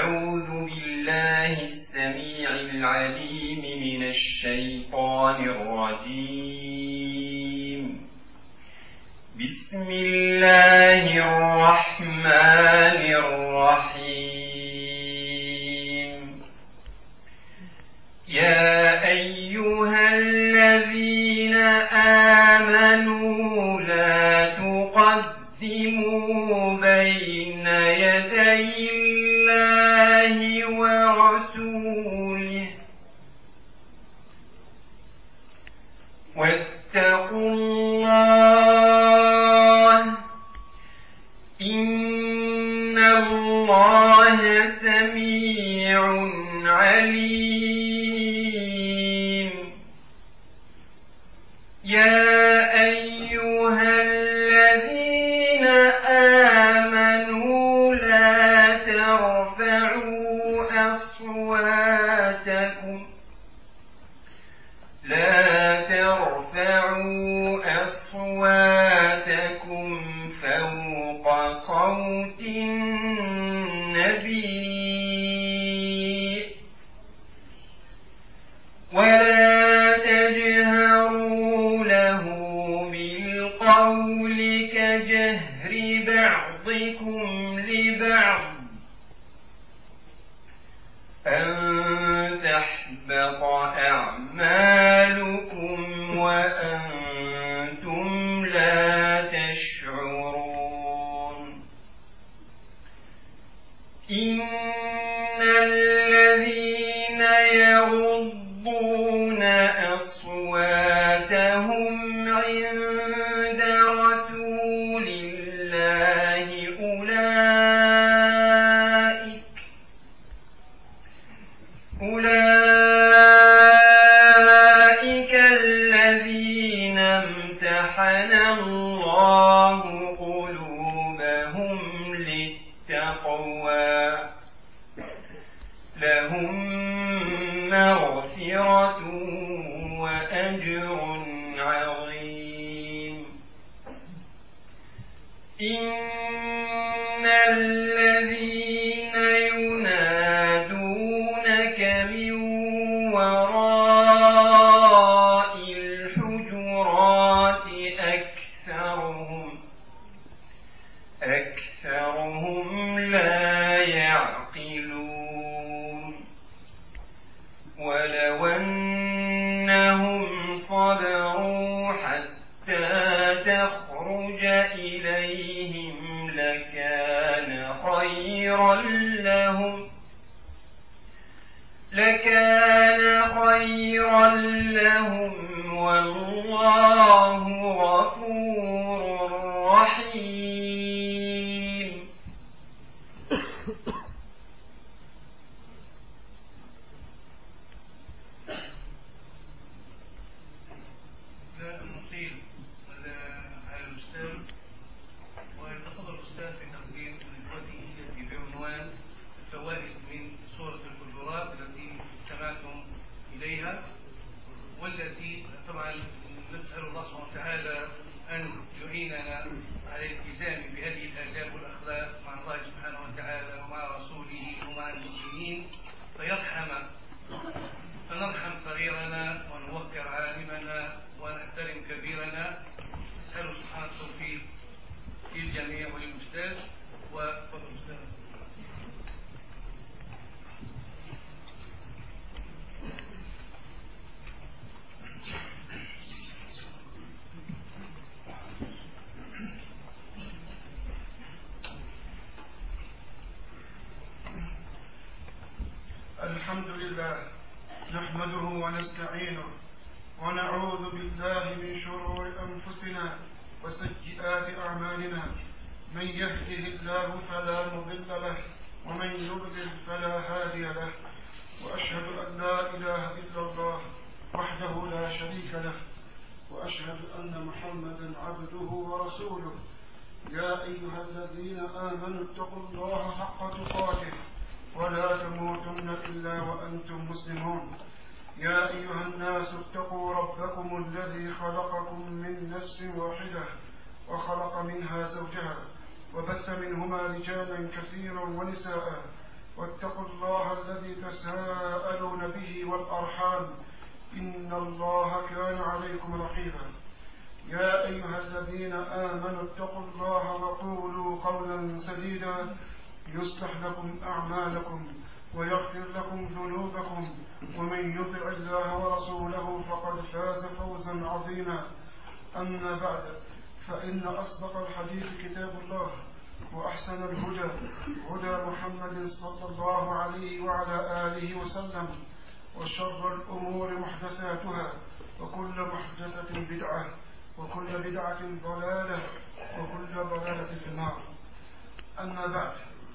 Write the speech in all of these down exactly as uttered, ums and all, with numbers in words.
أعوذ بالله السميع العليم من الشيطان الرجيم. بسم الله الرحمن الرحيم. يا أيها الذين آمنوا لا تقدموا بين يدي الله ورسوله واتقوا الله إن الله سميع عليم. يا أيها الذين آمنوا لا ترفعوا أصواتكم لا ترفعوا أصواتكم فوق صوت النبي ولا تجهروا له بالقول كجهر بعضكم لبعض أن تحبط أعمالكم وأنتم لا تشعرون. إن الذين يغضون أصواتهم عند رسول الله أولئك أولئك الذين امتحن الله قلوبهم للتقوى لهم مغفرة وأجر عظيم. إن الذين ينادونك من وراء الحجرات أكثرهم أكثرهم لا يعقلون. ولو أنهم صبروا حتى تخرج إليهم لكان خيرا لهم لكان خيرا لهم والله غفور رحيم. لا نطيل ولا على الأستاذ ويتفضل الأستاذ في تقديم ندوته التي بعنوان الفوائد من سورة الحجرات التي استمعتم إليها، والتي طبعا نسأل الله سبحانه وتعالى أن يعيننا على الالتزام بهذه الآداب والأخلاق مع الله سبحانه وتعالى ومع رسوله ومع المسلمين، فيرحم فنرحم صغيرنا ونوقر عالمنا ونحترم كبيرنا. نسأل سبحانه التوفيق للجميع وللأستاذ. وفضل الأستاذ. الحمد لله نحمده ونستعينه ونعوذ بالله من شرور أنفسنا وسيئات أعمالنا. من يهده الله فلا مضل له ومن يضلل فلا هادي له. وأشهد أن لا إله إلا الله وحده لا شريك له وأشهد أن محمدا عبده ورسوله. يا أيها الذين آمنوا اتقوا الله حق تقاته ولا تموتن إلا وأنتم مسلمون. يا أيها الناس اتقوا ربكم الذي خلقكم من نفس واحدة وخلق منها زوجها وبث منهما رجالا كثيرا ونساء واتقوا الله الذي تساءلون به والأرحام إن الله كان عليكم رقيبا. يا أيها الذين آمنوا اتقوا الله وقولوا قولا سديدا يصلح لكم أعمالكم ويغفر لكم ذنوبكم ومن يطع الله ورسوله فقد فاز فوزا عظيما. أما بعد، فإن أصدق الحديث كتاب الله وأحسن الهدى هدى محمد صلى الله عليه وعلى آله وسلم، وشر الأمور محدثاتها وكل محدثة بدعة وكل بدعة ضلالة وكل ضلالة في النار. أما بعد،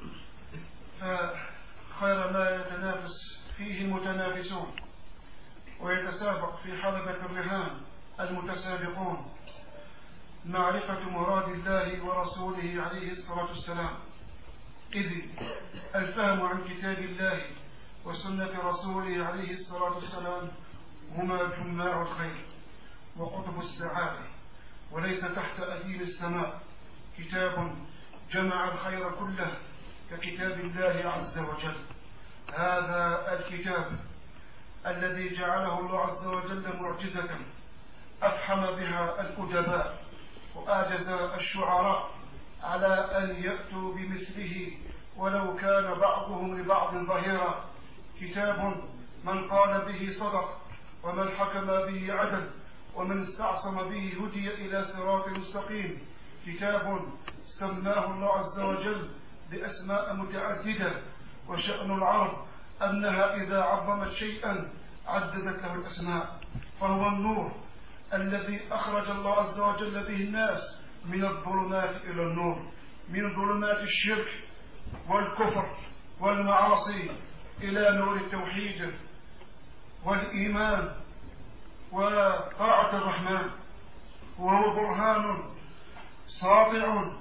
فخير ما يتنافس فيه المتنافسون ويتسابق في حلبة الرهان المتسابقون معرفة مراد الله ورسوله عليه الصلاة والسلام، إذ الفهم عن كتاب الله وسنة رسوله عليه الصلاة والسلام هما جماع الخير وقطب السعادة، وليس تحت أديم السماء كتاب جمع الخير كله ككتاب الله عز وجل. هذا الكتاب الذي جعله الله عز وجل معجزة أفحم بها الأدباء وآجز الشعراء على أن يأتوا بمثله ولو كان بعضهم لبعض ظهيرا. كتاب من قال به صدق، ومن حكم به عدل، ومن استعصم به هدي إلى صراط مستقيم. كتاب سماه الله عز وجل بأسماء متعددة، وشأن العرب أنها إذا عظمت شيئا عددت له الأسماء، فهو النور الذي أخرج الله عز وجل به الناس من الظلمات إلى النور، من ظلمات الشرك والكفر والمعاصي إلى نور التوحيد والإيمان وطاعة الرحمن. وهو برهان ساطع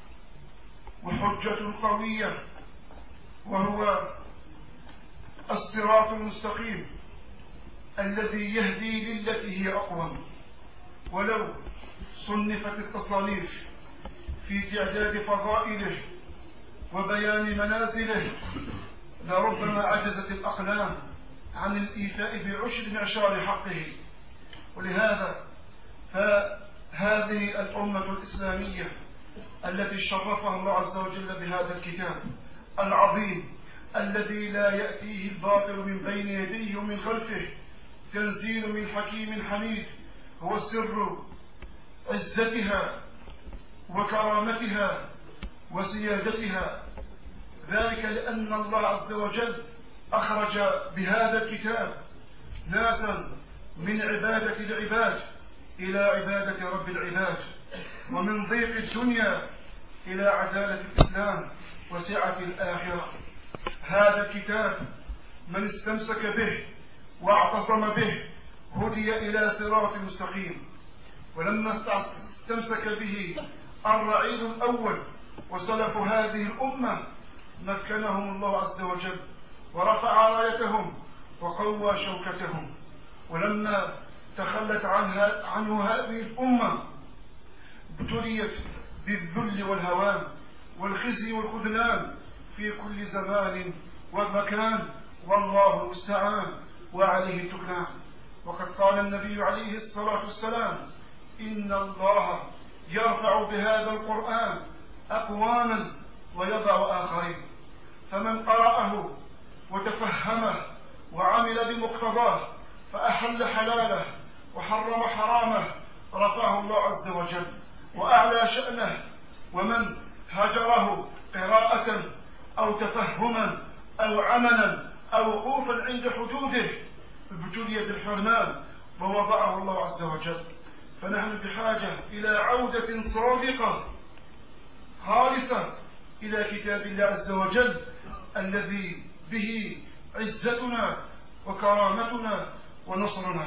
وحجة قوية، وهو الصراط المستقيم الذي يهدي للتي هي أقوم. ولو صنفت التصانيف في تعداد فضائله وبيان منازله لربما عجزت الأقلام عن الإيفاء بعشر معشار حقه. ولهذا فهذه الأمة الإسلامية التي شرفها الله عز وجل بهذا الكتاب العظيم الذي لا يأتيه الباطل من بين يديه ومن خلفه، تنزيل من حكيم حميد، هو سر عزتها وكرامتها وسيادتها. ذلك لأن الله عز وجل أخرج بهذا الكتاب ناسا من عبادة العباد إلى عبادة رب العباد، ومن ضيق الدنيا إلى عدالة الإسلام وسعة الآخرة. هذا الكتاب من استمسك به واعتصم به هدي إلى صراط مستقيم. ولما استمسك به الرعيل الأول وسلف هذه الأمة مكنهم الله عز وجل ورفع رايتهم وقوى شوكتهم. ولما تخلت عنها عنه هذه الأمة ابتليت بالذل والهوان والخزي والخذلان في كل زمان ومكان، والله المستعان وعليه التكلان. وقد قال النبي عليه الصلاة والسلام: إن الله يرفع بهذا القرآن أقواما ويضع آخرين، فمن قرأه وتفهمه وعمل بمقتضاه فأحل حلاله وحرم حرامه رفعه الله عز وجل وأعلى شأنه. ومن هجره قراءة أو تفهما أو عملا أو وقوفا عند حدوده ابتلي بالحرمان ووضعه الله عز وجل. فنحن بحاجة إلى عودة صادقة خالصة إلى كتاب الله عز وجل الذي به عزتنا وكرامتنا ونصرنا.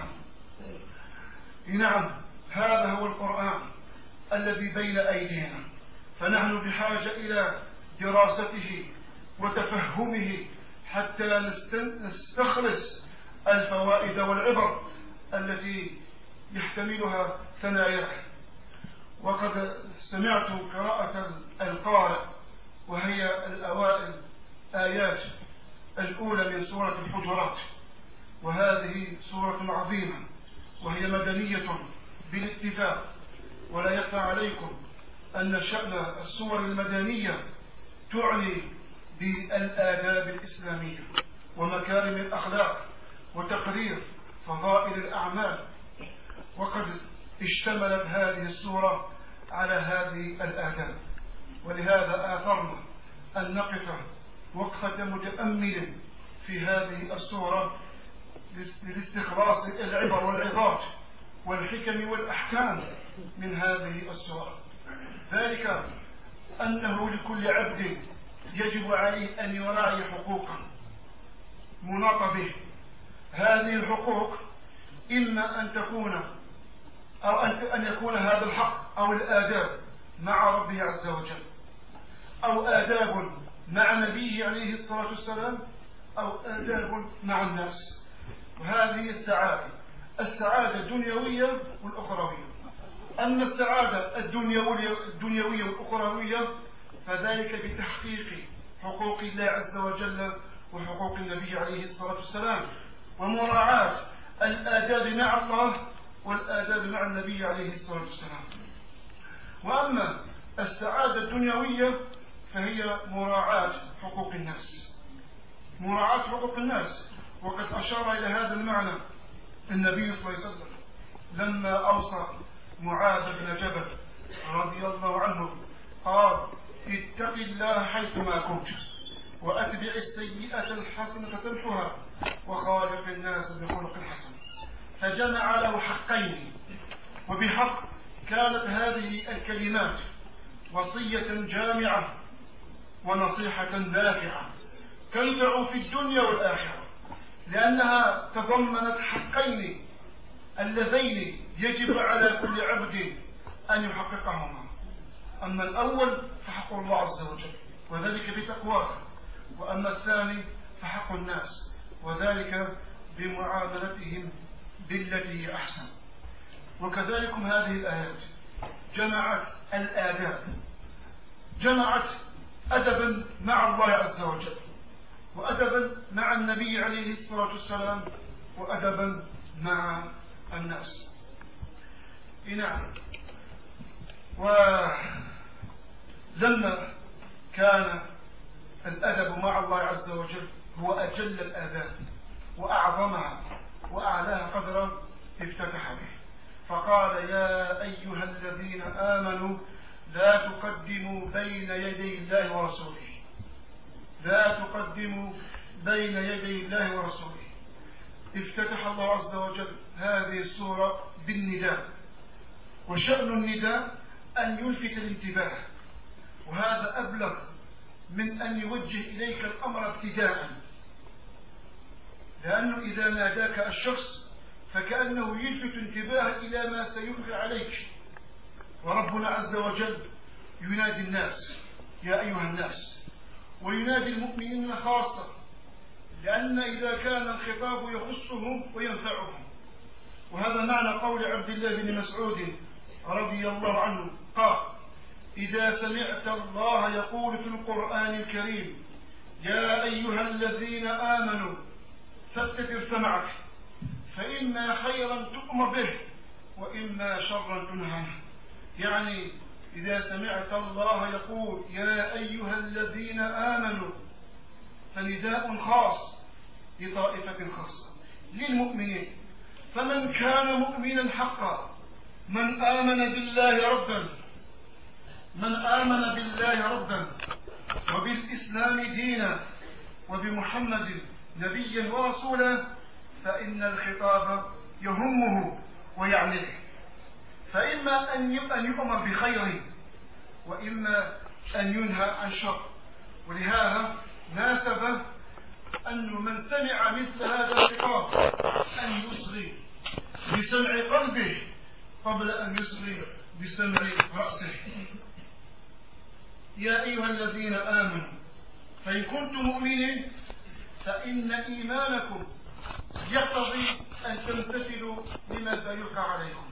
نعم، هذا هو القرآن الذي بين أيدينا، فنحن بحاجة إلى دراسته وتفهمه حتى نستخلص الفوائد والعبر التي يحتملها ثناياه. وقد سمعت قراءة القارئ وهي الأوائل آيات الأولى من سورة الحجرات، وهذه سورة عظيمة وهي مدنية بالاتفاق، ولا يخفى عليكم أن شأن السور المدنية تعني بالآداب الإسلامية ومكارم الأخلاق وتقرير فضائل الأعمال، وقد اشتملت هذه السورة على هذه الآداب. ولهذا آثرنا أن نقف وقفة متأمل في هذه السورة لاستخلاص العبر والعظات والحكم والأحكام من هذه السورة، ذلك أنه لكل عبد يجب عليه أن يراعي حقوقا مناط به. هذه الحقوق إما أن تكون أو أن يكون هذا الحق أو الآداب مع ربه عز وجل، أو آداب مع نبيه عليه الصلاة والسلام، أو آداب مع الناس. وهذه السعادة السعادة الدنيوية والأخروية. أما السعادة الدنيوية والأخروية فذلك بتحقيق حقوق الله عز وجل وحقوق النبي عليه الصلاة والسلام، ومراعاة الآداب مع الله والآداب مع النبي عليه الصلاة والسلام. وأما السعادة الدنيوية فهي مراعاة حقوق الناس، مراعاة حقوق الناس. وقد أشار إلى هذا المعنى النبي صلى الله عليه وسلم لما أوصى معاذ بن جبل رضي الله عنه، قال: اتق الله حيثما كنت وأتبع السيئة الحسنة تمحها وخالق الناس بخلق حسن. فجمع له حقين، وبحق كانت هذه الكلمات وصية جامعة ونصيحة نافعة تنفع في الدنيا والآخرة، لأنها تضمنت حقين اللذين يجب على كل عبد أن يحققهما. أما الأول فحق الله عز وجل وذلك بتقواه، وأما الثاني فحق الناس وذلك بمعاملتهم بالتي هي أحسن. وكذلك هذه الآيات جمعت الآداب، جمعت أدبا مع الله عز وجل، وأدبا مع النبي عليه الصلاة والسلام، وأدبا مع الناس. نعم. ولما كان الأدب مع الله عز وجل هو أجل الآداب وأعظمها وأعلاها قدرا افتتح به، فقال: يا أيها الذين آمنوا لا تقدموا بين يدي الله ورسوله، لا تقدموا بين يدي الله ورسوله. افتتح الله عز وجل هذه السورة بالنداء، وشأن النداء أن يلفت الانتباه، وهذا أبلغ من أن يوجه إليك الأمر ابتداء، لأنه إذا ناداك الشخص فكأنه يلفت انتباه إلى ما سيلقي عليك. وربنا عز وجل ينادي الناس: يا أيها الناس، وينادي المؤمنين خاصة، لأن إذا كان الخطاب يخصهم وينفعهم. وهذا معنى قول عبد الله بن مسعود رضي الله عنه قال: إذا سمعت الله يقول في القرآن الكريم: يا أيها الذين آمنوا فاستتر سمعك، فإما خيرا تؤمر به وإما شرا تنهى عنه. يعني إذا سمعت الله يقول يا أيها الذين آمنوا فنداء خاص لطائفة خاصة للمؤمنين. فمن كان مؤمنا حقا، من آمن بالله ربا من آمن بالله ربا وبالإسلام دينا وبمحمد نبيا ورسولا، فإن الخطاب يهمه ويعنيه، فإما أن يؤمر بخير وإما أن ينهى عن شر. ولهذا ناسب أن من سمع مثل هذا الخطاب أن يصغي بسمع قلبه قبل أن يصغي بسمع رأسه. يا أيها الذين آمنوا، فإن كنتم مؤمنين فإن إيمانكم يقتضي أن تمتثلوا لما سيلقى عليكم.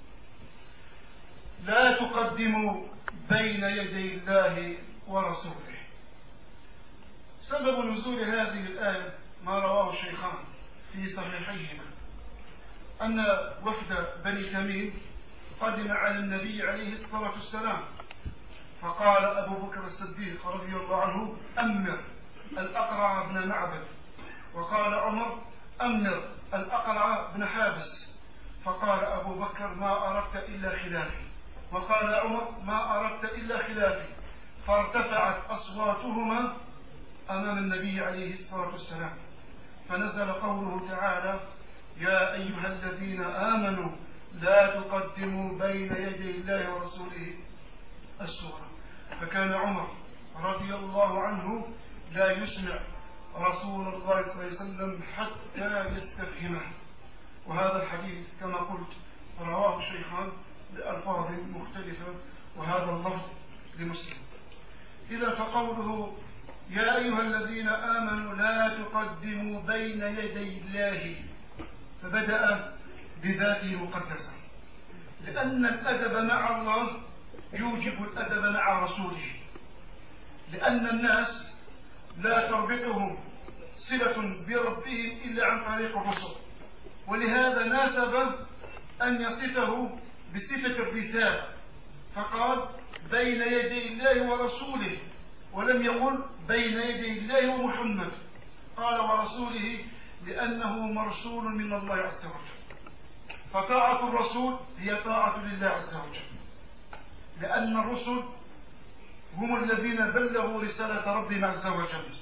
لا تقدموا بين يدي الله ورسوله. سبب نزول هذه الآية ما رواه الشيخان في صحيحيهما أن وفد بني تميم قدم على النبي عليه الصلاة والسلام، فقال أبو بكر الصديق رضي الله عنه: أمر الأقرع بن معبد. وقال عمر: أمر الأقرع بن حابس. فقال أبو بكر: ما أردت إلا خلافي. وقال عمر: ما أردت إلا خلافي. فارتفعت أصواتهما أمام النبي عليه الصلاة والسلام، فنزل قوله تعالى: يا أيها الذين آمنوا لا تقدموا بين يدي الله ورسوله السورة. فكان عمر رضي الله عنه لا يسمع رسول الله صلى الله عليه وسلم حتى يستفهمه. وهذا الحديث كما قلت رواه الشيخان بألفاظ مختلفة، وهذا اللفظ لمسلم. إذا فقوله يا أيها الذين آمنوا لا تقدموا بين يدي الله، فبدأ بذاته مقدسة، لأن الأدب مع الله يوجب الأدب مع رسوله، لأن الناس لا تربطهم صلة بربهم إلا عن طريق الرسل، ولهذا ناسب أن يصفه بصفة الرسالة، فقال بين يدي الله ورسوله، ولم يقل بين يدي الله ومحمد. قال ورسوله لأنه مرسول من الله عز وجل، فطاعة الرسول هي طاعة لله عز وجل، لأن الرسل هم الذين بلغوا رسالة ربهم عز وجل.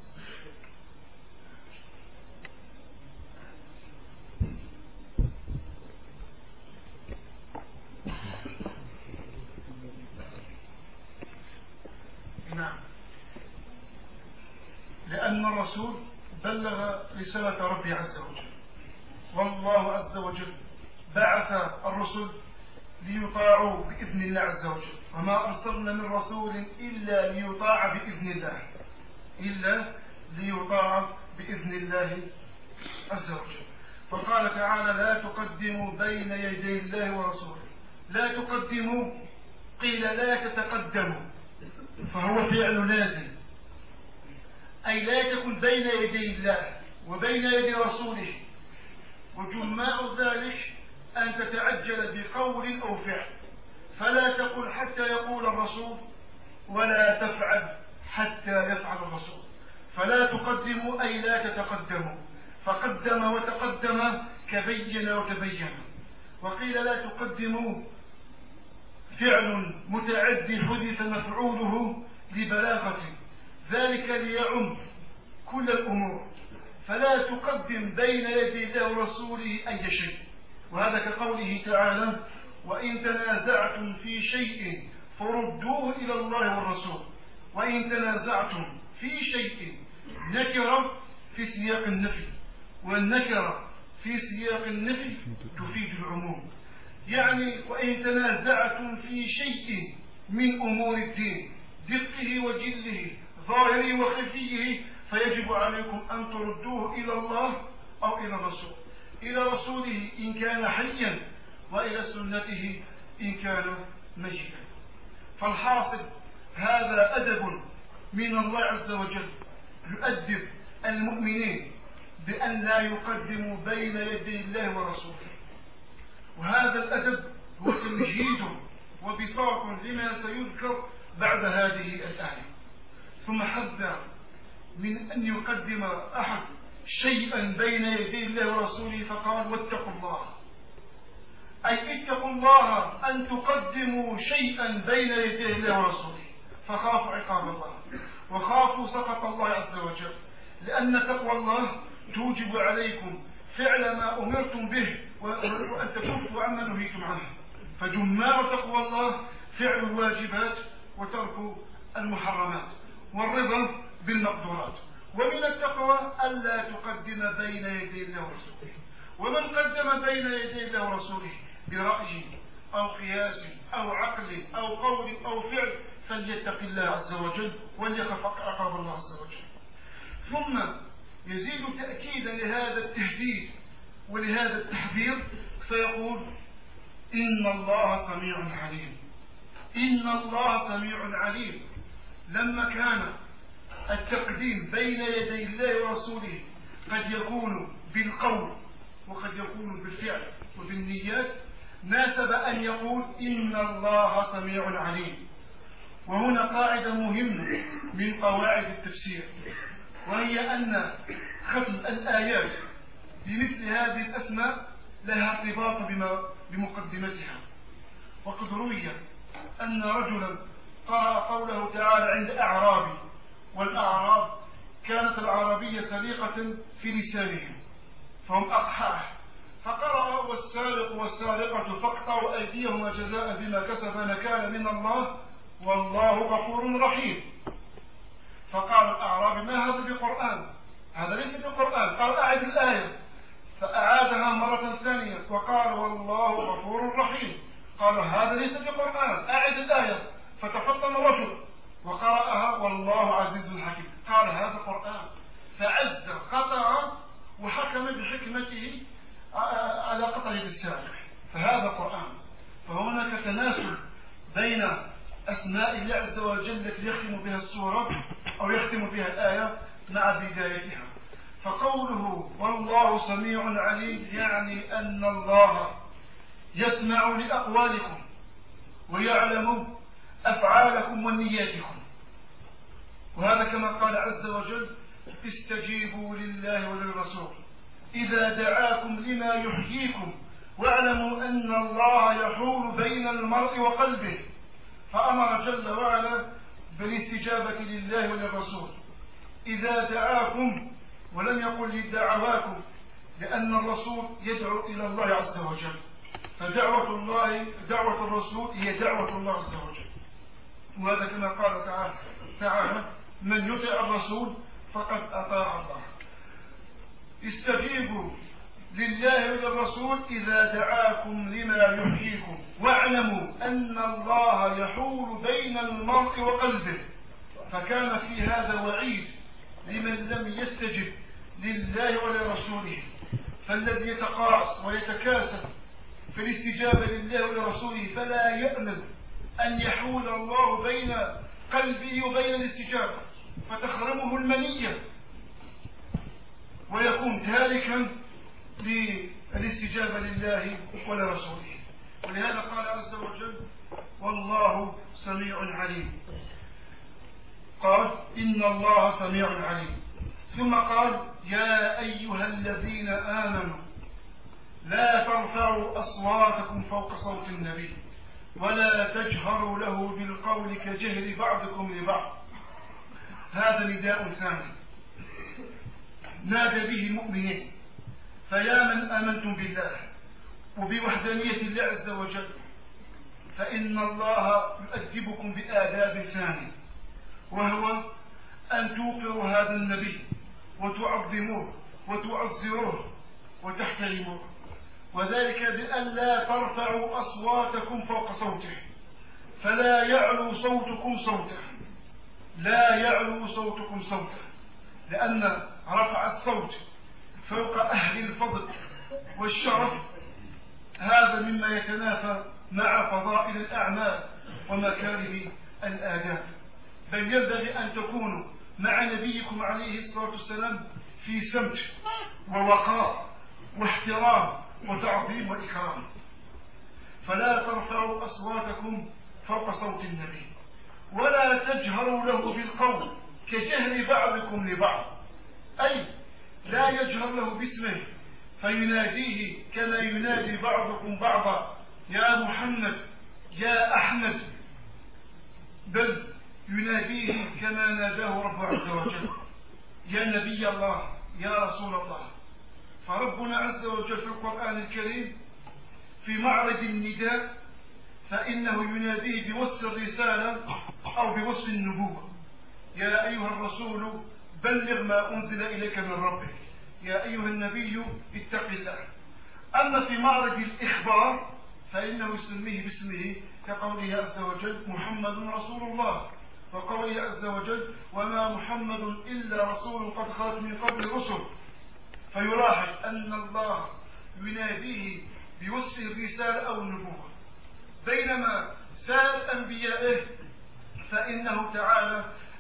نعم، لأن الرسول بلغ رسالة ربه عز وجل، والله عز وجل بعث الرسل ليطاعوا بإذن الله عز وجل، وما أرسلنا من رسول إلا ليطاع بإذن الله إلا ليطاع بإذن الله عز وجل. فقال تعالى لا تقدموا بين يدي الله ورسوله. لا تقدموا قيل لا تتقدموا، فهو فعل لازم، أي لا تكن بين يدي الله وبين يدي رسوله، وجماع ذلك أن تتعجل بقول أو فعل، فلا تقل حتى يقول الرسول، ولا تفعل حتى يفعل الرسول. فلا تقدموا أي لا تتقدموا، فقدم وتقدم كبين وتبين. وقيل لا تقدموا فعل متعدي حدث مفعوله لبلاغة، ذلك ليعم كل الأمور، فلا تقدم بين يدي الله ورسوله أي شيء. وهذا كقوله تعالى وإن تنازعتم في شيء فردوه إلى الله والرسول. وإن تنازعتم في شيء نكرة في سياق النفي، والنكرة في سياق النفي تفيد العموم، يعني وإن تنازعتم في شيء من أمور الدين دقه وجله ظاهره وخفيه فيجب عليكم أن تردوه إلى الله أو إلى الرسول، إلى رسوله إن كان حيا، وإلى سنته إن كان ميتا. فالحاصل هذا أدب من الله عز وجل يؤدب المؤمنين بأن لا يقدموا بين يدي الله ورسوله، وهذا الأدب هو تمهيد وبساط لما سيذكر بعد هذه الآية. ثم حذر من أن يقدم أحد شيئا بين يدي الله ورسوله، فقال واتقوا الله، أي اتقوا الله أن تقدموا شيئا بين يدي الله ورسوله، فخافوا عقاب الله وخافوا سخط الله عز وجل، لأن تقوى الله توجب عليكم فعل ما أمرتم به وأن تكفوا عما نهيتم عنه. فجماع تقوى الله فعل الواجبات وترك المحرمات والرضا بالمقدورات. ومن التقوى ألا تقدم بين يدي الله ورسوله. ومن قدم بين يدي الله ورسوله برأي أو قياس أو عقل أو قول أو فعل فليتق الله عز وجل وليخف عقاب الله عز وجل. ثم يزيد تأكيدا لهذا التهديد ولهذا التحذير فيقول إن الله سميع عليم. إن الله سميع عليم. لما كان التقديم بين يدي الله ورسوله قد يكون بالقول وقد يكون بالفعل وبالنيات، ناسب أن يقول إن الله سميع عليم. وهنا قاعدة مهمة من قواعد التفسير، وهي أن ختم الآيات بمثل هذه الأسماء لها ارتباط بمقدمتها. وقد روي أن رجلا قرأ قوله تعالى عند أعرابي، والأعراب كانت العربية سليقة في لسانهم فهم أقحاح، فقرأ والسارق والسارقة فاقطعوا أيديهما جزاء بما كسب نكالا من الله والله غفور رحيم. فقال الأعرابي ما هذا بقرآن، هذا ليس بقرآن. قال أعد الآية، فأعادها مرة ثانية وقال والله غفور رحيم. قال هذا ليس بقرآن، أعد الآية. فتفطن رجل وقرأها والله عزيز حكيم. قال هذا قرآن، فعز قطع وحكم بحكمته على قطع يد السارق، فهذا قرآن. فهناك تناسل بين أسماء الله عز وجل التي يختم بها السورة أو يختم بها الآية مع بدايتها. فقوله والله سميع عليم يعني أن الله يسمع لأقوالكم ويعلم أفعالكم ونياتكم. وهذا كما قال عز وجل استجيبوا لله وللرسول إذا دعاكم لما يحييكم واعلموا أن الله يحول بين المرء وقلبه. فأمر جل وعلا بالاستجابة لله وللرسول إذا دعاكم، ولم يقل لدعواكم، لأن الرسول يدعو إلى الله عز وجل، فدعوة الله دعوة الرسول هي دعوة الله عز وجل. وهذا كما قال تعالى, تعالى من يطع الرسول فقد أطاع الله. استجيبوا لله وللرسول إذا دعاكم لما يحييكم واعلموا أن الله يحول بين المرء وقلبه. فكان في هذا وعيد لمن لم يستجب لله ولرسوله. فالذي يتقاعس ويتكاسل في الاستجابة لله ولرسوله فلا يأمن أن يحول الله بين قلبه وبين الاستجابة فتخرمه المنية ويكون تاركا للاستجابة لله ولرسوله. ولهذا قال عز وجل والله سميع عليم. قال إن الله سميع عليم، ثم قال يا أيها الذين آمنوا لا ترفعوا أصواتكم فوق صوت النبي ولا تجهروا له بالقول كجهر بعضكم لبعض. هذا نداء ثاني نادى به المؤمنين. فيا من آمنتم بالله وبوحدانية الله عز وجل فإن الله يؤدبكم بآداب ثانية، وهو أن توقروا هذا النبي وتعظموه وتعزروه وتحترموه، وذلك بأن لا ترفعوا أصواتكم فوق صوته، فلا يعلو صوتكم صوته، لا يعلو صوتكم صوته، لأن رفع الصوت فوق أهل الفضل والشرف هذا مما يتنافى مع فضائل الأعمال ومكارم الآداب. بل ينبغي أن تكونوا مع نبيكم عليه الصلاة والسلام في سمت ووقار واحترام وتعظيم وإكرام. فلا ترفعوا أصواتكم فوق صوت النبي ولا تجهروا له بالقول كجهر بعضكم لبعض، أي لا يجهر له باسمه فيناديه كما ينادي بعضكم بعضا يا محمد يا أحمد، بل يناديه كما ناداه رب عز وجل يا نبي الله يا رسول الله. فربنا عز وجل في القرآن الكريم في معرض النداء فإنه يناديه بوصف الرسالة أو بوصف النبوة يا أيها الرسول بلغ ما أنزل إليك من ربك، يا أيها النبي اتق الله. أما في معرض الإخبار فإنه يسميه باسمه كقوله عز وجل محمد رسول الله، وقوله عز وجل وما محمد إلا رسول قد خلت من قبل رسل. فيلاحظ أن الله يناديه بوصف الرسالة أو النبوة، بينما سائر أنبيائه فإنه تعالى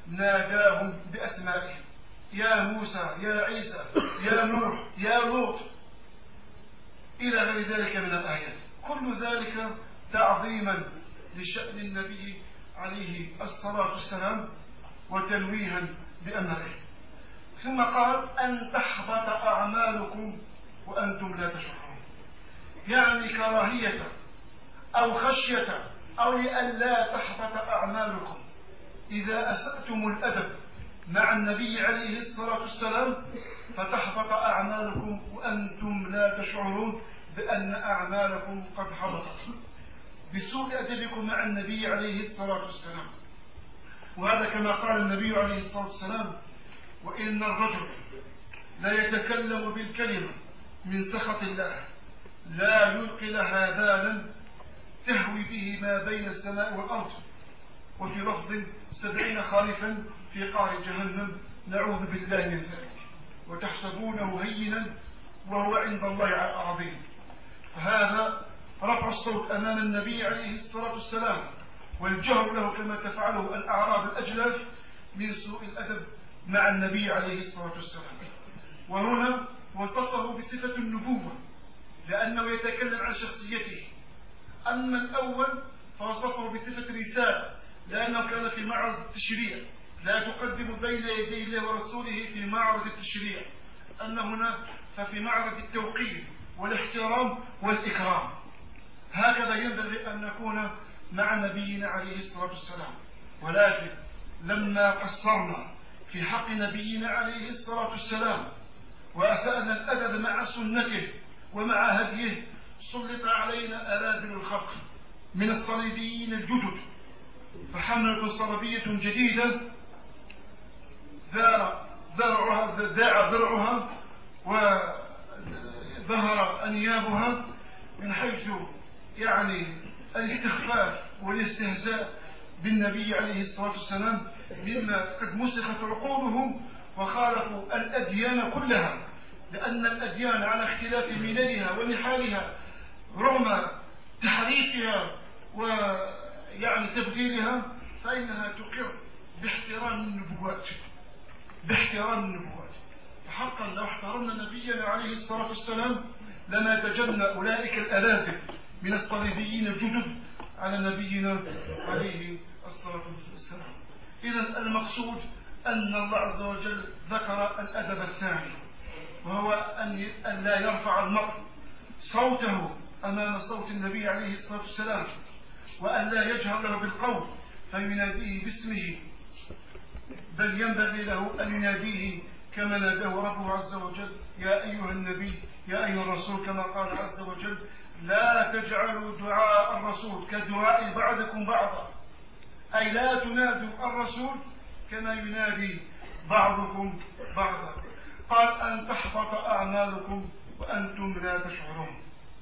ناداهم بأسمائهم: يا موسى، يا عيسى، يا نوح، يا لوط، إلى غير ذلك من الآيات. كل ذلك تعظيما لشأن النبي عليه الصلاة والسلام وتنويها بأمره. ثم قال: أن تحبط أعمالكم وأنتم لا تشعرون، يعني كراهية أو خشية أو لئلا تحبط أعمالكم إذا أسأتم الأدب مع النبي عليه الصلاة والسلام فتحبط أعمالكم وأنتم لا تشعرون بأن أعمالكم قد حبطت بسوء أدبكم مع النبي عليه الصلاة والسلام. وهذا كما قال النبي عليه الصلاة والسلام: وإن الرجل لا يتكلم بالكلمة من سخط الله لا يلقي لها بالا تهوي به ما بين السماء والأرض، وفي لفظ: سبعين خريفا في قعر جهنم، نعوذ بالله من ذلك، وتحسبونه هينا وهو عند الله عظيم. فهذا رفع الصوت أمام النبي عليه الصلاة والسلام والجهر له كما تفعله الأعراب الأجلاف من سوء الأدب مع النبي عليه الصلاة والسلام. وهنا وصفه بصفة النبوة لأنه يتكلم عن شخصيته. أما الأول فوصفه بصفة رسالة لأنه كان في معرض التشريع، لا تقدم بين يدي الله ورسوله في معرض التشريع. أما هنا ففي معرض التوقير والاحترام والإكرام. هكذا ينبغي أن نكون مع نبينا عليه الصلاة والسلام. ولكن لما قصرنا في حق نبينا عليه الصلاة والسلام وأسأنا الأدب مع سنته ومع هديه سلط علينا أراذل الخلق من الصليبيين الجدد، فحملة صليبية جديدة ذاع ذرعها وظهر أنيابها من حيث يعني الاستخفاف والاستهزاء بالنبي عليه الصلاة والسلام، مما قد مسخت عقولهم وخالفوا الأديان كلها، لأن الأديان على اختلاف مللها ونحالها رغم تحريفها ويعني تبديلها فإنها تقر باحترام النبوات باحترام النبوات. فحقا لو احترمنا نبينا عليه الصلاة والسلام لما تجنى أولئك الألاذل من الصليبيين الجدد على نبينا عليه الصلاة والسلام. إذن المقصود أن الله عز وجل ذكر الأدب الثاني، وهو أن لا يرفع المرء صوته أمام صوت النبي عليه الصلاة والسلام، وأن لا يجهر له بالقول فيناديه باسمه، بل ينبغي له أن يناديه كما ناداه ربه عز وجل: يا أيها النبي، يا أيها الرسول، كما قال عز وجل: لا تجعلوا دعاء الرسول كدعاء بعضكم بعضا، أي لا تنادوا الرسول كما ينادي بعضكم بعضا. قال: أن تحبط أعمالكم وأنتم لا تشعرون.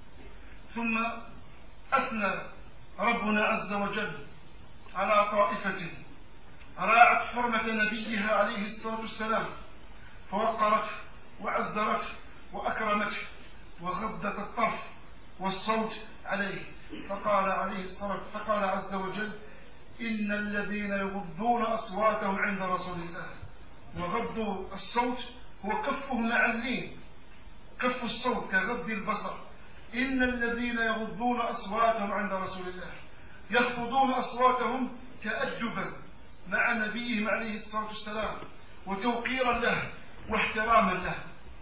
ثم أثنى ربنا عز وجل على طائفة راعت حرمة نبيها عليه الصلاة والسلام فوقرته وعزرته وأكرمته وغضت الطرف والصوت عليه، فقال عليه الصلاة فقال عز وجل: إن الذين يغضون أصواتهم عند رسول الله. وغض الصوت هو كفه مع اللين، كف الصوت كغض البصر. إن الذين يغضون أصواتهم عند رسول الله، يخفضون أصواتهم تأدبا مع نبيهم عليه الصلاة والسلام وتوقيرا له واحتراما له.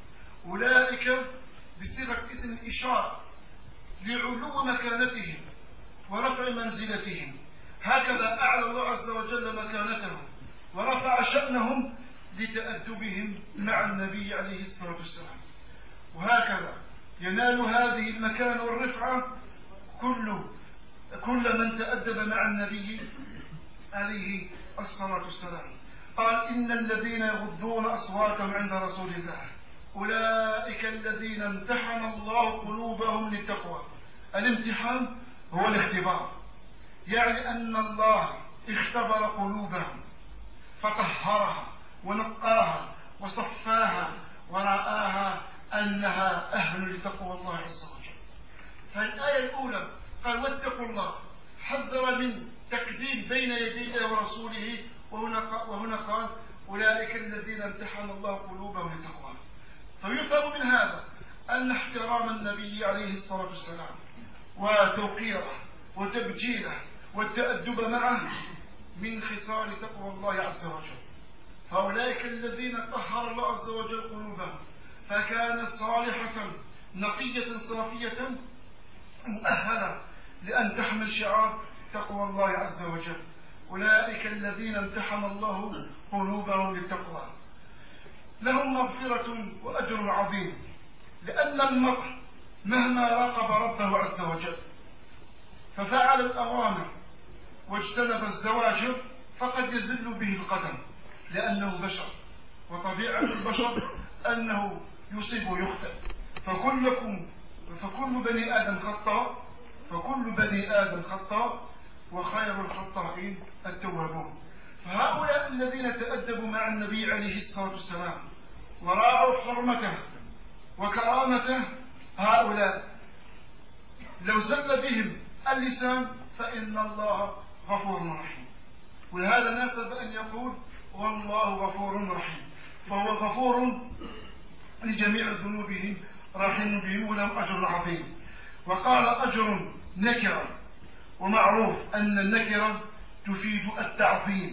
أولئك بصيغة اسم الإشارة لعلو مكانتهم ورفع منزلتهم، هكذا أعلى الله عز وجل مكانتهم ورفع شأنهم لتأدبهم مع النبي عليه الصلاة والسلام. وهكذا ينال هذه المكان والرفعة كل كل من تأدب مع النبي عليه الصلاة والسلام. قال: إن الذين يغضون أصواتهم عند رسول الله أولئك الذين امتحن الله قلوبهم للتقوى. الامتحان هو الاختبار، يعني أن الله اختبر قلوبهم فطهرها ونقاها وصفاها ورآها أنها أهل لتقوى الله عز وجل. فالآية الأولى قال: واتقوا الله، حذر من تقديم بين يدي الله ورسوله، وهنا وهنا الذين امتحن الله قلوبهم للتقوى. فيفهم من هذا أن احترام النبي عليه الصلاة والسلام وتوقيره وتبجيله والتأدب معه من خصال تقوى الله عز وجل. فأولئك الذين طهر الله عز وجل قلوبهم فكانت صالحة نقية صافية مؤهلة لأن تحمل شعار تقوى الله عز وجل. أولئك الذين امتحن الله قلوبهم للتقوى لهم مغفرة وأجر عظيم، لأن المرء مهما راقب ربه عز وجل ففعل الأوامر واجتنب الزواجر فقد يزل به القدم، لأنه بشر وطبيعة البشر أنه يصيب ويخطئ. فكلكم فكل بني آدم خطاء فكل بني آدم خطاء وخير الخطائين التوابون. فهؤلاء الذين تأدبوا مع النبي عليه الصلاة والسلام وراعوا حرمته وكرامته، هؤلاء لو زل بهم اللسان فإن الله غفور رحيم. ولهذا ناسب أن يقول والله غفور رحيم، فهو غفور لجميع ذنوبهم رحيم بهم ولهم أجر عظيم. وقال أجر نكرة، ومعروف أن النكرة تفيد التعظيم،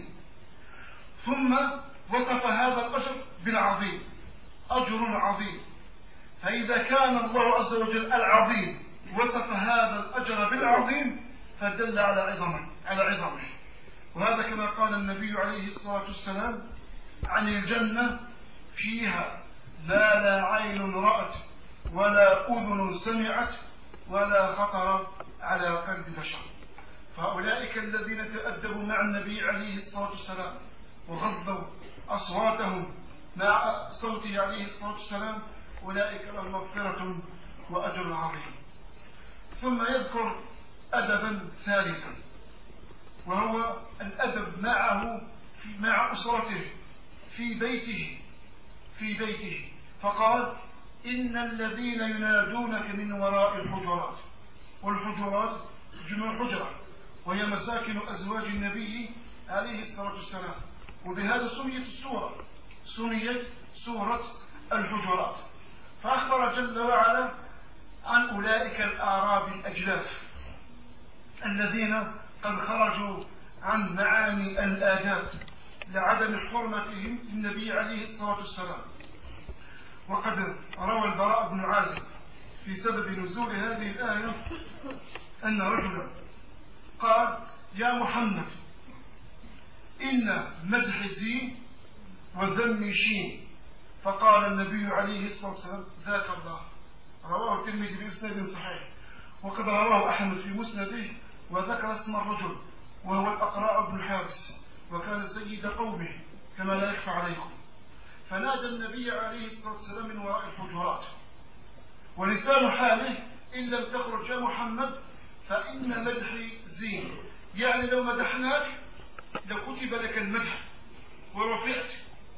ثم وصف هذا الأجر بالعظيم، أجر عظيم. فإذا كان الله عز وجل العظيم وصف هذا الأجر بالعظيم فدل على عظمه على عظمه. وهذا كما قال النبي عليه الصلاة والسلام عن الجنة فيها ما لا عين رأت ولا أذن سمعت ولا خطر على قلب بشر. فأولئك الذين تأدبوا مع النبي عليه الصلاة والسلام وغضوا أصواتهم مع صوته عليه الصلاة والسلام أولئك لهم مغفرة وأجر عظيم. ثم يذكر أدبا ثالثا وهو الأدب معه مع أسرته في بيته في بيته فقال إن الذين ينادونك من وراء الحجرات، والحجرات جمع حجرة وهي مساكن أزواج النبي عليه الصلاة والسلام، وبهذا سميت السورة سميت سورة الحجرات. فأخبر جل وعلا عن أولئك الأعراب الأجلاف الذين قد خرجوا عن معاني الآداب لعدم حرمتهم للنبي عليه الصلاة والسلام. وقد روى البراء بن عازب في سبب نزول هذه الآية أن رجلا قال يا محمد إن مدح زين وذم شين، فقال النبي عليه الصلاة والسلام ذاك الله. رواه الترمذي بإسناد صحيح، وقد رواه أحمد في مسنده وذكر اسم الرجل وهو الأقراء بن حابس وكان سيد قومه كما لا يخفى عليكم. فنادى النبي عليه الصلاة والسلام من وراء الحجرات، ولسان حاله إن لم تخرج يا محمد فإن مدحي زين، يعني لو مدحناك لكتب لك المدح ورفعت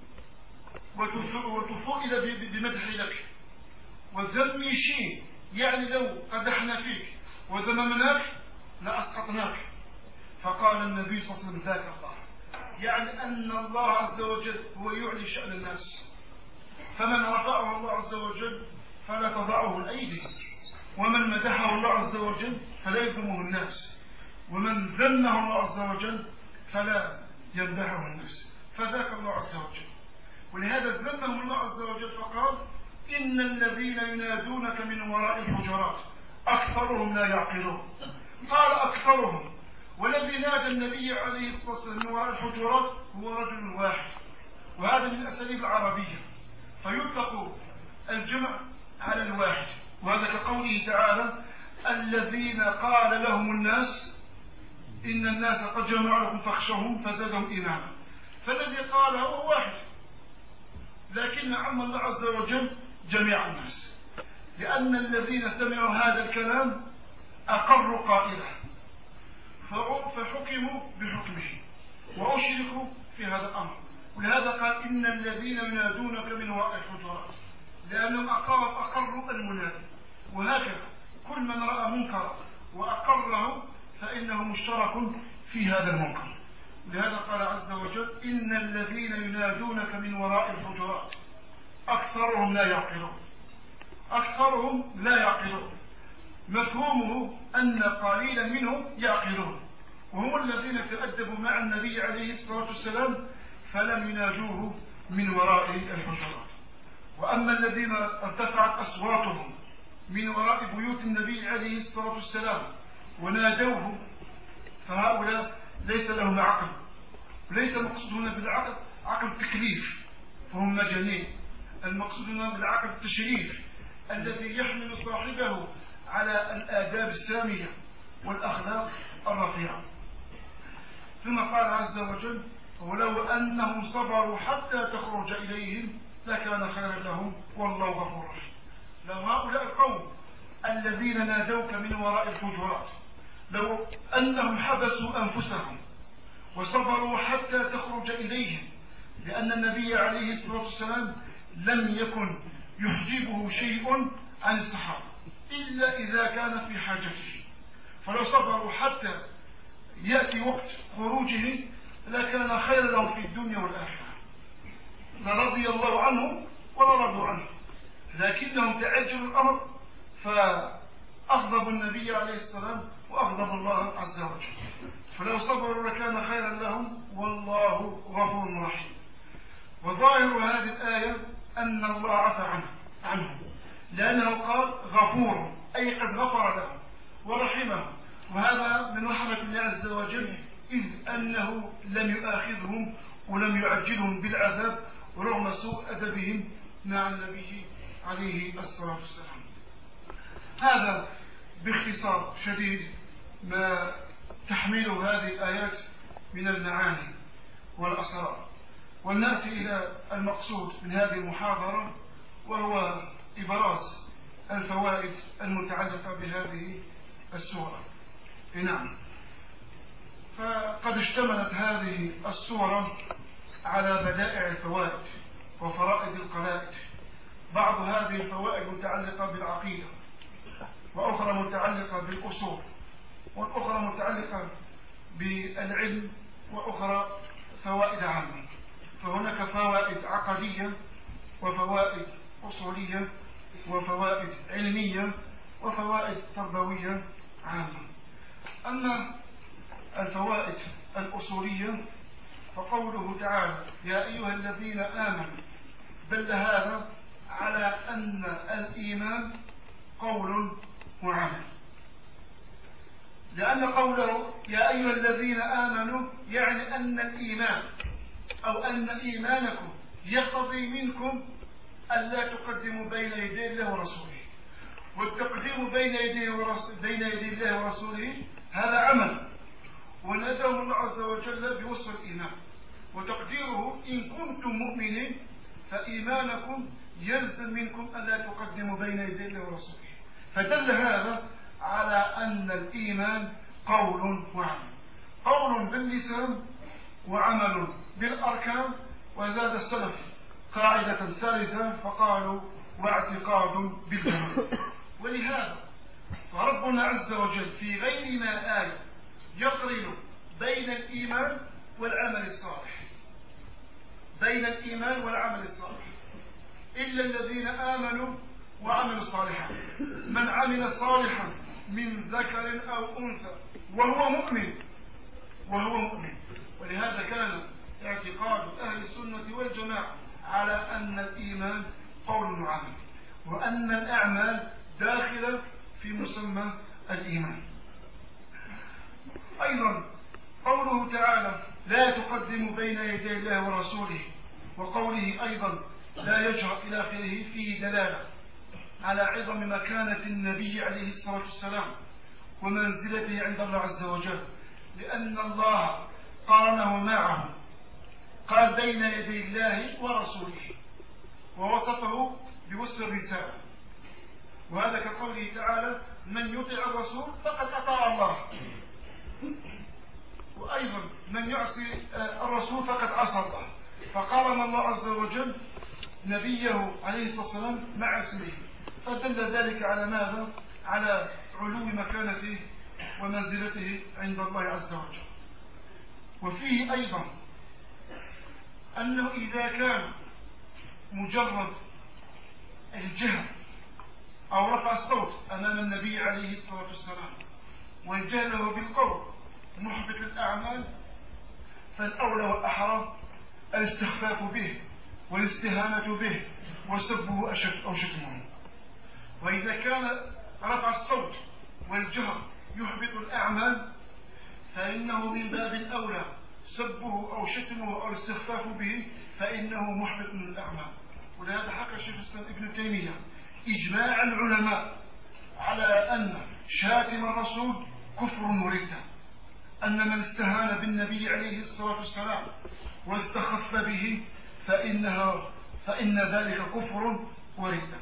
وتفوئل بمدح لك. والذم شين، يعني لو قدحنا فيك وذممناك لأسقطناك. فقال النبي صلى الله عليه وسلم ذاك الله، يعني أن الله عز وجل هو يعلي شأن الناس، فمن رفعه الله عز وجل فلا تضعه الأيدي، ومن مدحه الله عز وجل فلا يذمه الناس، ومن ذمه الله عز وجل فلا يمدحه الناس. فذاك الله عز وجل. ولهذا ذمه الله عز وجل فقال إن الذين ينادونك من وراء الحجرات أكثرهم لا يعقلون. قال أكثرهم، والذي نادى النبي عليه الصلاة والسلام من وراء الحجرات هو رجل واحد، وهذا من الأساليب العربية، فيطلق الجمع على الواحد. وهذا كقوله تعالى الذين قال لهم الناس إن الناس قد جمعوا لكم فاخشوهم فزادهم إيمانا. فالذي قال هو واحد، لكن عم الله عز وجل جميع الناس، لأن الذين سمعوا هذا الكلام أقروا قائله فحكموا بحكمه وأشركوا في هذا الأمر. ولهذا قال إن الذين ينادونك من وراء الحجرات، لأنهم أقروا أقروا المنادي. وهكذا كل من رأى منكرا وأقره فإنه مشترك في هذا المنكر. لهذا قال عز وجل إن الذين ينادونك من وراء الحجرات أكثرهم لا يعقلون. أكثرهم لا يعقلون مفهومه أن قليلا منهم يعقلون، وهم الذين تأدبوا مع النبي عليه الصلاة والسلام فلم ينادوه من وراء الحجرات. وأما الذين ارتفعت أصواتهم من وراء بيوت النبي عليه الصلاة والسلام ونادوه فهؤلاء ليس لهم عقل، وليس مقصودنا بالعقل عقل تكليف فهم مجانين، المقصودنا بالعقل التشريف الذي يحمل صاحبه على الآداب السامية والأخلاق الرفيعة. ثم قال عز وجل ولو أنهم صبروا حتى تخرج إليهم لكان خيرا لهم والله غفور رحيم. لو هؤلاء القوم الذين نادوك من وراء الحجرات لو أنهم حبسوا أنفسهم وصبروا حتى تخرج إليهم، لأن النبي عليه الصلاة والسلام لم يكن يحجبه شيء عن الصحابة إلا إذا كان في حاجته، فلو صبروا حتى يأتي وقت خروجه لكان خير لهم في الدنيا والآخرة، لرضي الله عنهم ولا رضوا عنه، لكنهم تعجلوا الأمر فأغضبوا النبي عليه السلام وأغضب الله عز وجل، فلو صبروا لكان خيرا لهم والله غفور رحيم. وظاهر هذه الآية أن الله عفى عنه عنهم لأنه قال غفور أي قد غفر لهم ورحمهم، وهذا من رحمة الله عز وجل إذ أنه لم يؤاخذهم ولم يعجلهم بالعذاب رغم سوء أدبهم مع النبي عليه الصلاة والسلام. هذا باختصار شديد ما تحمله هذه الآيات من المعاني والأسرار. ونأتي إلى المقصود من هذه المحاضرة وهو إبراز الفوائد المتعلقة بهذه السورة. نعم، فقد اشتملت هذه السورة على بدائع الفوائد وفرائد القلائد. بعض هذه الفوائد متعلقة بالعقيدة، وأخرى متعلقة بالأصول، والأخرى متعلقة بالعلم، وأخرى فوائد عامة. فهناك فوائد عقدية وفوائد أصولية وفوائد علمية وفوائد تربوية عامة. أما الفوائد الأصولية فقوله تعالى يا أيها الذين آمنوا دل هذا على أن الإيمان قول وعمل، لأن قوله يا أيها الذين آمنوا يعني أن الإيمان أو أن إيمانكم يقتضي منكم ألا تقدموا بين يدي الله ورسوله، والتقديم بين يدي بين يدي الله ورسوله هذا عمل، وناداهم الله عز وجل بوصف الإيمان، وتقديره إن كنتم مؤمنين فإيمانكم يلزم منكم ألا تقدموا بين يدي الله ورسوله. فدل هذا على أن الإيمان قول وعمل، قول باللسان وعمل بالأركان. وزاد السلف قاعدة ثالثة فقالوا واعتقاد بالجنان. ولهذا فربنا عز وجل في غير ما آية يقرن بين الإيمان والعمل الصالح، بين الإيمان والعمل الصالح، إلا الذين آمنوا وعملوا الصالحات. من عمل صالحا من ذكر أو أنثى وهو مؤمن وهو مؤمن. ولهذا كان اعتقاد أهل السنة والجماعة على أن الإيمان قول وعمل، وأن الأعمال داخلة في مسمى الإيمان. أيضا قوله تعالى لا تقدم بين يدي الله ورسوله، وقوله أيضا لا يجرأ إلى آخره فيه دلالة على عظم مكانة النبي عليه الصلاة والسلام ومنزلته عند الله عز وجل، لأن الله قارنه معه، قال بين يدي الله ورسوله، ووصفه بوصف الرسالة. وهذا كقوله تعالى من يطع الرسول فقد أطاع الله، وأيضا من يعصي الرسول فقد عصى الله. فقارن الله عز وجل نبيه عليه الصلاة والسلام مع اسمه، فدل ذلك على ماذا؟ على علو مكانته ومنزلته عند الله عز وجل. وفيه أيضا أنه إذا كان مجرد الجهر أو رفع الصوت أمام النبي عليه الصلاة والسلام وجهله بالقول محبط الأعمال، فالأولى والأحرى الاستخفاف به والاستهانة به وسبه أو شتمه. وإذا كان رفع الصوت والجهر يحبط الأعمال فإنه من باب الأولى سبه أو شتمه أو الاستخفاف به، فإنه محبط من الأعمال. ولهذا حكى شيخ الإسلام ابن تيمية إجماع العلماء على أن شاتم الرسول كفر وردة، أن من استهان بالنبي عليه الصلاة والسلام واستخف به فإنها فإن ذلك كفر وردة.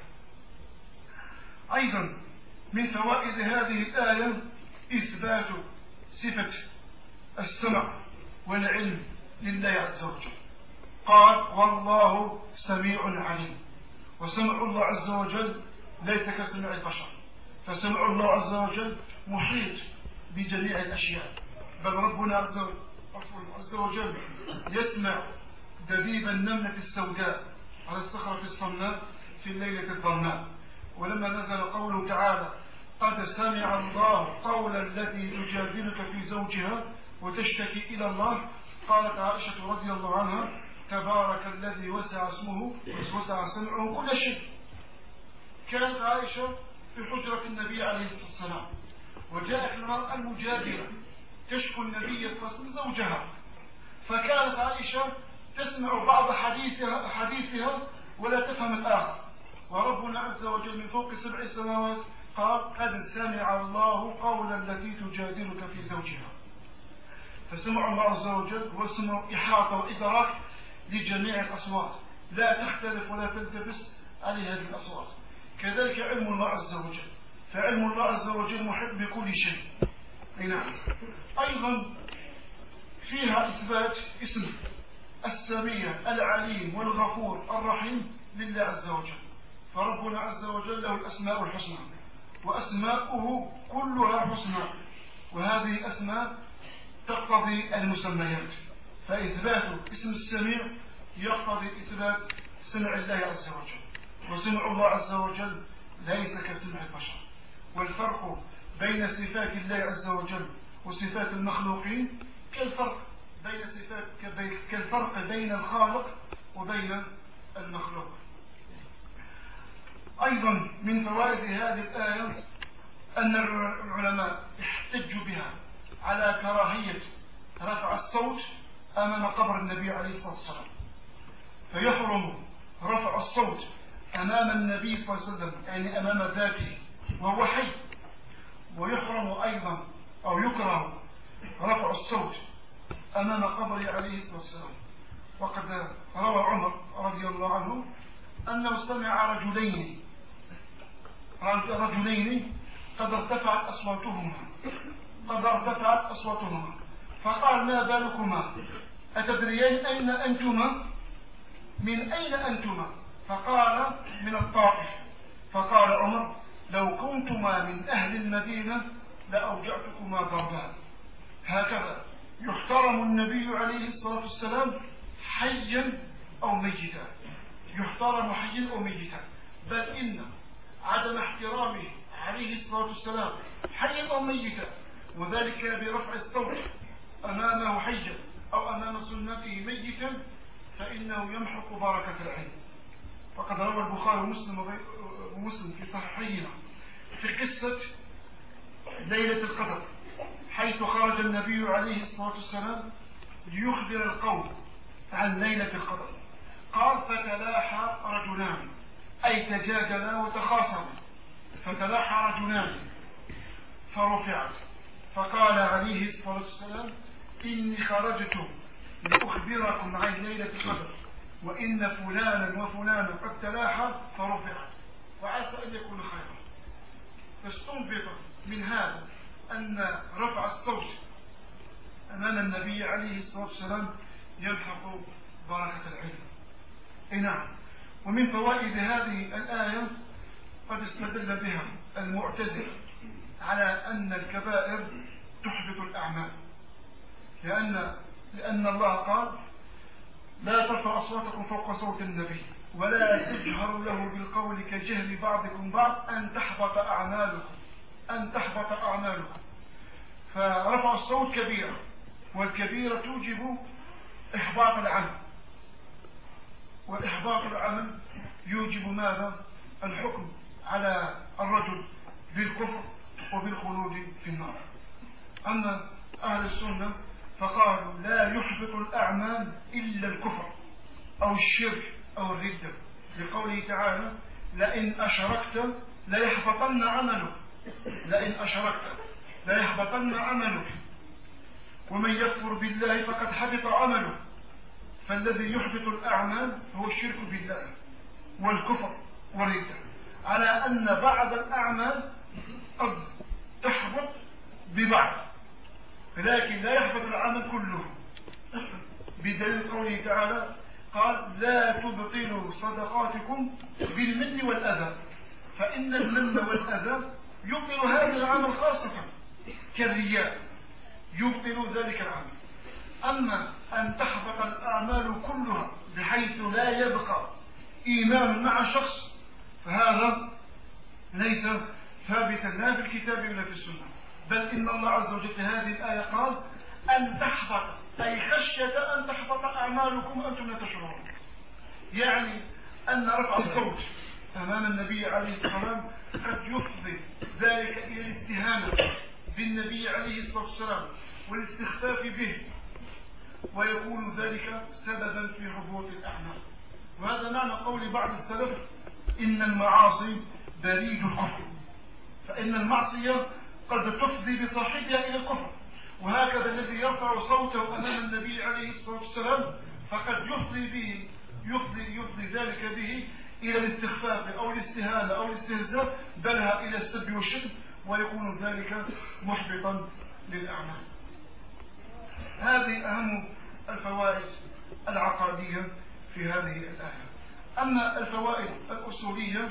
أيضا من فوائد هذه الآية إثبات صفة السمع والعلم لله عز وجل. قال والله سميع عليم، وسمع الله عز وجل ليس كسمع البشر، فسمع الله عز وجل محيط بجميع الأشياء، بل ربنا عز وجل يسمع دبيب النملة السوداء على الصخرة الصماء في الليلة الظلماء. ولما نزل قوله تعالى قد سمع الله قول التي تجادلك في زوجها وتشتكي إلى الله، قالت عائشة رضي الله عنها تبارك الذي وسع اسمه وسع سمعه كل شيء. كانت عائشة في حجرة النبي عليه الصلاة والسلام وجاءت المرأة المجادلة تشكو النبي صلى الله عليه وسلم زوجها، فكانت عائشة تسمع بعض حديثها, حديثها ولا تفهم الآخر، وربنا عز وجل من فوق سبع سماوات قال قد سمع الله قول التي تجادلك في زوجها. فسمع الله عز وجل هو سمع إحاطة وإدراك لجميع الأصوات لا تختلف ولا تلتبس عليه هذه الأصوات. كذلك علم الله عز وجل، فعلم الله عز وجل محيط بكل شيء. نعم. أيضا فيها إثبات اسم السميع العليم والغفور الرحيم لله عز وجل، فربنا عز وجل له الأسماء الحسنى وأسماؤه كلها حسنى، وهذه الأسماء تقتضي المسميات، فإثبات اسم السميع يقتضي إثبات سمع الله عز وجل، وسمع الله عز وجل ليس كسمع البشر. والفرق بين صفات الله عز وجل وصفات المخلوقين كالفرق بين صفات كالفرق بين الخالق وبين المخلوق. أيضا من فوائد هذه الآية أن العلماء احتجوا بها على كراهية رفع الصوت أمام قبر النبي عليه الصلاة والسلام، فيحرم رفع الصوت أمام النبي صلى الله عليه وسلم يعني أمام ذاته وهو حي، ويحرم أيضا أو يكره رفع الصوت أمام قبره عليه الصلاة والسلام. وقد روى عمر رضي الله عنه أنه سمع رجلين رجلين قد ارتفعت أصواتهما قد ارتفعت أصواتهما فقال ما بالكما أتدريان أين أنتما؟ من أين أنتما؟ فقال من الطائف. فقال عمر لو كنتما من أهل المدينة لأوجعتكما ضربان. هكذا يحترم النبي عليه الصلاة والسلام حيا أو ميتا، يحترم حيا أو ميتا، بل إن عدم احترامه عليه الصلاة والسلام حيا أو ميتا وذلك برفع الصوت أمامه حيا أو أمام سنته ميتا فإنه يمحق بركة العلم. وقد روى البخاري ومسلم ومسلم في صحيحيهما في قصة ليلة القدر حيث خرج النبي عليه الصلاة والسلام ليخبر القوم عن ليلة القدر. قال فتلاحى رجلان أي تجادلا وتخاصما، فتلاحى رجلان فرفعت، فقال عليه الصلاة والسلام إني خرجت لأخبركم عن ليلة القدر وإن فلانا وفلانا قد تلاحى فرفعت وعسى أن يكون خيرا. فاستنبط من هذا أن رفع الصوت أمام النبي عليه الصلاة والسلام يمحق بركة العلم. نعم. ومن فوائد هذه الآية قد استدل بها المعتزلة على أن الكبائر تحبط الأعمال، لأن لأن الله قال لا ترفعوا أصواتكم فوق صوت النبي ولا تجهروا له بالقول كجهل بعضكم بعض أن تحبط أعمالكم أن تحبط أعمالكم. فرفع الصوت كبيرة، والكبيرة توجب إحباط العمل، والإحباط العمل يوجب ماذا؟ الحكم على الرجل بالكفر وبالخلود في النار. أما أهل السنة فقالوا لا يحبط الأعمال إلا الكفر أو الشرك أو الردة، لقوله تعالى لئن أشركت ليحبطن عملك لئن أشركت ليحبطن عملك ومن يكفر بالله فقد حبط عمله. فالذي يحبط الأعمال هو الشرك بالله والكفر والردة، على أن بعض الأعمال قد تحبط ببعض، لكن لا يحبط العمل كله، بدليل قوله تعالى قال لا تبطلوا صدقاتكم بالمن والأذى، فإن المن والأذى يبطل هذا العمل خاصة كالرياء، يبطل ذلك العمل. أما أن تحبط الأعمال كلها بحيث لا يبقى إيمان مع شخص فهذا ليس ثابتا لا في الكتاب ولا في السنة، بل إن الله عز وجل في هذه الآية قال أن تحبط، أي خشية أن تحبط أعمالكم أنتم لا تشعرون. يعني أن رفع الصوت أمام النبي عليه الصلاة والسلام قد يفضي ذلك إلى الاستهانة بالنبي عليه الصلاة والسلام والاستخفاف به، ويكون ذلك سببا في هبوط الأعمال. وهذا معنى قول بعض السلف إن المعاصي بريد الكفر، فإن المعصية قد تفضي بصاحبها إلى الكفر. وهكذا الذي يرفع صوته أمام النبي عليه الصلاة والسلام فقد يفضي به يفضي, يفضي ذلك به إلى الاستخفاف أو الاستهانة أو الاستهزاء، بل إلى السب والشتم، ويكون ذلك محبطا للأعمال. هذه أهم الفوائد العقادية في هذه الآية. أما الفوائد الأصولية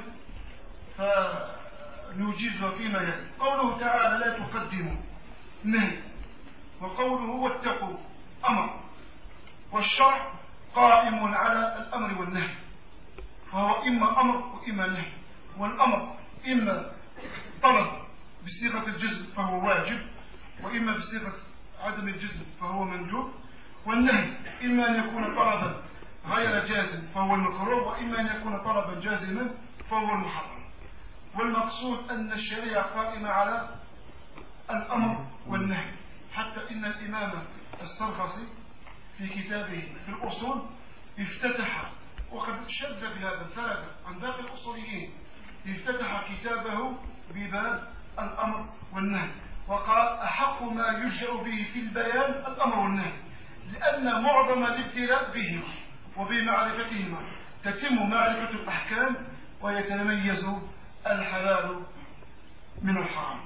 فنوجزها فيما يلي. قوله تعالى لا تقدموا نهي، وقوله واتقوا أمر، والشرع قائم على الأمر والنهي، فهو إما أمر وإما نهي. والأمر إما طلب بصيغة الجزم فهو واجب، وإما بصيغة عدم الجزم فهو مندوب. والنهي إما أن يكون طلبا غير جازم فهو المكروه، وإما أن يكون طلبا جازما فهو المحرم. والمقصود أن الشريعة قائمة على الأمر والنهي، حتى إن الإمام السرخسي في كتابه في الأصول افتتح، وقد شد بهذا الفرد عن باقي الأصوليين، افتتح كتابه بباب الأمر والنهي، وقال أحق ما يلجأ به في البيان الأمر والنهي، لأن معظم الابتلاء بهما وبمعرفتهما تتم معرفة الأحكام ويتميز الحلال من الحرام.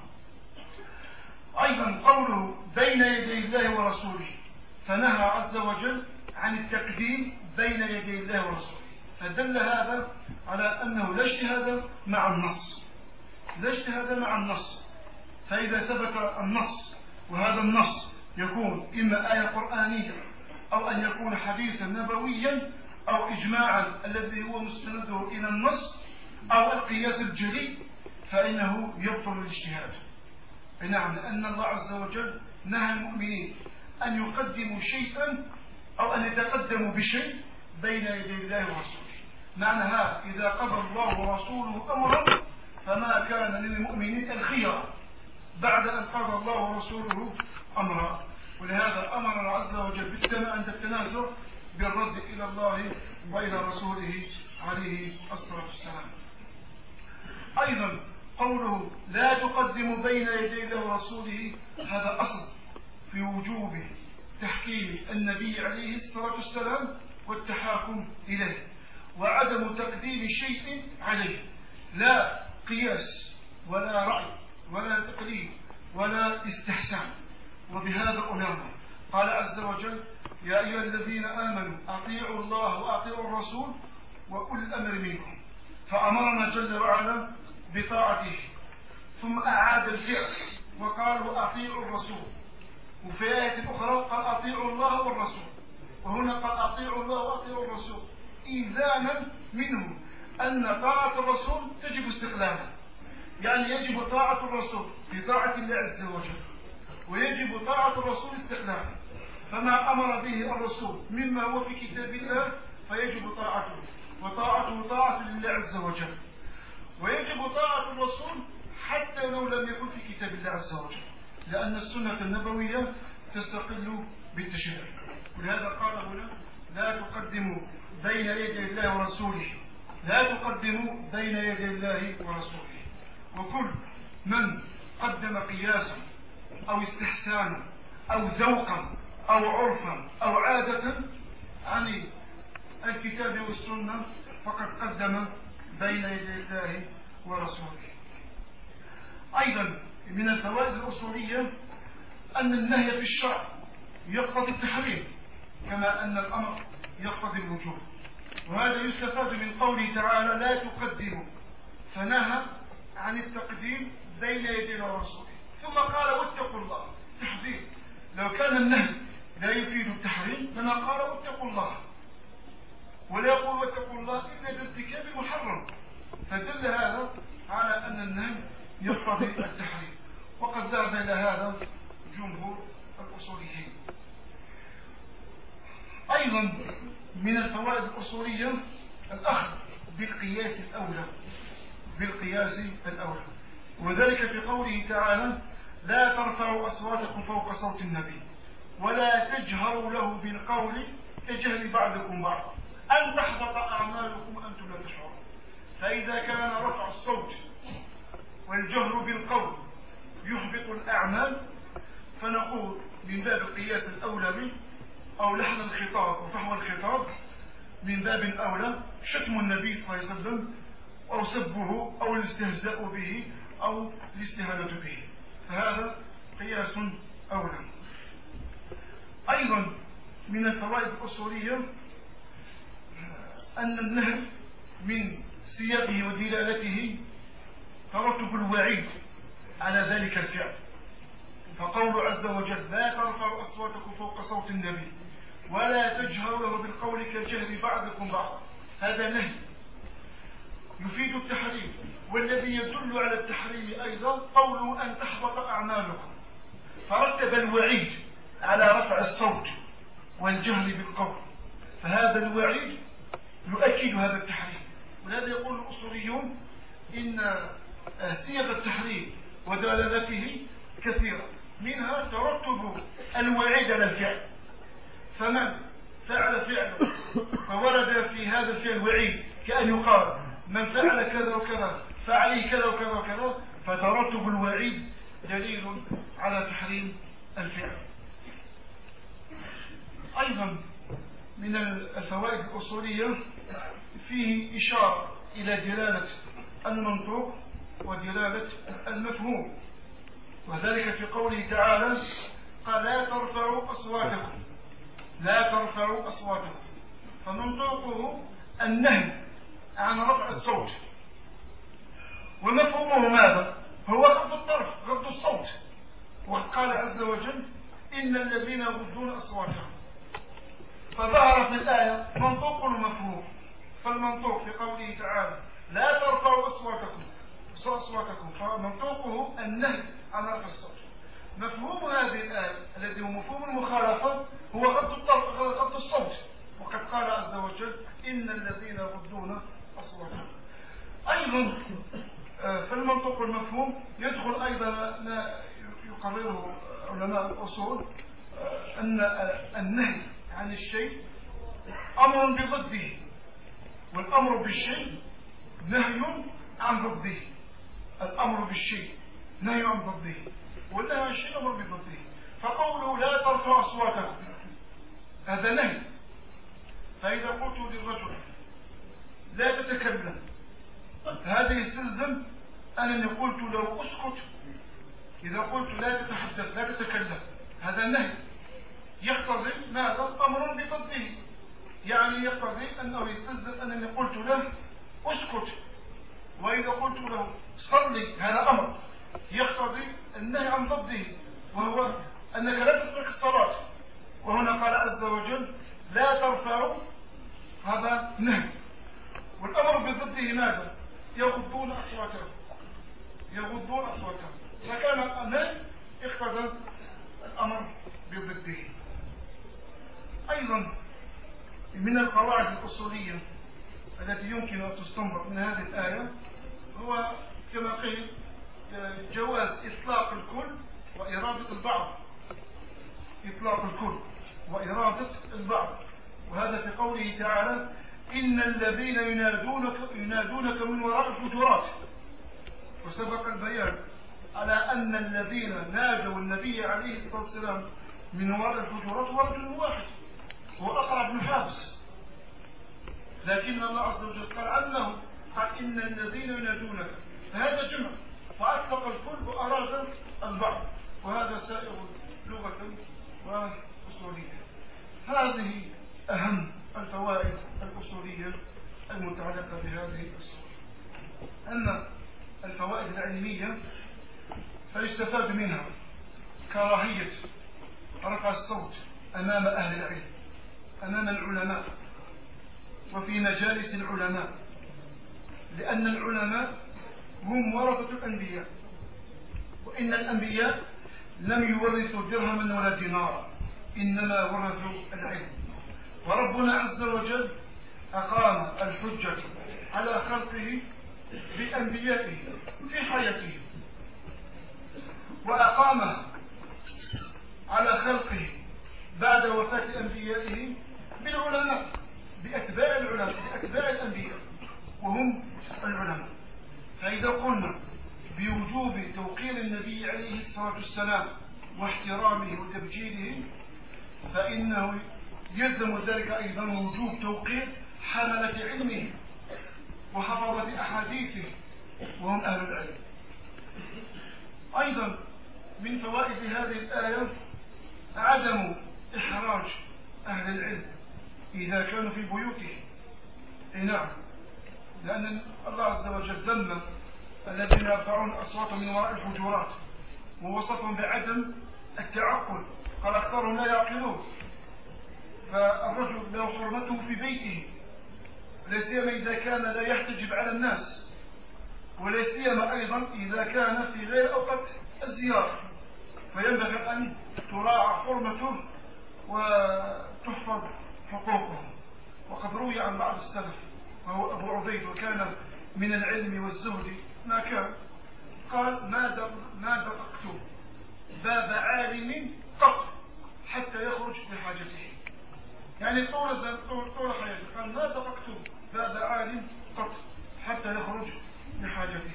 أيضا قوله بين يدي الله ورسوله، فنهى عز وجل عن التقديم بين يدي الله ورسوله، فدل هذا على أنه لا اجتهاد مع النص لا اجتهاد مع النص فإذا ثبت النص، وهذا النص يكون إما آية قرآنية أو أن يكون حديثا نبويا أو إجماعا الذي هو مستنده إلى النص أو القياس الجلي، فإنه يبطل الاجتهاد. نعم، لأن الله عز وجل نهى المؤمنين أن يقدموا شيئا أو أن يتقدموا بشيء بين يدي الله ورسوله. معنى هذا إذا قضى الله ورسوله أمرا فما كان للمؤمنين الخيار بعد أن قضى الله ورسوله أمرا. ولهذا أمر الله عز وجل عند التنازع بالرد إلى الله وإلى رسوله عليه الصلاة والسلام. أيضا قوله لا تقدموا بين يدي الله ورسوله، هذا أصل في وجوب تحكيم النبي عليه الصلاة والسلام والتحاكم إليه، وعدم تقديم شيء عليه، لا قياس ولا رأي ولا تقليد ولا استحسان. وبهذا أمرنا. قال عز وجل يا أيها الذين آمنوا أطيعوا الله وأطيعوا الرسول وأولي الأمر منكم، فأمرنا جل وعلا بطاعته، ثم أعاد الفعل وقال وأطيعوا الرسول، وفي آية أخرى قال أطيعوا الله والرسول، وهنا قال أطيعوا الله وأطيعوا الرسول، إيذانا منه أن طاعة الرسول تجب استقلالا، يعني يجب طاعة الرسول في طاعة الله عز وجل، ويجب طاعة الرسول استقلالا، فما أمر به الرسول مما هو في كتاب الله فيجب طاعته، وطاعته طاعة لله عز وجل، ويجب طاعة الرسول حتى لو لم يكن في كتاب الله عز وجل، لأن السنة النبوية تستقل بالتشريع. ولهذا قال هنا لا تقدموا بين يدي الله ورسوله، لا تقدموا بين يدي الله ورسوله. وكل من قدم قياسا أو استحسانا أو ذوقا أو عرفا أو عادة عن الكتاب والسنة فقد قدم بين يدي الله ورسوله. أيضا من الفوائد الأصولية أن النهي في الشرع يقتضي التحريم كما أن الأمر يقتضي الوجوب، وهذا يستفاد من قوله تعالى لا تقدموا، فنهى عن التقديم بين يدي الله ورسوله، ثم قال واتقوا الله تحذير. لو كان النهي لا يفيد التحريم لما قال واتقوا الله، ولا يقول واتقوا الله إلا بارتكاب محرم، فدل هذا على أن النهي يقتضي التحريم، وقد ذهب إلى هذا جمهور الأصوليين. أيضا من الفوائد الأصولية الأخذ بالقياس الأولى، بالقياس الأولى، وذلك في قوله تعالى لا ترفعوا أصواتكم فوق صوت النبي ولا تجهروا له بالقول كجهر بعضكم بعضا أن تحبط أعمالكم وأنتم لا تشعرون. فإذا كان رفع الصوت والجهر بالقول يحبط الأعمال فنقول من باب القياس الأولى به أو لحن الخطاب وفحوى الخطاب من باب أولى شتم النبي صلى الله عليه وسلم أو سبه أو الاستهزاء به أو الاستهانة به، فهذا قياس أولى. أيضا من الفوائد الأصولية أن النهي من سياقه ودلالته ترتب الوعيد على ذلك الفعل، فقول عز وجل لا ترفعوا أصواتكم فوق صوت النبي ولا تجهروا له بالقول كجهر بعضكم بعضا، هذا نهي يفيد التحريم، والذي يدل على التحريم أيضا قوله أن تحبط أعمالكم، فرتب الوعيد على رفع الصوت والجهر بالقول، فهذا الوعيد يؤكد هذا التحريم. ولهذا يقول الأصوليون إن صيغ التحريم ودلالته كثيرة، منها ترتب الوعيد على الفعل، فمن فعل فعلا فورد في هذا الفعل وعيد كأن يقال من فعل كذا وكذا فعليه كذا وكذا وكذا، فترتب الوعيد دليل على تحريم الفعل. أيضا من الفوائد الأصولية فيه إشارة إلى دلالة المنطوق ودلالة المفهوم، وذلك في قوله تعالى قال لا ترفعوا أصواتكم، لا ترفعوا أصواتكم، فمنطوقه النهي عن رفع الصوت، ومفهومه ماذا؟ هو غض الطرف، غض الصوت، وقد قال عز وجل إن الذين يغضون أصواتهم، فظهر في الآية منطوق ومفهوم. فالمنطوق في قوله تعالى لا ترفعوا أصواتكم أصواتكم فمنطوقه النهي عن رفع الصوت. مفهوم هذه الآية الذي هو مفهوم المخالفة هو غض الطرف، غض الصوت، وقد قال عز وجل إن الذين يغضون أصواتهم. أيضا فالمنطوق والمفهوم يدخل أيضا ما يقرره علماء الأصول أن النهي عن الشيء أمر بضده، والأمر بالشيء نهي عن ضده. الأمر بالشيء نهي عن ضده، والنهي عن الشيء أمر بضده. فقوله لا ترفع أصواتكم هذا نهي، فإذا قلت للرجل لا تتكلم هذا يستلزم أنني قلت له اسكت. إذا قلت لا تتحدث لا تتكلم هذا نهي يقتضي ماذا؟ أمر بضده، يعني يقتضي أنه يستلزم أنني قلت له اسكت. وإذا قلت له صلي هذا أمر يقتضي النهي عن ضده، وهو أنك لا تترك الصلاة، وهنا قال عز وجل لا ترفعوا، هذا نهي، والأمر بضده ماذا؟ يغضون أصواتهم، يغضون أصواتهم، فكان النهي اقتضى الأمر بضده. أيضا من القواعد الأصولية التي يمكن أن تستنبط من هذه الآية هو كما قيل جواز إطلاق الكل وإرادة البعض، إطلاق الكل وإرادة البعض، وهذا في قوله تعالى إن الذين ينادونك ينادونك من وراء الحجرات. وسبق البيان على أن الذين نادوا النبي عليه الصلاة والسلام من وراء الحجرات هو رجل واحد، هو أقرع بن حابس، لكن الله عز وجل قال عنه قال إن الذين ينادونك، فهذا جمع فأطلق الكل وأراد البعض، وهذا سائر لغة وأصولية. هذه أهم الفوائد الأصولية المتعلقة بهذه الأصول. أما الفوائد العلمية فيستفاد منها كراهية رفع الصوت أمام أهل العلم، أمام العلماء وفي مجالس العلماء، لأن العلماء هم ورثة الأنبياء، وإن الأنبياء لم يورثوا درهما ولا دينارا، إنما ورثوا العلم. وربنا عز وجل أقام الحجة على خلقه بأنبيائه في حياته، وأقامها على خلقه بعد وفاة أنبيائه بالعلماء، بأتباع العلماء، بأتباع الأنبياء وهم العلماء. فإذا قلنا بوجوب توقير النبي عليه الصلاة والسلام واحترامه وتبجيله، فإنه يلزم ذلك أيضا وجوب توقير حملة علمه وحفظة أحاديثه وهم أهل العلم. أيضا من فوائد هذه الآية عدم إحراج أهل العلم إذا كانوا في بيوتهم. نعم، لأن الله عز وجل ذم الذين يرفعون أصواتهم من وراء الحجرات ووصفهم بعدم التعقل، قال أكثرهم لا يعقلون. فالرجل له حرمته في بيته، لا سيما إذا كان لا يحتجب على الناس، ولا سيما أيضا إذا كان في غير أوقات الزيارة، فينبغي أن تراعى حرمته وتحفظ حقوقه. وقد روي عن بعض السلف وهو أبو عبيد، وكان من العلم والزهد ما كان، قال ما ما دققت باب عالم قط حتى يخرج لحاجته، يعني طول طول طول حياته قال ما دققت باب عالم قط حتى يخرج لحاجته.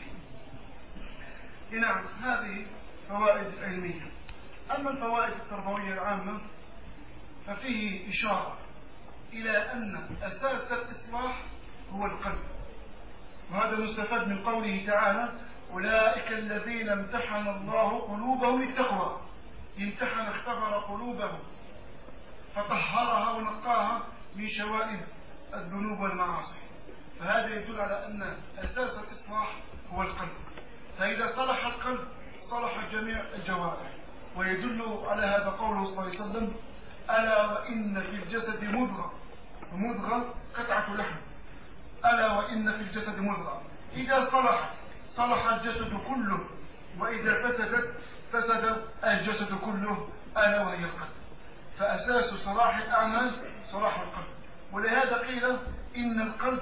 نعم، هذه فوائد علمية. أما الفوائد التربوية العامة ففيه إشارة إلى أن أساس الإصلاح هو القلب، وهذا مستفاد من قوله تعالى أولئك الذين امتحن الله قلوبهم للتقوى. امتحن اختبر قلوبهم فطهرها ونقاها من شوائب الذنوب والمعاصي، فهذا يدل على أن أساس الإصلاح هو القلب، فإذا صلح القلب صلح جميع الجوارح. ويدل على هذا قوله صلى الله عليه وسلم ألا وإن في الجسد مضغة، مضغة قطعة لحم، ألا وإن في الجسد مضغة إذا صلحت صلح الجسد كله، وإذا فسدت فسد الجسد كله، ألا وهي القلب. فأساس صلاح الأعمال صلاح القلب، ولهذا قيل إن القلب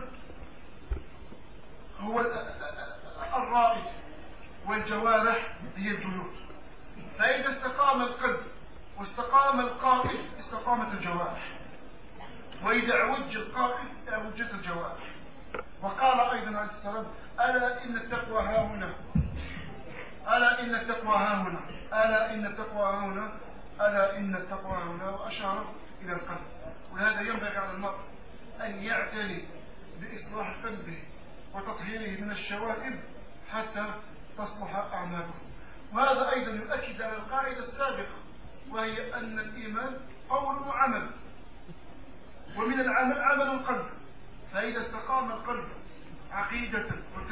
هو الرائد والجوارح هي الجنود، فإذا استقام القلب واستقام القائد استقامت الجوارح، وإذا عوج القائد عوجت الجوارح. وقال أيضا عليه السلام ألا إن التقوى ها هنا، ألا إن التقوى ها هنا، ألا إن التقوى ها هنا، ألا إن التقوى ها هنا، وأشار إلى القلب. ولهذا ينبغي على المرء أن يعتني بإصلاح قلبه وتطهيره من الشوائب حتى تصلح أعماله. وهذا أيضا يؤكد على القاعدة السابقة، وهي أن الإيمان قول وعمل، ومن العمل عمل القلب. فإذا استقام القلب عقيدة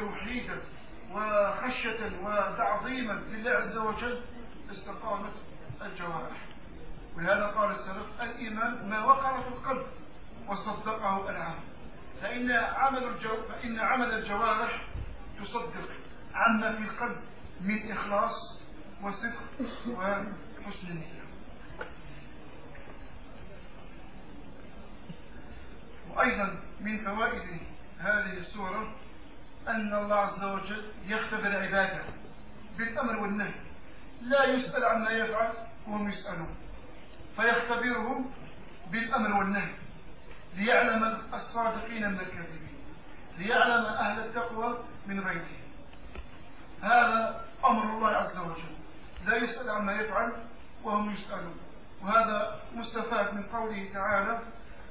وتوحيدا وخشية وتعظيما لله عز وجل استقامت الجوارح. ولهذا قال السلف الإيمان ما وقر في القلب وصدقه العمل. فإن عمل الجو فإن عمل الجوارح تصدق عما في القلب من إخلاص وصدق وحسن النية. وأيضا من فوائد هذه السورة أن الله عز وجل يختبر عباده بالأمر والنهي، لا يسأل عما يفعل وهم يسألون، فيختبرهم بالأمر والنهي ليعلم الصادقين من الكاذبين، ليعلم أهل التقوى من غيرهم. هذا أمر الله عز وجل، لا يسأل عما يفعل وهم يسألون. وهذا مستفاد من قوله تعالى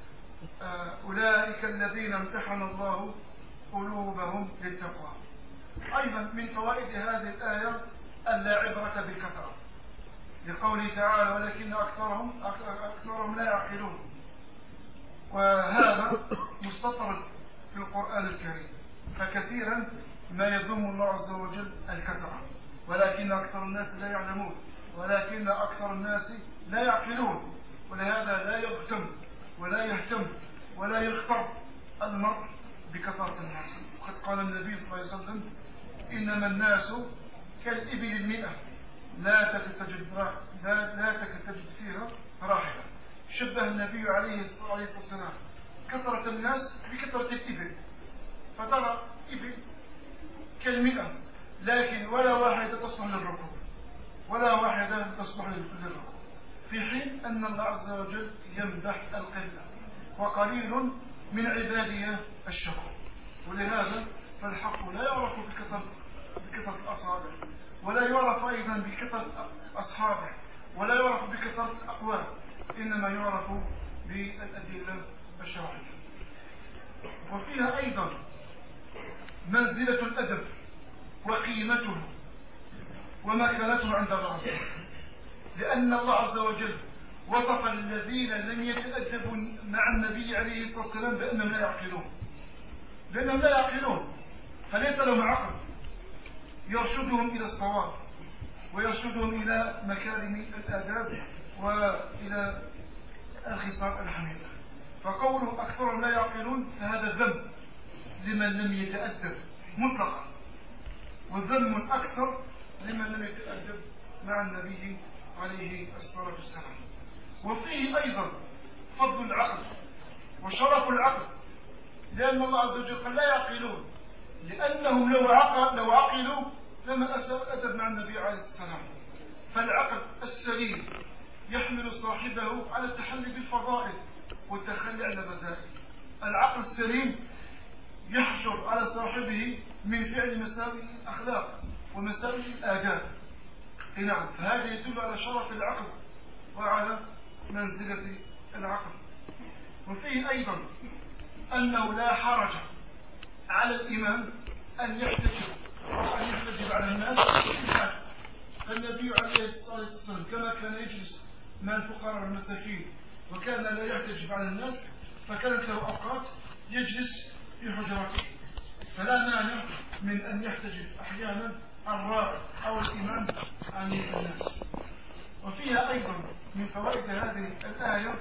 أولئك الذين امتحن الله قلوبهم للتقوى. أيضا من فوائد هذه الآية ألا عبرة بالكثرة، لقوله تعالى ولكن أكثرهم أكثرهم لا يعقلون. وهذا مستطرد في القرآن الكريم، فكثيرا ما يذم الله عز وجل الكثرة، ولكن أكثر الناس لا يعلمون، ولكن أكثر الناس لا يعقلون. ولهذا لا يهتم ولا يهتم ولا يغتر المرء بكثرة الناس. وقد قال النبي صلى الله عليه وسلم إنما الناس كالإبل المئة لا تكتجد لا, لا تكتجد فيها راحلة. شبه النبي عليه الصلاة والسلام كثرة الناس بكثرة الإبل، فترى إبل كالمئة لكن ولا واحدة تصلح للركوب، ولا واحدة تصلح للركوب، في حين أن الله عز وجل يمدح القلة وقليل من عبادي الشكور. ولهذا فالحق لا يعرف بكثرة بكثرة الأصابع، ولا يعرف أيضا بكثرة أصحابه، ولا يعرف بكثرة الأقوال، إنما يعرف بالأدلة الشرعية. وفيها أيضا منزلة الأدب وقيمته ومكانته عند الله عز وجل، لأن الله عز وجل وصف الذين لم يتأدبوا مع النبي عليه الصلاة والسلام بأنهم لا يعقلون، لأنهم لا يعقلون، فليس لهم عقل يرشدهم إلى الصواب ويرشدهم إلى مكارم الآداب وإلى الخصال الحميدة. فقوله أكثرهم لا يعقلون فهذا ذم لمن لم يتأدب مطلقا، وذم أكثر لمن لم يتأدب مع النبي عليه الصلاة والسلام. وفيه أيضا فضل العقل وشرف العقل، لأن الله عز وجل قال لا يعقلون، لأنهم لو عقل لو عقلوا لما أساء الأدب مع النبي عليه السلام. فالعقل السليم يحمل صاحبه على التحلي بالفضائل والتخلي عن الرذائل. العقل السليم يحجر على صاحبه من فعل مساوئ الأخلاق ومساوئ الآداب. نعم، فهذا يدل على شرف العقل وعلى منزلة العقل. وفيه أيضا أنه لا حرج على الإمام أن يحتجب أن يحتجب على الناس. فالنبي عليه الصلاة والسلام كما كان يجلس مع الفقراء والمساكين وكان لا يحتجب على الناس، فكانت له أوقات يجلس في حجرته، فلا مانع من أن يحتجب أحيانا الراعي أو الإمام عن الناس. وفيها أيضا من فوائد هذه الآية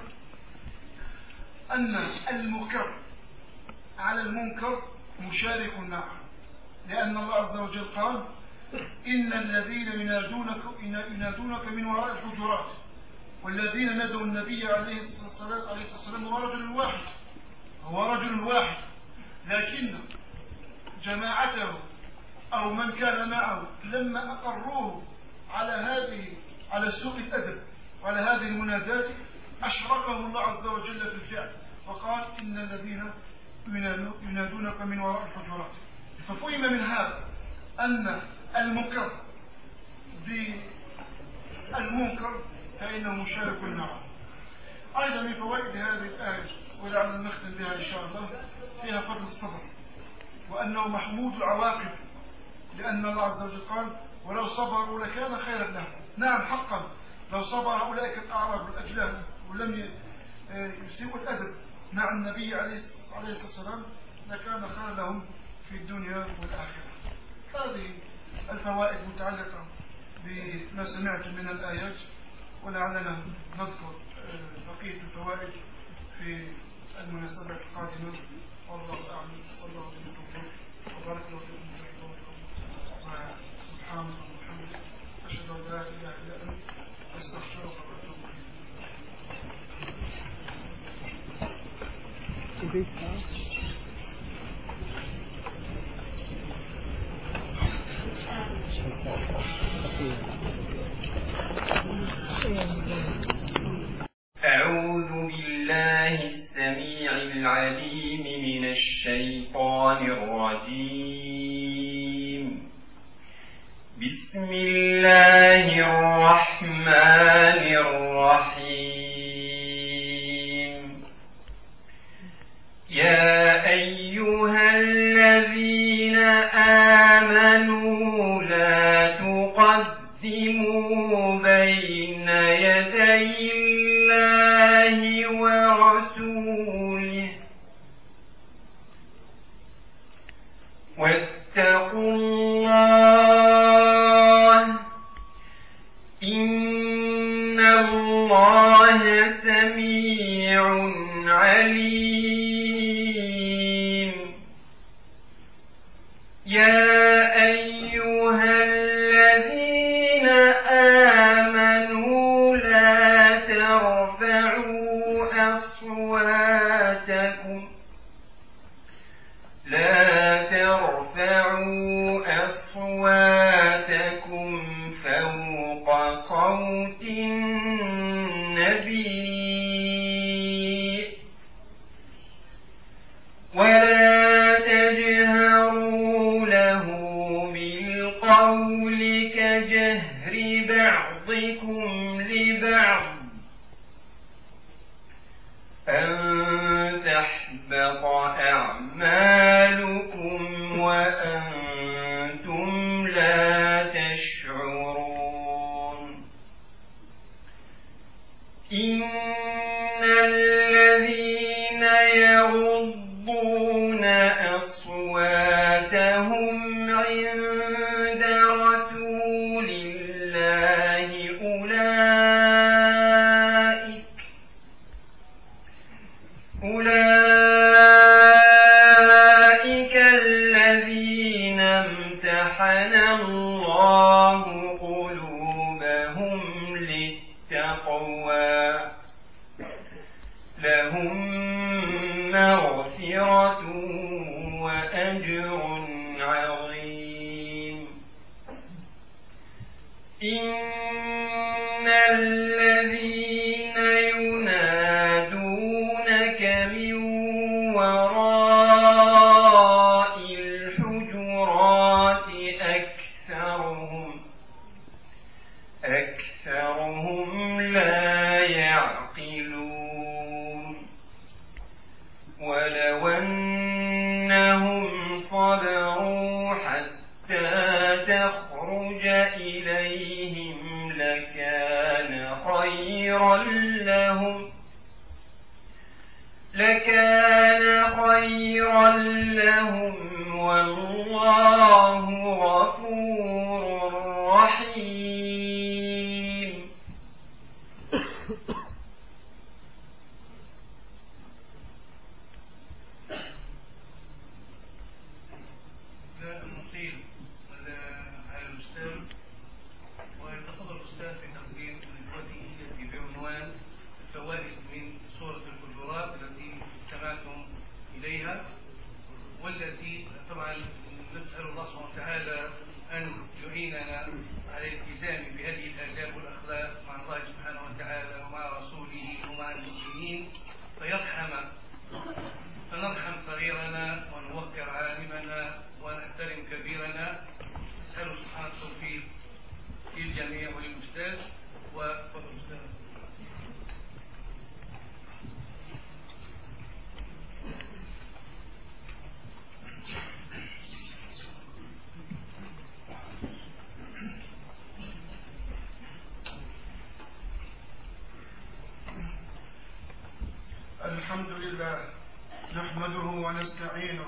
أن المكر على المنكر مشارك معه، لأن الله عز وجل قال إن الذين ينادونك ينادونك من وراء الحجرات والذين ندوا النبي عليه الصلاة والسلام هو رجل واحد هو رجل واحد لكن جماعته أو من كان معه لما أقروه على هذه على سوء الأدب وعلى هذه المنادات أشركهم الله عز وجل في الفعل، وقال إن الذين ينادونك من وراء الحجرات. ففهم من هذا أن المنكر بالمنكر فإنه مشارك معه. أيضا من فوائد هذه الآية ولعل نختم بها إن شاء الله فيها فضل الصبر، وأنه محمود العواقب، لأن الله عز وجل قال ولو صبروا لكان خيرا لهم. نعم حقا لو صبر أولئك الأعراب والأجلال ولم يسيئوا الأدب مع النبي عليه الصلاة والسلام لكان خيرا لهم في الدنيا والآخرة. هذه الفوائد متعلقة بما سمعت من الآيات، ولعلنا نذكر بقية الفوائد في المناسبة القادمة. والله أعلم. صلى الله عليه وسلم وبارك الله فيكم وسبحانك وبحمدك أشهد أن لا إله إلا أنت أستغفرك وأتوب إليك. أعوذ بالله السميع العليم من الشيطان الرجيم. بسم الله الرحمن الرحيم. يا أيها الذين آمنوا لا تقدموا بين يدي الله ورسوله واتقوا الله إن الله سميع عليم. يا أيها الذين آمنوا لا ترفعوا أصواتكم لا ترفعوا أصواتكم فوق صوت النبي ولا تجهروا له بالقول كجهر بعضكم لبعض أن تحبط أعمالكم وأنتم لا تشعرون. إن الذين يغضون أصواتهم عند رسول الله أولئك أولئك الذين امتحن الله قلوبهم للتقوى لهم مغفرة وأجر عظيم. إن الذين ينادونك من وراء الحجرات أكثرهم أكثرهم لا يعقلون. ولو أنهم صبروا حتى تخرج إليهم لكان خيرا لهم لكان خيرا لهم والله غفور رحيم. لا نطيل ولا على الأستاذ ويتفضل الأستاذ في تقديم ندوته التي بعنوان الفوائد من سورة الحجرات التي استمعتم إليها، والتي طبعا نسأل الله سبحانه وتعالى أن يعيننا على الالتزام بهذه الآداب والأخلاق مع الله سبحانه وتعالى ومع رسوله ومع المسلمين، فيرحم فنرحم صغيرنا ونوقر عالمنا ونحترم كبيرنا. نسأل سبحانه التوفيق للجميع وللأستاذ. وفضل الأستاذ. الحمد لله نحمده ونستعينه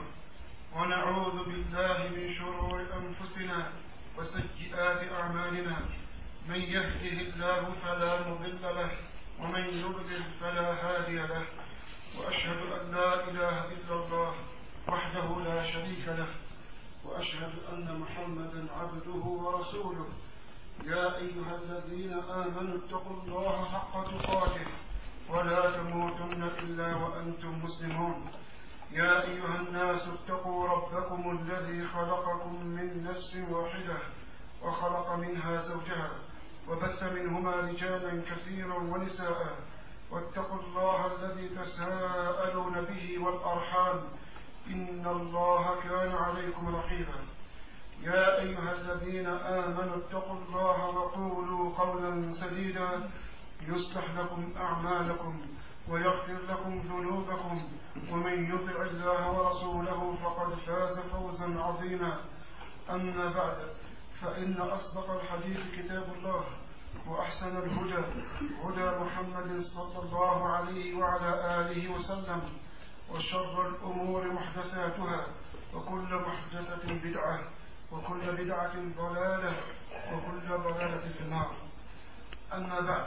ونعوذ بالله من شرور أنفسنا وسيئات أعمالنا. من يهده الله فلا مضل له ومن يضلل فلا هادي له، وأشهد أن لا إله إلا الله وحده لا شريك له، وأشهد أن محمدا عبده ورسوله. يا أيها الذين آمنوا اتقوا الله حق تقاته ولا تموتن إلا وأنتم مسلمون. يا أيها الناس اتقوا ربكم الذي خلقكم من نفس واحدة وخلق منها زوجها وبث منهما رجالا كثيرا ونساء، واتقوا الله الذي تساءلون به والأرحام إن الله كان عليكم رقيبا. يا أيها الذين آمنوا اتقوا الله وقولوا قولا سديدا يصلح لكم أعمالكم ويغفر لكم ذنوبكم، ومن يطع الله ورسوله فقد فاز فوزا عظيما. أما بعد، فإن أصدق الحديث كتاب الله، وأحسن الهدى هدى محمد صلى الله عليه وعلى آله وسلم، وشر الأمور محدثاتها، وكل محدثة بدعة، وكل بدعة ضلالة، وكل ضلالة في النار. أما بعد،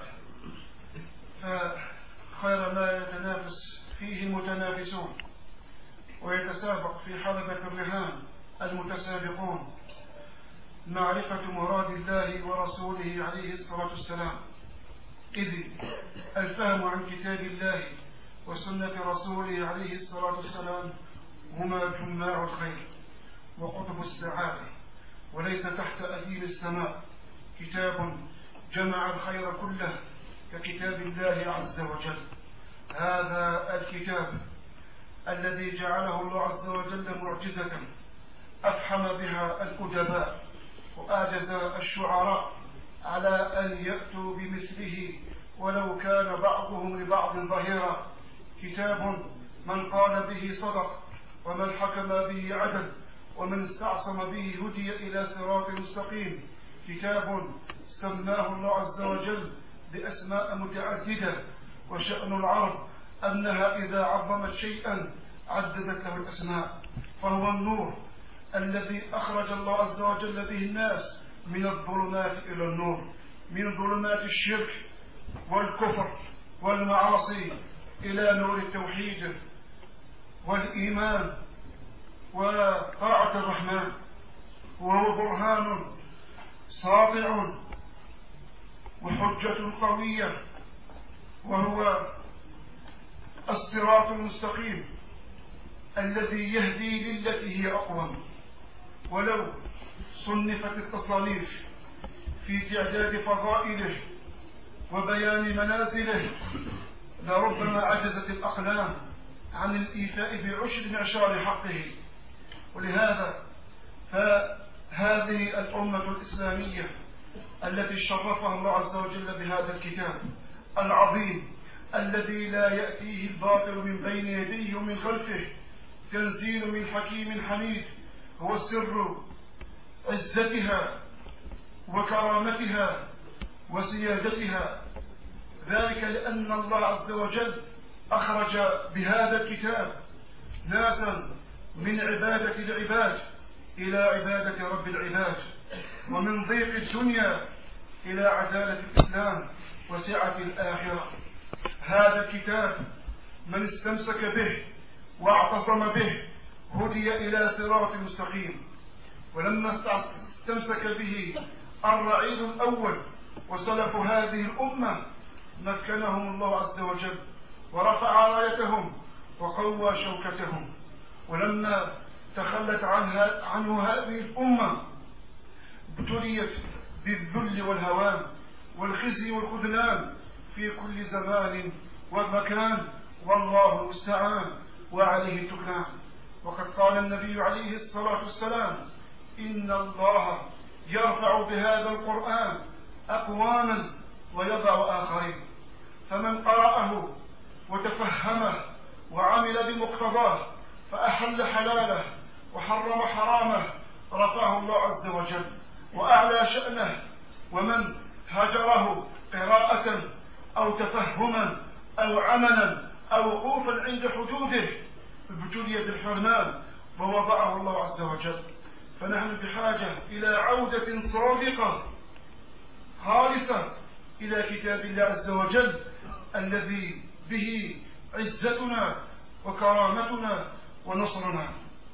فخير ما يتنافس فيه المتنافسون ويتسابق في حلبة الرهان المتسابقون معرفة مراد الله ورسوله عليه الصلاة والسلام، إذ الفهم عن كتاب الله وسنة رسوله عليه الصلاة والسلام هما جماع الخير وقطب السعادة، وليس تحت أديم السماء كتاب جمع الخير كله ككتاب الله عز وجل. هذا الكتاب الذي جعله الله عز وجل معجزة أفحم بها الأدباء وآجز الشعراء على أن يأتوا بمثله ولو كان بعضهم لبعض ظهيرا. كتاب من قال به صدق، ومن حكم به عدل، ومن استعصم به هدي إلى صراط مستقيم. كتاب سماه الله عز وجل بأسماء متعددة، وشأن العرب أنها إذا عظمت شيئا عددت له الأسماء، فهو النور الذي أخرج الله عز وجل به الناس من الظلمات إلى النور، من ظلمات الشرك والكفر والمعاصي إلى نور التوحيد والإيمان وطاعة الرحمن. وهو برهان ساطع وحجة قوية، وهو الصراط المستقيم الذي يهدي للتي هي أقوم. ولو صنفت التصانيف في تعداد فضائله وبيان منازله لربما عجزت الأقلام عن الإيفاء بعشر معشار حقه. ولهذا فهذه الأمة الإسلامية التي شرفها الله عز وجل بهذا الكتاب العظيم الذي لا يأتيه الباطل من بين يديه ومن خلفه، تنزيل من حكيم حميد، هو سر عزتها وكرامتها وسيادتها. ذلك لأن الله عز وجل أخرج بهذا الكتاب ناسا من عبادة العباد إلى عبادة رب العباد، ومن ضيق الدنيا إلى عدالة الإسلام وسعة الآخرة. هذا الكتاب من استمسك به واعتصم به هدي إلى صراط مستقيم. ولما استمسك به الرعيل الأول وسلف هذه الأمة مكنهم الله عز وجل ورفع رايتهم وقوى شوكتهم. ولما تخلت عنها عنه هذه الأمة ابتليت بالذل والهوان والخزي والخذلان في كل زمان ومكان، والله المستعان وعليه تكلان. وقد قال النبي عليه الصلاة والسلام: إن الله يرفع بهذا القرآن أقواما ويضع آخرين، فمن قرأه وتفهمه وعمل بمقتضاه فأحل حلاله وحرم حرامه رفعه الله عز وجل وأعلى شأنه. ومن هجره قراءة أو تفهما أو عملا أو وقوفا عند حدوده ابتلي بالحرمان ووضعه الله عز وجل. فنحن بحاجة إلى عودة صادقة خالصة إلى كتاب الله عز وجل الذي به عزتنا وكرامتنا ونصرنا.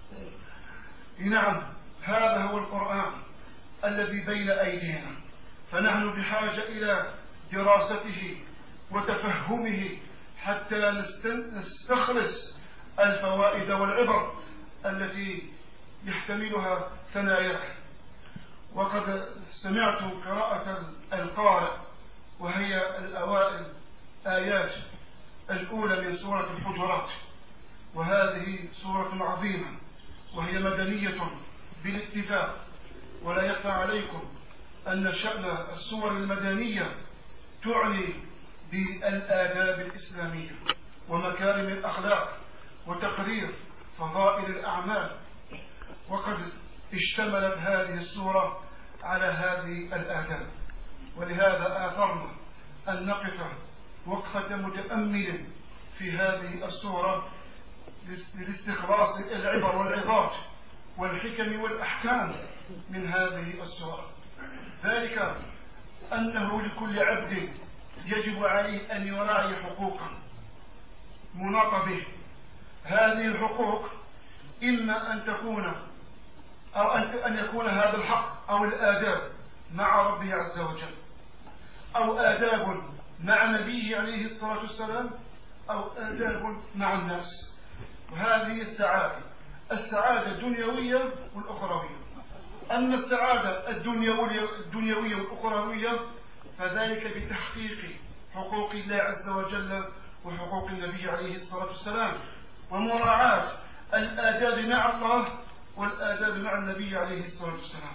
نعم، هذا هو القرآن الذي بين أيدينا، فنحن بحاجة إلى دراسته وتفهمه حتى نستخلص الفوائد والعبر التي يحتملها ثناياه. وقد سمعت قراءة القارئ وهي الأوائل آيات الأولى من سورة الحجرات، وهذه سورة عظيمة وهي مدنية بالاتفاق، ولا يخفى عليكم أن شأن السور المدنية تعني بالآداب الإسلامية ومكارم الأخلاق وتقرير فضائل الأعمال، وقد اشتملت هذه السورة على هذه الآداب. ولهذا آثرنا أن نقف وقفة متأمل في هذه السورة لاستخلاص العبر والعظات والحكم والأحكام من هذه السورة، ذلك أنه لكل عبد يجب عليه أن يراعي حقوقا مناط به. هذه الحقوق إما أن تكون أو أن يكون هذا الحق أو الآداب مع ربه عز وجل، أو آداب مع نبيه عليه الصلاة والسلام، أو آداب مع الناس. وهذه السعادة السعادة الدنيوية والأخروية. أما السعادة الدنيوية والأخروية فذلك بتحقيق حقوق الله عز وجل وحقوق النبي عليه الصلاة والسلام، ومراعاة الآداب مع الله والآداب مع النبي عليه الصلاة والسلام.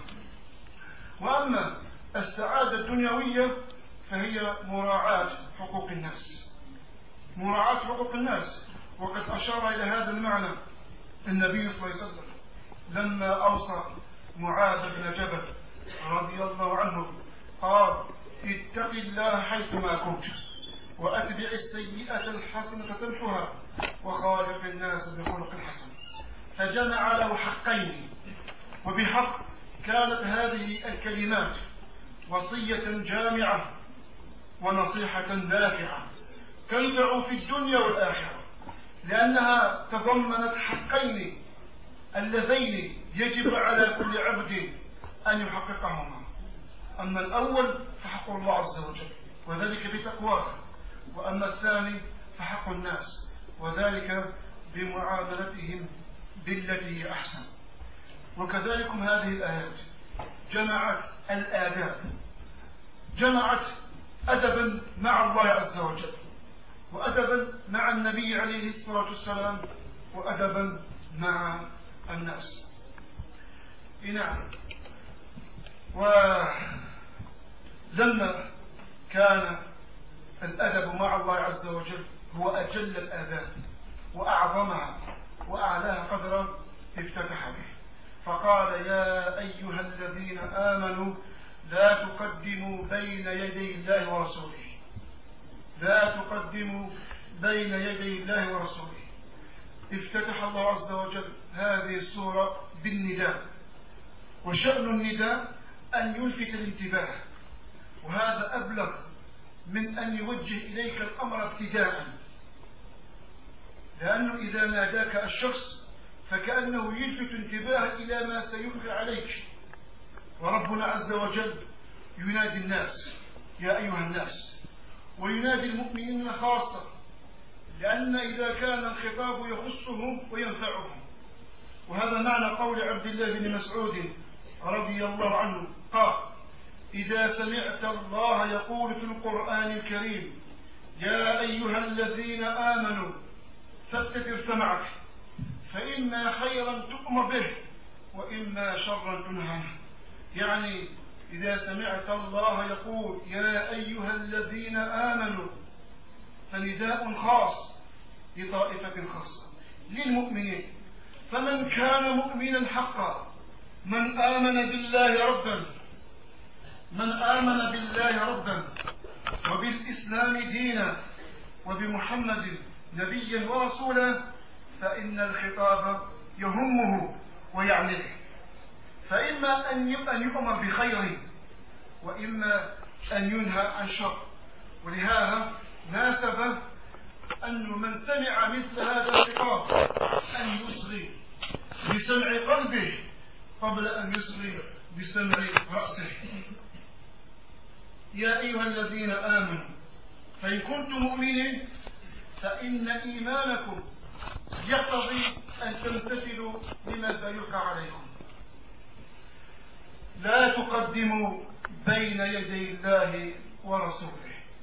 وأما السعادة الدنيوية فهي مراعاة حقوق الناس، مراعاة حقوق الناس. وقد أشار إلى هذا المعنى النبي صلى الله عليه وسلم لما أوصى معاذ بن جبل رضي الله عنه، قال: اتق الله حيثما كنت وأتبع السيئة الحسنة تمحها وخالق الناس بخلق حسن. فجمع له حقين، وبحق كانت هذه الكلمات وصية جامعة ونصيحة نافعة تنفع في الدنيا والآخرة، لأنها تضمنت حقين اللذين يجب على كل عبد أن يحققهما. أما الأول فحق الله عز وجل وذلك بتقواه، وأما الثاني فحق الناس وذلك بمعاملتهم بالتي هي أحسن. وكذلك هذه الآيات جمعت الآداب، جمعت أدبا مع الله عز وجل، وأدبا مع النبي عليه الصلاة والسلام، وأدبا مع الناس. نعم، ولما كان الأدب مع الله عز وجل هو أجل الآداب وأعظمها وأعلاها قدرا افتتح به، فقال: يا أيها الذين آمنوا لا تقدموا بين يدي الله ورسوله، لا تقدموا بين يدي الله ورسوله. افتتح الله عز وجل هذه السورة بالنداء، وشأن النداء أن يلفت الانتباه، وهذا أبلغ من أن يوجه إليك الأمر ابتداء، لأنه إذا ناداك الشخص فكأنه يلفت انتباه إلى ما سيلقي عليك. وربنا عز وجل ينادي الناس: يا أيها الناس، وينادي المؤمنين خاصة، لأن إذا كان الخطاب يخصهم وينفعهم. وهذا معنى قول عبد الله بن مسعود رضي الله عنه قال: إذا سمعت الله يقول في القرآن الكريم: يا أيها الذين آمنوا فاستتر سمعك، فإما خيرا تؤمر به وإما شرا تنهى عنه. يعني إذا سمعت الله يقول يا أيها الذين آمنوا فنداء خاص لطائفة خاصة للمؤمنين. فمن كان مؤمنا حقا، من آمن بالله ربا من آمن بالله ربا وبالإسلام دينا وبمحمد نبيا ورسولا، فإن الخطاب يهمه ويعنيه، فإما أن يؤمر بخير وإما أن ينهى عن شر. ولهذا ناسب أن من سمع مثل هذا الخطاب أن يصغي بسمع قلبه قبل أن يصغي بسمع رأسه. يا أيها الذين آمنوا فإن كنتم مؤمنين فإن إيمانكم يقتضي أن تمتثلوا لما سيلقى عليكم. لا تقدموا بين يدي الله ورسوله.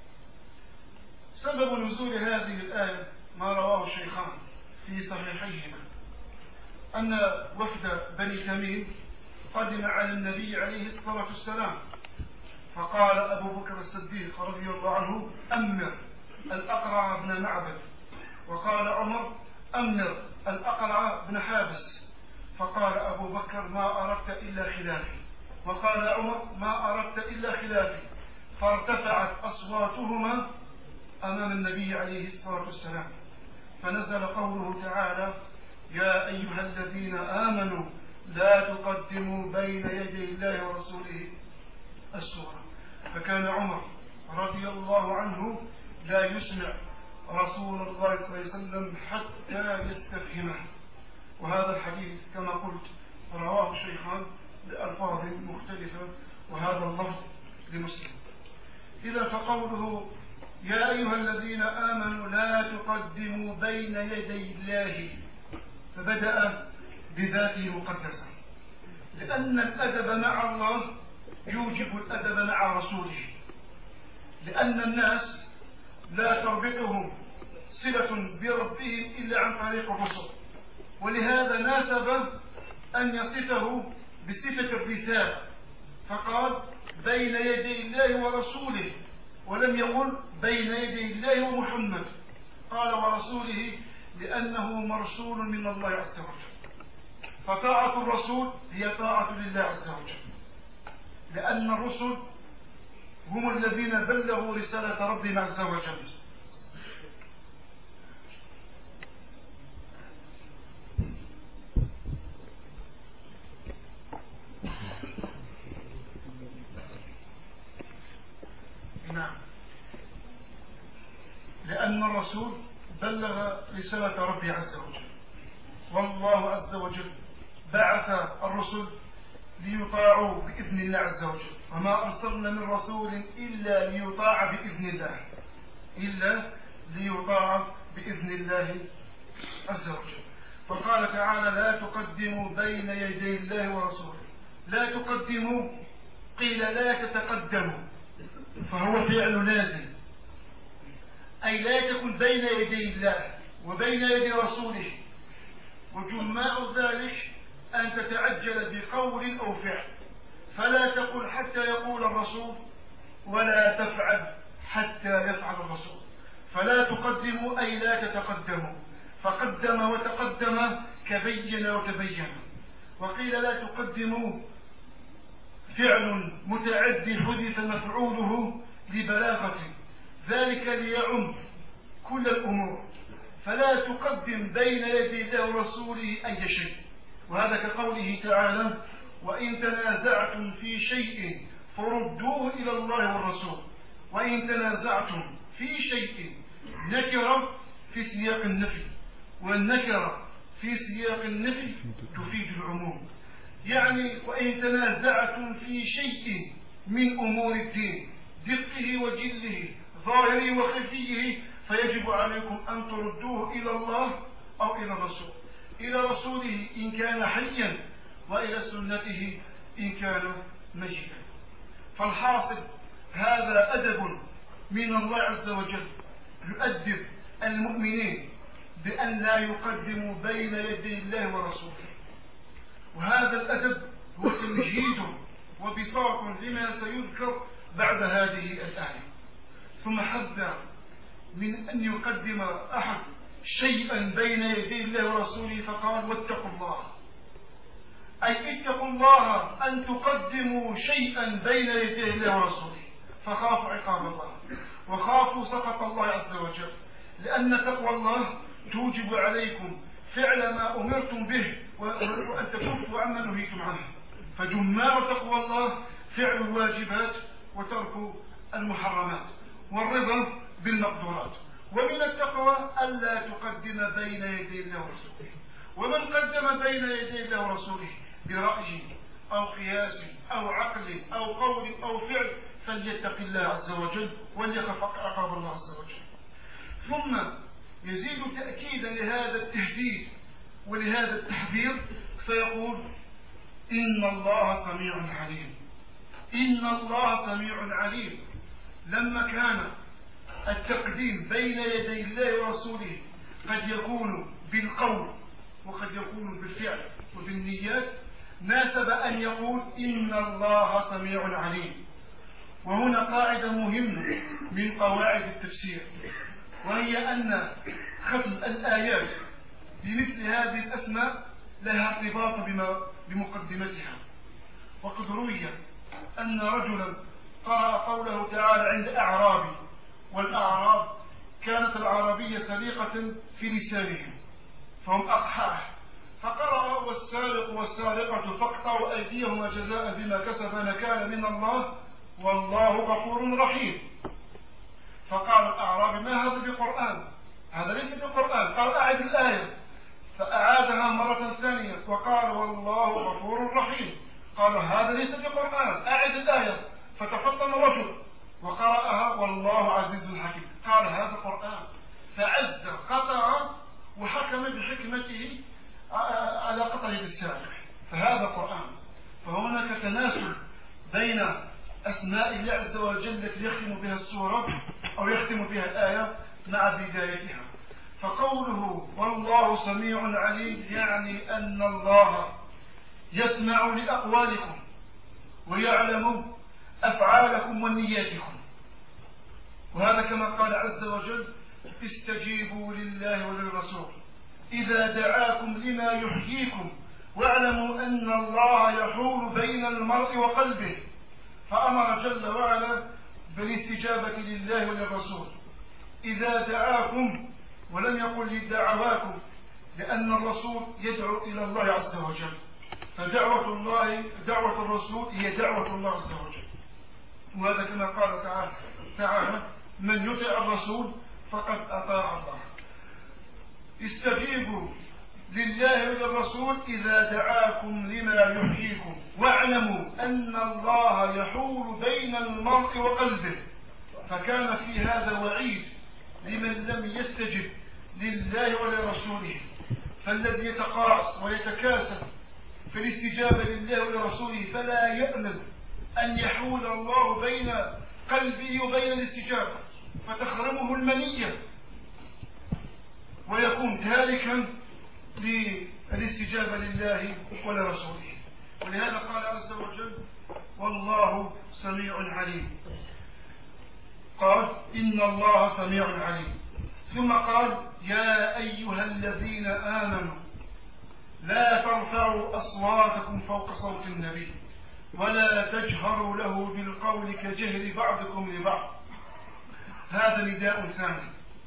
سبب نزول هذه الآية ما رواه الشيخان في صحيحيهما أن وفد بني تميم قدم على النبي عليه الصلاة والسلام، فقال أبو بكر الصديق رضي الله عنه: أمر الأقرع بن معبد. وقال عمر: أمر الأقرع بن حابس. فقال أبو بكر: ما أردت إلا خلافي. وقال عمر: ما أردت إلا خلافي. فارتفعت أصواتهما أمام النبي عليه الصلاة والسلام، فنزل قوله تعالى: يا أيها الذين آمنوا لا تقدموا بين يدي الله ورسوله السورة. فكان عمر رضي الله عنه لا يسمع رسول الله صلى الله عليه وسلم حتى يستفهمه. وهذا الحديث كما قلت رواه الشيخان بألفاظ مختلفة، وهذا اللفظ لمسلم. إذا فقوله يا أيها الذين آمنوا لا تقدموا بين يدي الله، فبدأ بذاته مقدسة، لأن الأدب مع الله يوجب الأدب مع رسوله، لأن الناس لا تربطهم صلة بربهم إلا عن طريق الرسل. ولهذا ناسب أن يصفه بصفة الرسالة، فقال بين يدي الله ورسوله، ولم يقل بين يدي الله ومحمد. قال ورسوله لأنه مرسول من الله عز وجل، فطاعة الرسول هي طاعة لله عز وجل، لأن الرسل هم الذين بلغوا رسالة ربهم عز وجل. نعم، لأن الرسول بلغ رسالة ربه عز وجل، والله عز وجل بعث الرسل ليطاعوا بإذن الله عز وجل، وما أرسلنا من رسول إلا ليطاع بإذن الله إلا ليطاع بإذن الله عز وجل. فقال تعالى لا تقدموا بين يدي الله ورسوله. لا تقدموا قيل لا تتقدموا، فهو فعل لازم، أي لا تكن بين يدي الله وبين يدي رسوله. وجماع ذلك أن تتعجل بقول أو فعل، فلا تقل حتى يقول الرسول، ولا تفعل حتى يفعل الرسول. فلا تقدموا أي لا تتقدموا، فقدم وتقدم كبين وتبين. وقيل لا تقدموا فعل متعدي حدث مفعوله لبلاغة، ذلك ليعم كل الأمور، فلا تقدم بين يدي الله ورسوله أي شيء. وهذا كقوله تعالى وإن تنازعتم في شيء فردوه إلى الله والرسول. وإن تنازعتم في شيء نكرة في سياق النفي، والنكرة في سياق النفي تفيد العموم، يعني وإن تنازعتم في شيء من أمور الدين دقه وجله ظاهره وخفيه فيجب عليكم أن تردوه إلى الله أو إلى الرسول، إلى رسوله إن كان حيا، وإلى سنته إن كان ميتا. فالحاصل هذا أدب من الله عز وجل يؤدب المؤمنين بأن لا يقدموا بين يدي الله ورسوله. وهذا الأدب هو تمهيد وبساط لما سيذكر بعد هذه الآية. ثم حذر من أن يقدم أحد شيئا بين يدي الله ورسوله، فقال واتقوا الله، أي اتقوا الله أن تقدموا شيئا بين يدي الله ورسوله، فخافوا عقاب الله وخافوا سخط الله عز وجل، لأن تقوى الله توجب عليكم فعل ما أمرتم به وأن تكفوا عما نهيتم عنه. فجماع تقوى الله فعل الواجبات وترك المحرمات والرضا بالمقدورات. ومن التقوى ألا تقدم بين يدي الله ورسوله، ومن قدم بين يدي الله ورسوله برأي أو قياس أو عقل أو قول أو فعل فليتق الله عز وجل وليخف عقاب الله عز وجل. ثم يزيد تأكيدا لهذا التهديد ولهذا التحذير فيقول إن الله سميع عليم. إن الله سميع عليم. لما كان التقديم بين يدي الله ورسوله قد يكون بالقول وقد يكون بالفعل وبالنيات، ناسب أن يقول إن الله سميع عليم. وهنا قاعدة مهمة من قواعد التفسير، وهي أن ختم الآيات بمثل هذه الأسماء لها ارتباط بمقدمتها. وقد روي أن رجلا قرأ قوله تعالى عند أعرابي، والأعراب كانت العربية سليقة في لسانهم فهم أقحاح، فقرأ والسارق والسارقة فاقطعوا أيديهما جزاء بما كسب نكالا من الله والله غفور رحيم. فقال الأعرابي ما هذا بقرآن، هذا ليس بقرآن. قال أعد الآية، فأعادها مرة ثانية وقال والله غفور رحيم. قال هذا ليس بقرآن، أعد الآية. فتفطن الرجل وقرأها والله عزيز حكيم. قال هذا قرآن، فعز قطع وحكم بحكمته على قطع يد السارق، فهذا قرآن. فهناك تناسل بين أسماء الله عز وجل التي يختم بها السورة أو يختم بها الآية مع بدايتها. فقوله والله سميع عليم يعني أن الله يسمع لأقوالكم ويعلم أفعالكم ونياتكم. وهذا كما قال عز وجل استجيبوا لله وللرسول إذا دعاكم لما يحييكم واعلموا أن الله يحول بين المرء وقلبه. فأمر جل وعلا بالاستجابة لله وللرسول إذا دعاكم، ولم يقل لدعواكم، لأن الرسول يدعو إلى الله عز وجل، فدعوة الله دعوة الرسول هي دعوة الله عز وجل. وهذا كما قال تعالى, تعالى من يطع الرسول فقد أطاع الله. استجيبوا لله وللرسول إذا دعاكم لما يحييكم واعلموا أن الله يحول بين المرء وقلبه. فكان في هذا وعيد لمن لم يستجب لله ولرسوله. فالذي يتقاعس ويتكاسل في الاستجابة لله ولرسوله فلا يأمن أن يحول الله بين قلبه وبين الاستجابة فتخرمه المنية ويكون تاركا للاستجابة لله ولرسوله. ولهذا قال عز وجل والله سميع عليم. قال إن الله سميع عليم. ثم قال يا أيها الذين آمنوا لا ترفعوا أصواتكم فوق صوت النبي ولا تجهروا له بالقول كجهر بعضكم لبعض. هذا نداء ثاني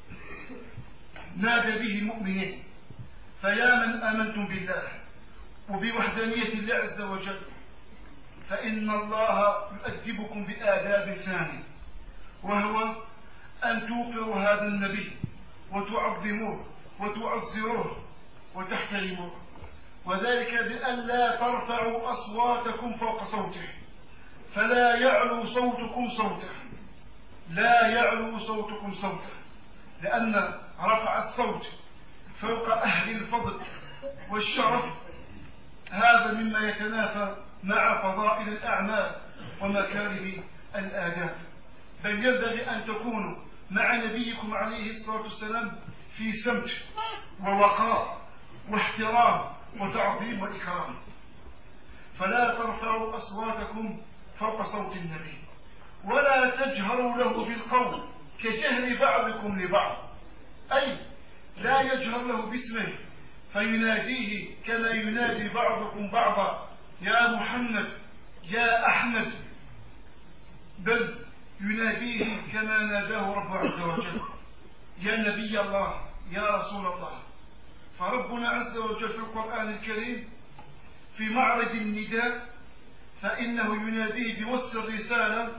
نادى به المؤمنين. فيا من آمنتم بالله وبوحدانية الله عز وجل فإن الله يؤدبكم بآداب ثانية، وهو أن توقروا هذا النبي وتعظموه وتعزروه وتحترموه، وذلك بأن لا ترفعوا أصواتكم فوق صوته، فلا يعلو صوتكم صوته، لا يعلو صوتكم صوته، لأن رفع الصوت فوق أهل الفضل والشرف هذا مما يتنافى مع فضائل الأعمال ومكارم الآداب. بل ينبغي أن تكونوا مع نبيكم عليه الصلاة والسلام في سمت ووقار واحترام وتعظيم وإكرام. فلا ترفعوا أصواتكم فوق صوت النبي ولا تجهروا له بالقول كجهر بعضكم لبعض، أي لا يجهر له باسمه فيناديه كما ينادي بعضكم بعضا يا محمد يا أحمد، بل يناديه كما ناداه رب عز وجل يا نبي الله يا رسول الله. فربنا عز وجل في القرآن الكريم في معرض النداء فإنه يناديه بوصف الرسالة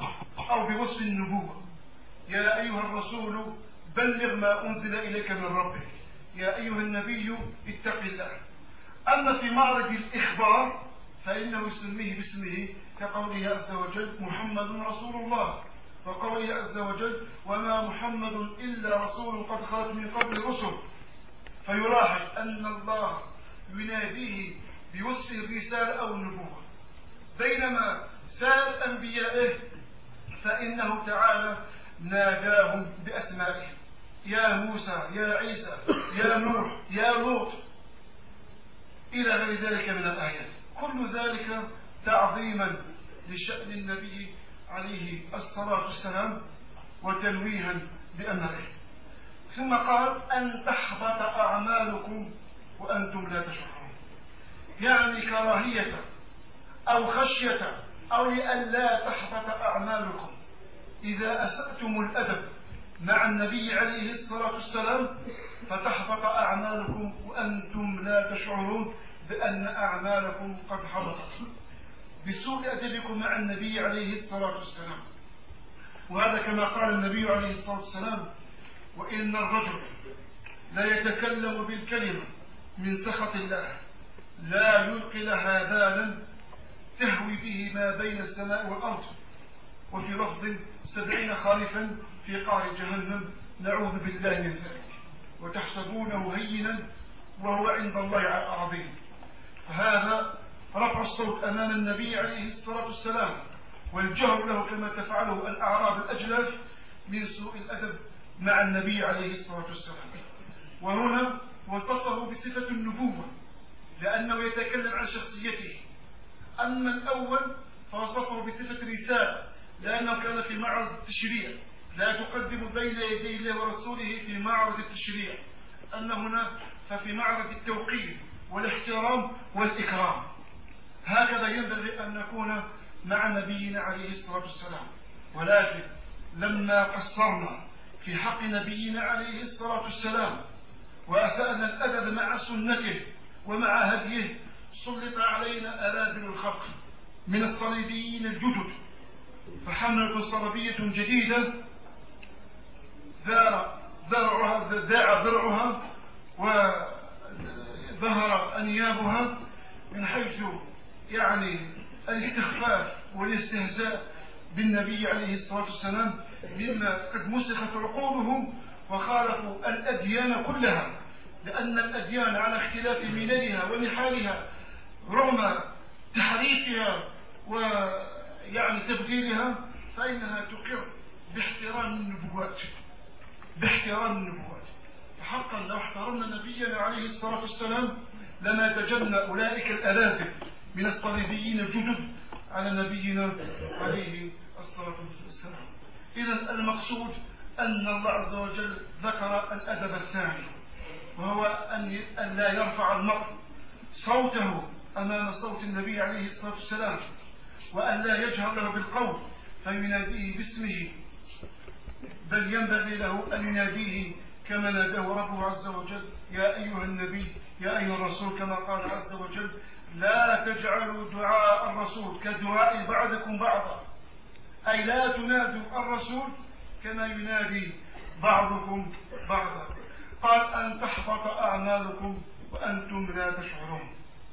أو بوصف النبوة. يا أيها الرسول بلغ ما أنزل إليك من ربك، يا أيها النبي اتق الله. أما في معرض الإخبار فإنه يسميه باسمه كقوله عز وجل محمد رسول الله، وقوله عز وجل وما محمد إلا رسول قد خلت من قبل رسل. فيلاحظ أن الله يناديه بوصف الرسالة أو النبوة، بينما سائر أنبيائه فإنه تعالى ناداهم بأسمائهم، يا موسى، يا عيسى، يا نوح، يا لوط، إلى غير ذلك من الآيات. كل ذلك تعظيما لشأن النبي عليه الصلاة والسلام وتنويها بأمره. ثم قال أن تحبط أعمالكم وأنتم لا تشعرون، يعني كراهية أو خشية أو لئلا تحبط أعمالكم إذا أسأتم الأدب مع النبي عليه الصلاة والسلام فتحبط أعمالكم وأنتم لا تشعرون بأن أعمالكم قد حبطت بسوء أدبكم مع النبي عليه الصلاة والسلام. وهذا كما قال النبي عليه الصلاة والسلام وإن الرجل لا يتكلم بالكلمة من سخط الله لا يلقي لها بالا تهوي به ما بين السماء والأرض، وفي لفظ سبعين خريفا في قعر جهنم، نعوذ بالله من ذلك، وتحسبونه هينا وهو عند الله عظيم. فهذا رفع الصوت أمام النبي عليه الصلاة والسلام والجهر له كما تفعله الأعراب الأجلاف من سوء الأدب مع النبي عليه الصلاة والسلام. وهنا وصفه بصفة النبوة لأنه يتكلم عن شخصيته. أما الأول فوصفه بصفة رسالة لأنه كان في معرض التشريع، لا تقدم بين يدي الله ورسوله في معرض التشريع. أما هنا ففي معرض التوقير والاحترام والإكرام. هكذا ينبغي أن نكون مع نبينا عليه الصلاة والسلام. ولكن لما قصرنا في حق نبينا عليه الصلاة والسلام وأسأنا الأدب مع سنته ومع هديه سلط علينا أراذل الخلق من الصليبيين الجدد، فحملة صليبية جديدة ذاع ذرعها وظهر أنيابها من حيث يعني الاستخفاف والاستهزاء بالنبي عليه الصلاة والسلام، مما قد مسخت عقولهم وخالفوا الأديان كلها، لأن الأديان على اختلاف مللها ونحالها رغم تحريفها ويعني تبديلها فإنها تقر باحترام النبوات باحترام النبوات. فحقا لو احترمنا نبينا عليه الصلاة والسلام لما تجنى أولئك الألاذل من الصليبيين الجدد على نبينا عليه الصلاة والسلام. إذن المقصود أن الله عز وجل ذكر الأدب الثاني، وهو أن لا يرفع المرء صوته أمام صوت النبي عليه الصلاة والسلام، وأن لا يجهر له بالقول فيناديه باسمه، بل ينبغي له أن يناديه كما ناداه ربه عز وجل يا أيها النبي يا أيها الرسول، كما قال عز وجل لا تجعلوا دعاء الرسول كدعاء بعضكم بعضا، أي لا تنادوا الرسول كما ينادي بعضكم بعضا. قال أن تحبط أعمالكم وأنتم لا تشعرون.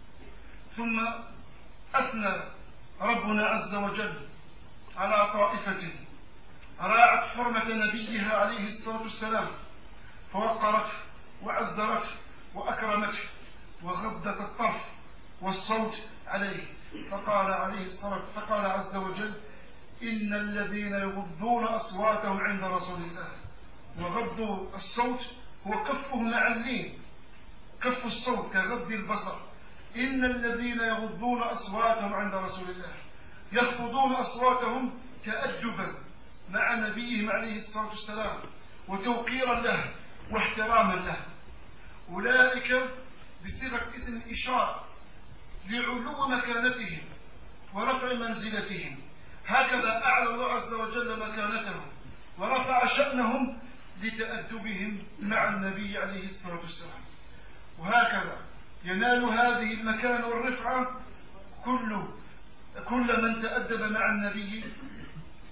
ثم أثنى ربنا عز وجل على طائفة راعت حرمة نبيها عليه الصلاة والسلام فوقرته وعزرته وأكرمته وغضت الطرف والصوت عليه، فقال عليه الصلاة فقال عز وجل إن الذين يغضون أصواتهم عند رسول الله. وغض الصوت هو كفه مع اللين، كف الصوت كغض البصر. إن الذين يغضون أصواتهم عند رسول الله يخفضون أصواتهم تأدبا مع نبيهم عليه الصلاة والسلام وتوقيرا له واحتراما له. أولئك بصيغة اسم إشارة لعلو مكانتهم ورفع منزلتهم، هكذا أعلى الله عز وجل مكانتهم ورفع شأنهم لتأدبهم مع النبي عليه الصلاة والسلام. وهكذا ينال هذه المكان والرفعة كل كل من تأدب مع النبي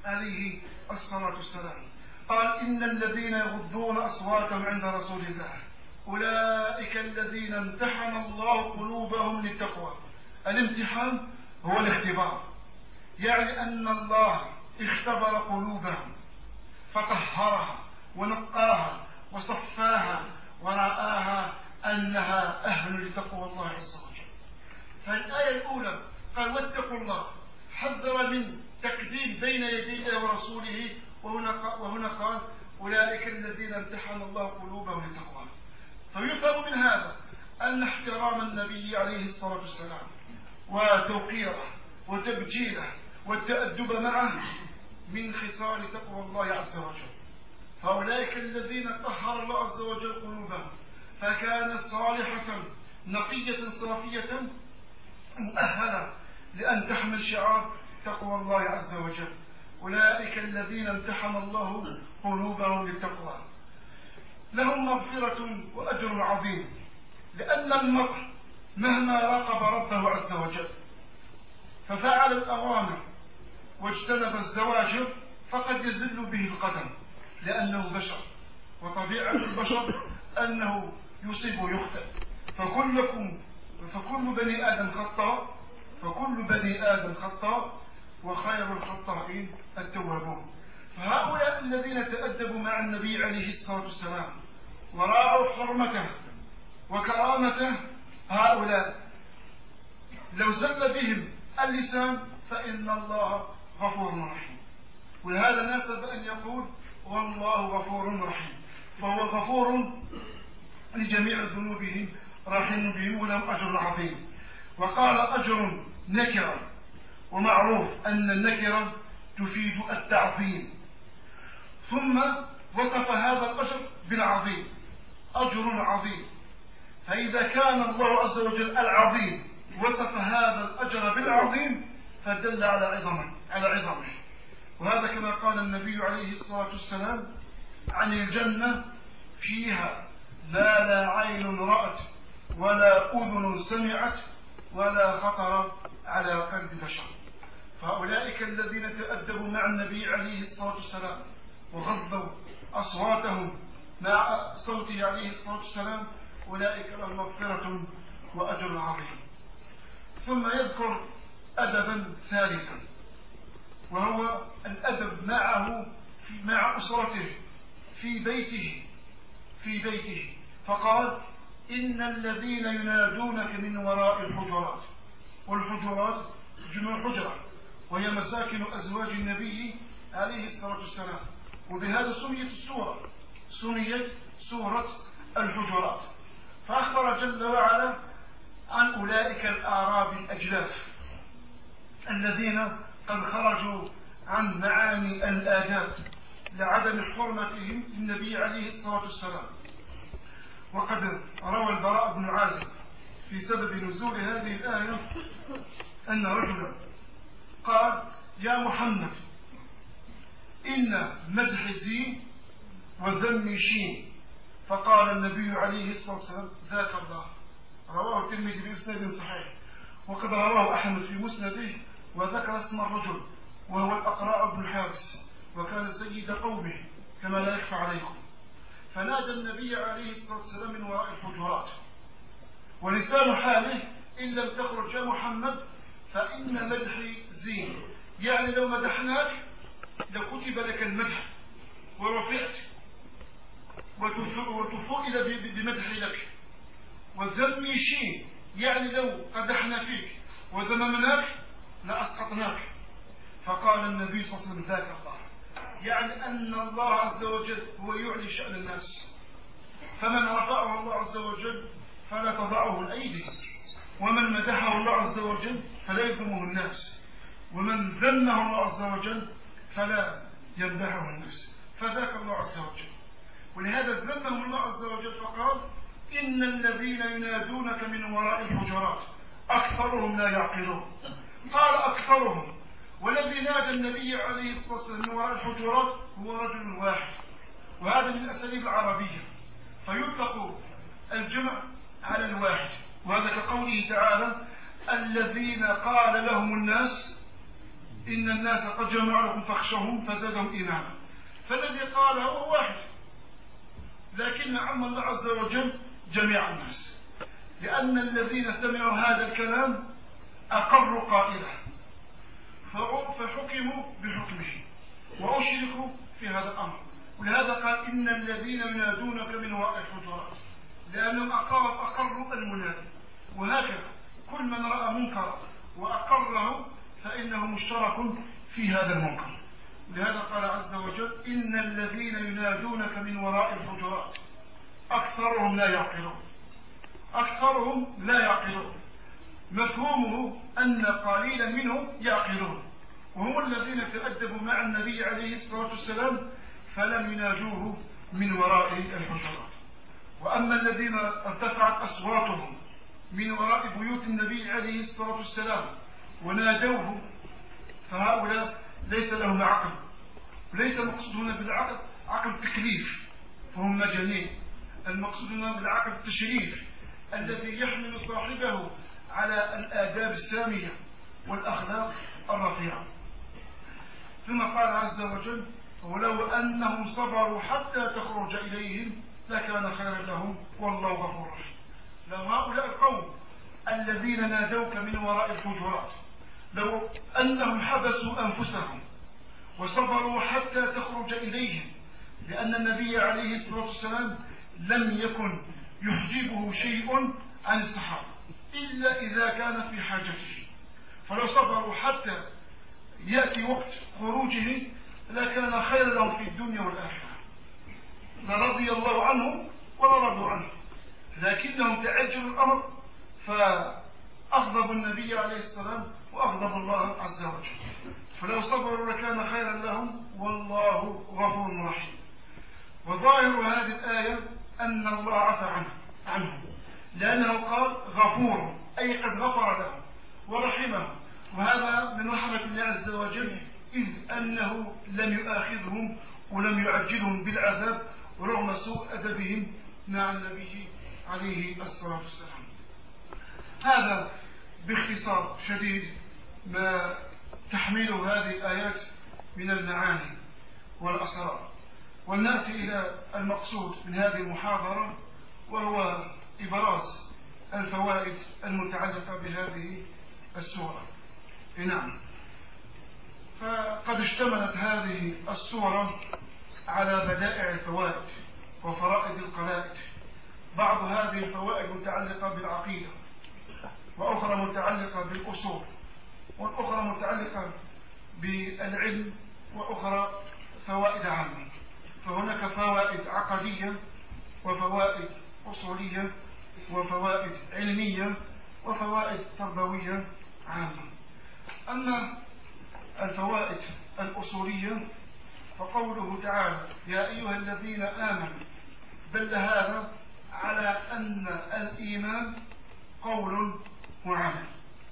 عليه الصلاة والسلام. قال إن الذين يغضون أصواتهم عند رسول الله أولئك الذين امتحن الله قلوبهم للتقوى. الامتحان هو الاختبار، يعني أن الله اختبر قلوبهم فطهرها ونقاها وصفاها ورآها أنها أهل لتقوى الله عز وجل. فالآية الأولى قال واتقوا الله، حذر من تقديم بين يدي الله ورسوله، وهنا قال أولئك الذين امتحن الله قلوبهم للتقوى. فيفهم من هذا أن احترام النبي عليه الصلاة والسلام وتوقيره وتبجيله والتأدب معه من خصال تقوى الله عز وجل. فأولئك الذين طهر الله عز وجل قلوبهم فكانت صالحة نقية صافية مؤهلة لأن تحمل شعار تقوى الله عز وجل. أولئك الذين امتحن الله قلوبهم للتقوى لهم مغفرة وأجر عظيم، لأن المرء مهما راقب ربه عز وجل ففعل الأوامر واجتنب الزواجر فقد يزل به القدم، لأنه بشر وطبيعة البشر أنه يصيب ويخطئ. فكلكم فكل بني آدم خطاء فكل بني آدم خطاء وخير الخطائين التوابون. فهؤلاء الذين تأدبوا مع النبي عليه الصلاة والسلام وراعوا حرمته وكرامته، هؤلاء لو زل بهم اللسان فإن الله غفور رحيم. ولهذا ناسب أن يقول والله غفور رحيم، فهو غفور لجميع ذنوبهم رحيم بهم ولهم أجر عظيم. وقال أجر نكرة، ومعروف أن النكرة تفيد التعظيم، ثم وصف هذا الأجر بالعظيم، أجر عظيم. فإذا كان الله عز وجل العظيم وصف هذا الأجر بالعظيم فدل على عظمه على عظمه. وهذا كما قال النبي عليه الصلاة والسلام عن الجنة فيها ما لا عين رأت ولا أذن سمعت ولا خطر على قلب بشر. فأولئك الذين تأدبوا مع النبي عليه الصلاة والسلام وغضوا أصواتهم مع صوته عليه الصلاة والسلام أولئك لهم مغفرة وأجر عظيم. ثم يذكر أدبا ثالثا وهو الأدب معه في مع أسرته في بيته في بيته فقال إن الذين ينادونك من وراء الحجرات، والحجرات جمع حجرة وهي مساكن أزواج النبي عليه الصلاة والسلام، وبهذا سميت السورة سميت سورة الحجرات. فأخبر جل وعلا عن أولئك الأعراب الأجلاف الذين قد خرجوا عن معاني الآداب لعدم حرمتهم للنبي عليه الصلاة والسلام. وقد روى البراء بن عازب في سبب نزول هذه الآية أن رجلا قال يا محمد إن مدح زين وذم شين، فقال النبي عليه الصلاة والسلام ذاك الله. رواه الترمذي بإسناد صحيح، وقد رواه أحمد في مسنده وذكر اسم الرجل وهو الأقراء بن حارس، وكان سيد قومه كما لا يخفى عليكم. فنادى النبي عليه الصلاة والسلام من وراء الحجرات، ولسان حاله إن لم تخرج يا محمد فإن مدحي زين، يعني لو مدحناك لكتب لك المدح ورفعت وتفوئل بمدح لك. والذم شين، يعني لو قدحنا فيك وذممناك لأسقطناك. فقال النبي صلى الله عليه وسلم ذاك الله، يعني أن الله عز وجل هو يعلي شأن الناس، فمن رفعه الله عز وجل فلا تضعه الأيدي، ومن مدحه الله عز وجل فلا يذمه الناس، ومن ذمه الله عز وجل فلا يمدحه الناس. فذاك الله عز وجل. ولهذا ذمه الله عز وجل فقال إن الذين ينادونك من وراء الحجرات أكثرهم لا يعقلون. قال أكثرهم، والذي نادى النبي عليه الصلاة والسلام من وراء الحجرات هو رجل واحد، وهذا من الأساليب العربية، فيطلق الجمع على الواحد. وهذا كقوله تعالى الذين قال لهم الناس إن الناس قد جمعوا لكم فاخشوهم فزادهم إيمانا. فالذي قاله هو واحد، لكن عم الله عز وجل جميع الناس، لأن الذين سمعوا هذا الكلام أقروا قائله فحكموا بحكمه وأشركوا في هذا الأمر. ولهذا قال إن الذين ينادونك من وراء الحجرات، لأنهم أقروا المنادي. وهكذا كل من رأى منكرا وأقره فإنه مشترك في هذا المنكر. لهذا قال عز وجل إن الذين ينادونك من وراء الحجرات أكثرهم لا يعقلون. أكثرهم لا يعقلون مفهومه أن قليلا منهم يعقلون، وهم الذين تأدبوا مع النبي عليه الصلاة والسلام فلم ينادوه من وراء الحجرات. وأما الذين ارتفعت أصواتهم من وراء بيوت النبي عليه الصلاة والسلام ونادوه فهؤلاء ليس لهم عقل، وليس المقصود هنا بالعقل عقل تكليف فهم مجانين، المقصود هنا بالعقل التشريف الذي يحمل صاحبه على الآداب السامية والأخلاق الرفيعة. ثم قال عز وجل ولو أنهم صبروا حتى تخرج إليهم لكان خيرا لهم والله غفور رحيم. لو هؤلاء القوم الذين نادوك من وراء الحجرات لو أنهم حبسوا أنفسهم وصبروا حتى تخرج إليهم، لأن النبي عليه الصلاة والسلام لم يكن يحجبه شيء عن الصحابة إلا إذا كان في حاجته، فلو صبروا حتى يأتي وقت خروجه لكان خير لهم في الدنيا والآخرة، لرضي الله عنهم ولا رضوا عنه، لكنهم تعجلوا الأمر فأغضبوا النبي عليه السلام وأغضب الله عز وجل. فلو صبروا لكان خيرا لهم والله غفور رحيم. وظاهر هذه الآية أن الله عفى عنه عنهم لأنه قال غفور أي قد غفر لهم ورحمهم، وهذا من رحمة الله عز وجل إذ أنه لم يؤاخذهم ولم يعجلهم بالعذاب رغم سوء أدبهم مع النبي عليه الصلاة والسلام. هذا باختصار شديد ما تحمله هذه الآيات من المعاني والأسرار. ونأتي إلى المقصود من هذه المحاضرة وهو إبراز الفوائد المتعلقة بهذه السورة. نعم، فقد اشتملت هذه السورة على بدائع الفوائد وفرائد القلائد. بعض هذه الفوائد متعلقة بالعقيدة، وأخرى متعلقة بالأصول، والأخرى متعلقة بالعلم، وأخرى فوائد عامة. فهناك فوائد عقدية وفوائد أصولية وفوائد علمية وفوائد تربوية عامة. أما الفوائد الأصولية فقوله تعالى يا أيها الذين آمنوا دل هذا على أن الإيمان قول وعمل،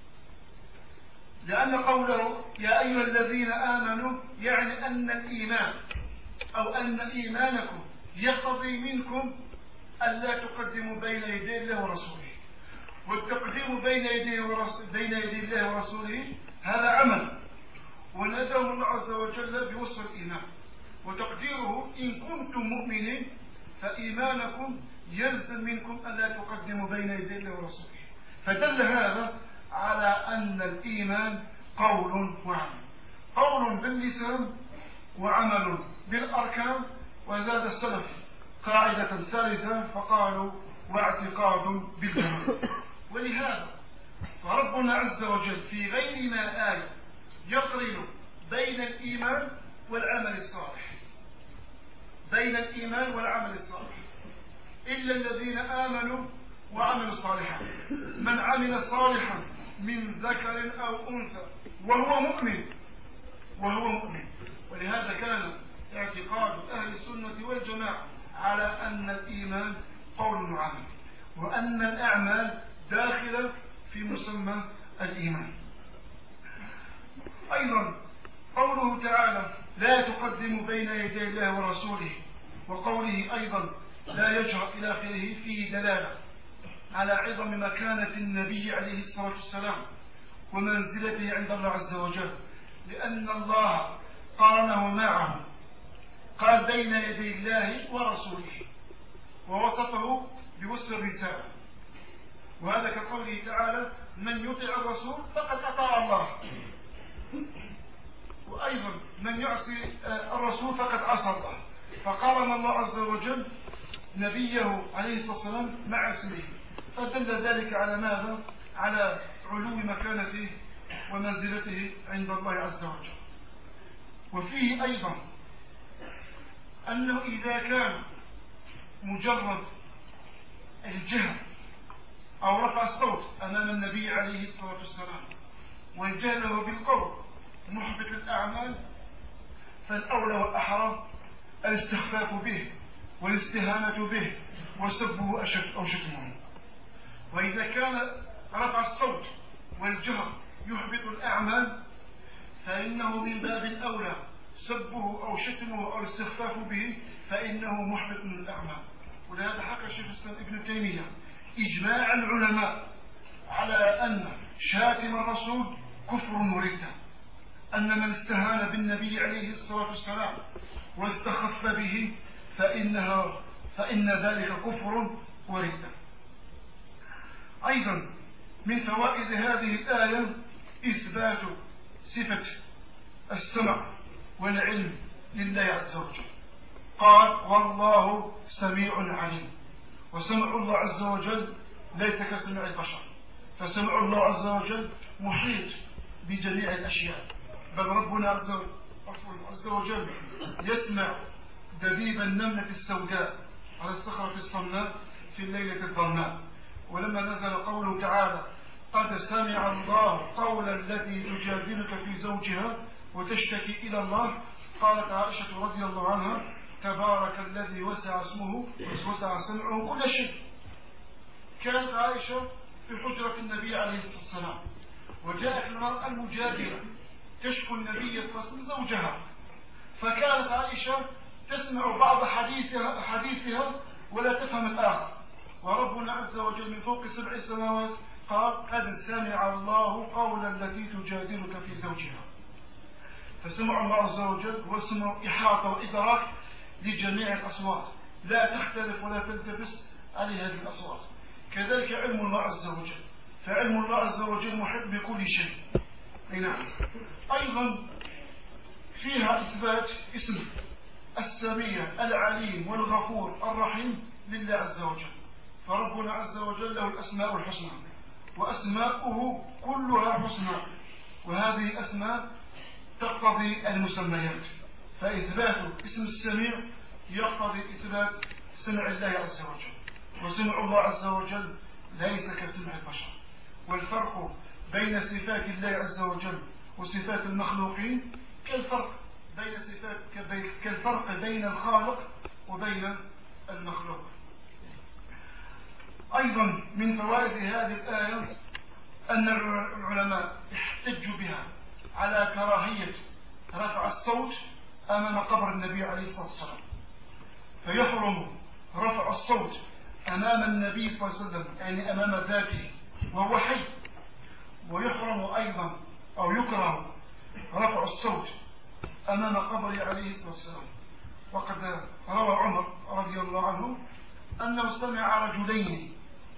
لأن قوله يا أيها الذين آمنوا يعني أن الإيمان أو أن إيمانكم يقتضي منكم ألا تقدموا بين يدي الله ورسوله، والتقديم بين يدي بين يدي الله ورسوله هذا عمل، وندعو الله عز وجل بوصف الإيمان، وتقديره إن كنتم مؤمنين فإيمانكم يلزم منكم ألا تقدموا بين يدي الله ورسوله. فدل هذا على أن الإيمان قول وعمل، قول باللسان وعمل بالأركان. وزاد السلف قاعدة ثالثة فقالوا واعتقاد بالجنان. ولهذا فربنا عز وجل في غير ما آية يقرن بين الإيمان والعمل الصالح، بين الإيمان والعمل الصالح، إلا الذين آمنوا وعملوا الصالحات. من عمل صالحا من ذكر أو أنثى وهو مؤمن وهو مؤمن. ولهذا كان اعتقاد أهل السنة والجماعة على أن الإيمان قول وعمل، وأن الأعمال داخلة في مسمى الإيمان. أيضا قوله تعالى لا تقدموا بين يدي الله ورسوله، وقوله أيضا لا يجرأ إلى آخره فيه دلالة على عظم مكانة النبي عليه الصلاة والسلام ومنزلته عند الله عز وجل، لأن الله قارنه معه، قال بين يدي الله ورسوله، ووصفه بوصف الرسالة. وهذا كقوله تعالى من يطع الرسول فقد أطاع الله، وأيضا من يعصي الرسول فقد عصى الله. فقارن الله عز وجل نبيه عليه الصلاة والسلام مع اسمه، فدل ذلك على ماذا؟ على علو مكانته ومنزلته عند الله عز وجل. وفيه أيضا أنه إذا كان مجرد الجهر أو رفع الصوت أمام النبي عليه الصلاة والسلام وجهله بالقول محبط الأعمال، فالأولى والأحرى الاستخفاف به والاستهانة به وسبه أو شتمه. وإذا كان رفع الصوت والجهر يحبط الأعمال فإنه من باب الأولى سبه أو شتمه أو الاستخفاف به، فإنه محبط من الأعمال. ولهذا حكى شيخ الإسلام ابن تيمية إجماع العلماء على أن شاتم الرسول كفر وردة، أن من استهان بالنبي عليه الصلاة والسلام واستخف به فإنها فإن ذلك كفر وردة. أيضا من فوائد هذه الآية إثبات صفة السمع والعلم لله عز وجل. قال والله سميع عليم، وسمع الله عز وجل ليس كسمع البشر، فسمع الله عز وجل محيط بجميع الأشياء، بل ربنا عز وجل يسمع دبيب النملة السوداء على الصخرة الصماء في الليلة الظلماء. ولما نزل قوله تعالى قد سمع الله قول التي تجادلك في زوجها وتشتكي إلى الله، قالت عائشة رضي الله عنها تبارك الذي وسع اسمه وسع سمعه كل شيء. كانت عائشة في حجرة النبي عليه الصلاة والسلام، وجاءت المرأة المجادلة تشكو النبي صلى الله عليه وسلم زوجها، فكانت عائشة تسمع بعض حديثها, حديثها ولا تفهم الآخر. وربنا عز وجل من فوق سبع سماوات قال قد سمع الله قول التي تجادلك في زوجها. فسمع الله عز وجل هو سمع إحاطة وإدراك لجميع الأصوات، لا تختلف ولا تلتبس عليه هذه الأصوات. كذلك علم الله عز وجل، فعلم الله عز وجل محيط بكل شيء. نعم. أيضا فيها إثبات اسم السميع العليم والغفور الرحيم لله عز وجل. فربنا عز وجل له الأسماء الحسنى، وأسماؤه كلها حسنى، وهذه الأسماء تقتضي المسميات، فإثبات اسم السميع يقتضي إثبات سمع الله عز وجل. وسمع الله عز وجل ليس كسمع البشر. والفرق بين صفات الله عز وجل وصفات المخلوقين كالفرق بين صفات كالفرق بين الخالق وبين المخلوق. أيضا من فوائد هذه الآية أن العلماء احتجوا بها على كراهية رفع الصوت أمام قبر النبي عليه الصلاة والسلام، فيحرم رفع الصوت أمام النبي صلى الله عليه وسلم يعني أمام ذاته وهو حي، ويحرم أيضا أو يكره رفع الصوت أمام قبره عليه الصلاة والسلام. وقد روى عمر رضي الله عنه أنه سمع رجلين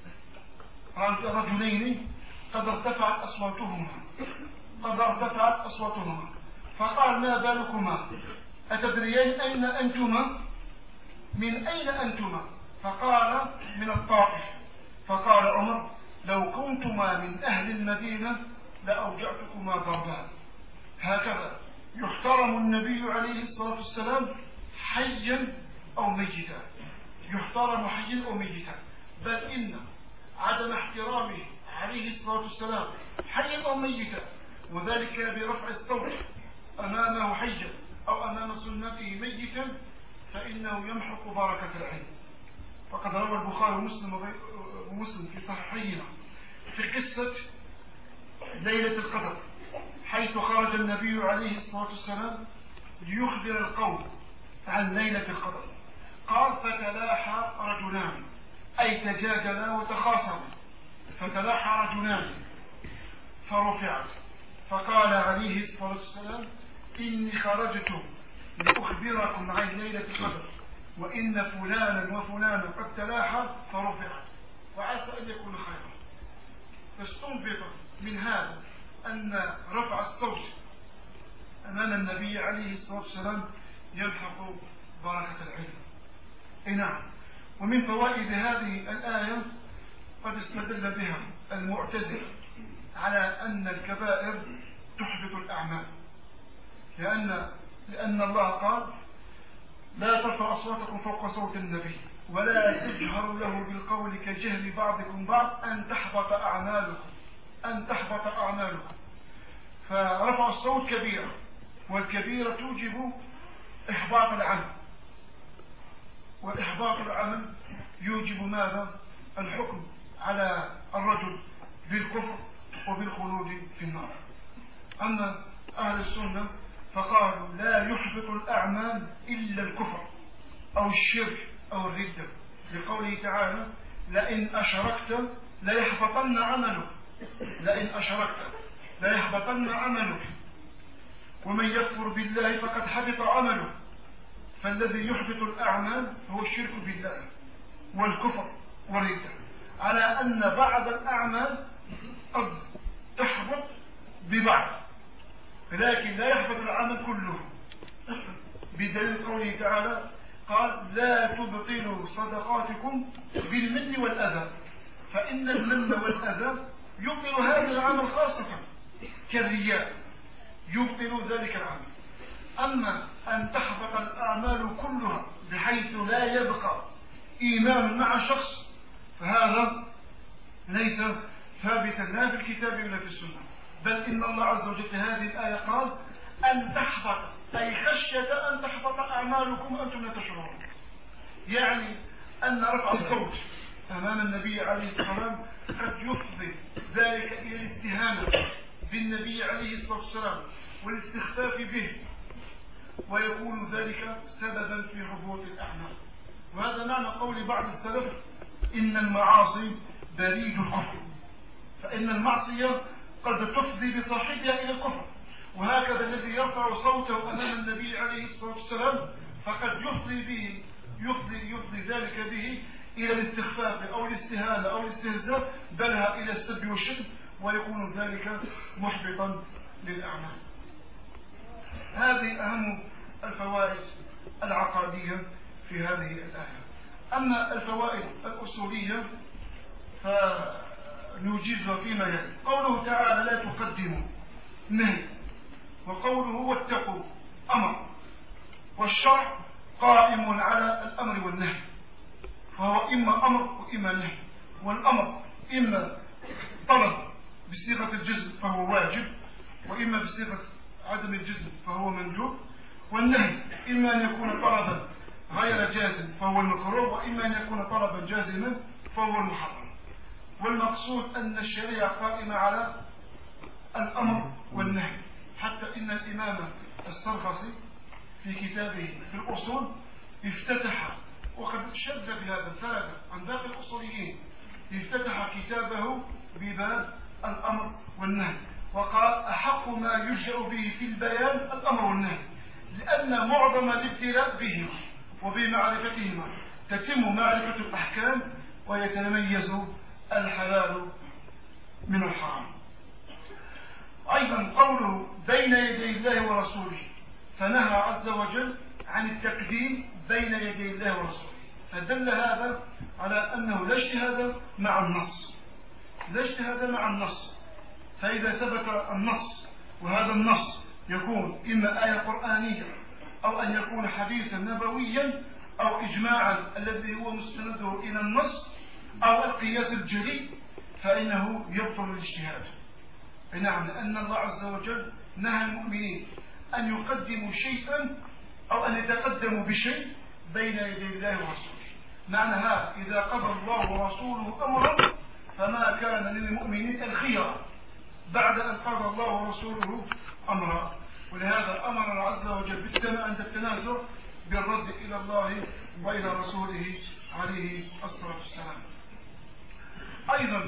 رجلين قد ارتفعت أصواتهما قد ارتفعت أصواتهما فقال ما بالكما أتدريان أين أنتما؟ من أين أنتما؟ فقال من الطائف. فقال عمر لو كنتما من أهل المدينة لأوجعتكما ضربان. هكذا يحترم النبي عليه الصلاة والسلام حيا أو ميتا، يحترم حيا أو ميتا، بل إن عدم احترامه عليه الصلاة والسلام حيا أو ميتا، وذلك برفع الصوت أمامه حيا أو أمام سنته ميتا، فإنه يمحق بركة العلم. وقد روى البخاري ومسلم ومسلم في صحيحيهما في قصة ليلة القدر، حيث خرج النبي عليه الصلاة والسلام ليخبر القوم عن ليلة القدر. قال فتلاحى رجلان أي تجادلا وتخاصما، فتلاحى رجلان فرفعت فقال عليه الصلاة والسلام: إني خرجت لأخبركم عن ليلة القدر، وإن فلانا وفلانا قد تلاحى فرفعت، وعسى أن يكون خيرا. فاستنبط من هذا أن رفع الصوت أمام النبي عليه الصلاة والسلام يلحق بركة العلم. إيه نعم. ومن فوائد هذه الآية قد استدل بها المعتزلة على أن الكبائر تحبط الأعمال، لأن لأن الله قال: لا ترفعوا أصواتكم فوق صوت النبي ولا تجهروا له بالقول كجهر بعضكم بعض أن تحبط أعمالكم أن تحبط أعمالكم. فرفع الصوت كبيرة، والكبيرة توجب إحباط العمل، والإحباط العمل يوجب ماذا؟ الحكم على الرجل بالكفر وبالخلود في النار. أما أهل السنة فقالوا: لا يحبط الأعمال إلا الكفر أو الشرك أو الردة، لقوله تعالى: لئن أشركت ليحبطن عملك لئن أشركت ليحبطن عملك ومن يكفر بالله فقد حبط عمله. فالذي يحبط الأعمال هو الشرك بالله والكفر والردة، على أن بعض الأعمال قد تحبط ببعض، لكن لا يحبط العمل كله، بدليل قوله تعالى: قال: لا تبطلوا صدقاتكم بالمن والأذى، فإن المن والأذى يبطل هذا العمل خاصة كالرياء، يبطل ذلك العمل. أما أن تحبط الأعمال كلها بحيث لا يبقى إيمان مع شخص، فهذا ليس ثابتا لا في الكتاب ولا في السنة، بل إن الله عز وجل في هذه الآية قال: أن تحبط، أي خشية أن تحبط أعمالكم أنتم لا تشعرون. يعني أن رفع الصوت أمام النبي عليه الصلاة والسلام قد يفضي ذلك إلى الاستهانة بالنبي عليه الصلاة والسلام والاستخفاف به، ويكون ذلك سببا في هبوط الأعمال. وهذا معنى قول بعض السلف: إن المعاصي بريد الكفر، فإن المعصية قد تفضي بصاحبها إلى الكفر. وهكذا الذي يرفع صوته أمام النبي عليه الصلاة والسلام فقد يفضي به يفضي, يفضي ذلك به إلى الاستخفاف أو الاستهانة أو الاستهزاء، بل إلى السب والشتم، ويكون ذلك محبطا للأعمال. هذه أهم الفوائد العقادية في هذه الآية. أما الفوائد الأصولية فنوجزها فيما يلي. قوله تعالى: لا تقدموا نهي، وقوله واتقوا أمر، والشرع قائم على الأمر والنهي، فهو إما أمر وإما نهي. والأمر إما طلب بصيغة الجزم فهو واجب، وإما بصيغة عدم الجزم فهو مندوب. والنهي إما أن يكون طلبا غير جازم فهو المكروه، وإما أن يكون طلبا جازما فهو المحرم. والمقصود أن الشريعة قائمة على الأمر والنهي، حتى إن الإمام السرخسي في كتابه في الأصول افتتح، وقد شد بهذا الثلاثة عن باقي الأصوليين، افتتح كتابه بباب الأمر والنهي، وقال: أحق ما يلجأ به في البيان الأمر والنهي، لأن معظم الابتلاء بهما وبمعرفتهما تتم معرفة الأحكام ويتميز الحلال من الحرام. أيضا قوله بين يدي الله ورسوله، فنهى عز وجل عن التقديم بين يدي الله ورسوله، فدل هذا على أنه لا اجتهاد مع النص لا اجتهاد مع النص فإذا ثبت النص، وهذا النص يكون إما آية قرآنية أو أن يكون حديثا نبويا أو إجماعا الذي هو مستنده إلى النص أو القياس الجلي، فإنه يبطل الاجتهاد. نعم، لأن الله عز وجل نهى المؤمنين أن يقدموا شيئا أو أن يتقدموا بشيء بين يدي الله ورسوله. معنى هذا: إذا قضى الله ورسوله أمرا فما كان للمؤمنين الخيار بعد أن قضى الله ورسوله أمرا. ولهذا أمر الله عز وجل عند التنازع بالرد إلى الله وإلى رسوله عليه الصلاة والسلام. أيضا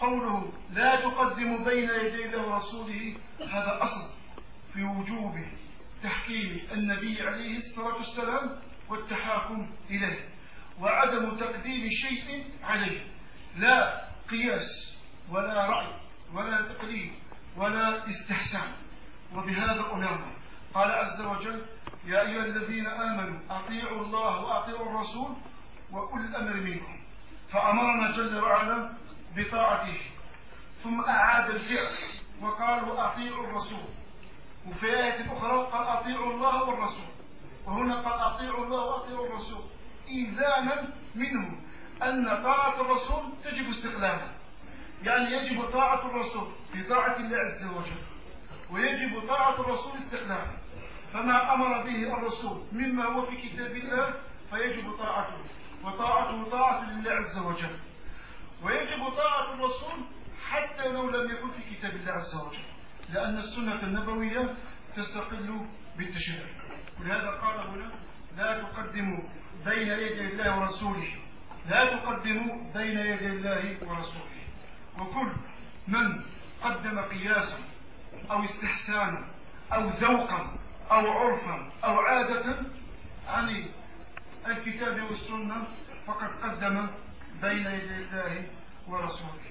قوله لا تقدموا بين يدي الله ورسوله هذا أصل في وجوب تحكيم النبي عليه الصلاة والسلام والتحاكم إليه، وعدم تقديم شيء عليه، لا قياس ولا رأي ولا تقليد ولا استحسان. وبهذا أمرنا. قال عز وجل يا أيها الذين آمنوا أطيعوا الله وأطيعوا الرسول وأولي الأمر منكم، فأمرنا جل وعلا بطاعته، ثم أعاد الفعل وقال وأطيعوا الرسول، وفي آية أخرى قال أطيعوا الله والرسول، وهنا قال أطيعوا الله وأطيعوا الرسول، إيذانا منه أن طاعة الرسول تجب استقلالا، يعني يجب طاعة الرسول في طاعة الله عز وجل، ويجب طاعة الرسول استقلالا، فما أمر به الرسول مما هو في كتاب الله فيجب طاعته، وطاعته طاعة لله عز وجل، ويجب طاعة الرسول حتى لو لم يكن في كتاب الله عز وجل، لأن السنة النبوية تستقل بالتشريع. ولهذا قال هنا لا تقدموا بين يدي الله ورسوله، لا تقدموا بين يدي الله ورسوله. وكل من قدم قياسا أو استحسانا أو ذوقا أو عرفا أو عادة عن الكتاب والسنة فقد قدم بين يدي الله ورسوله.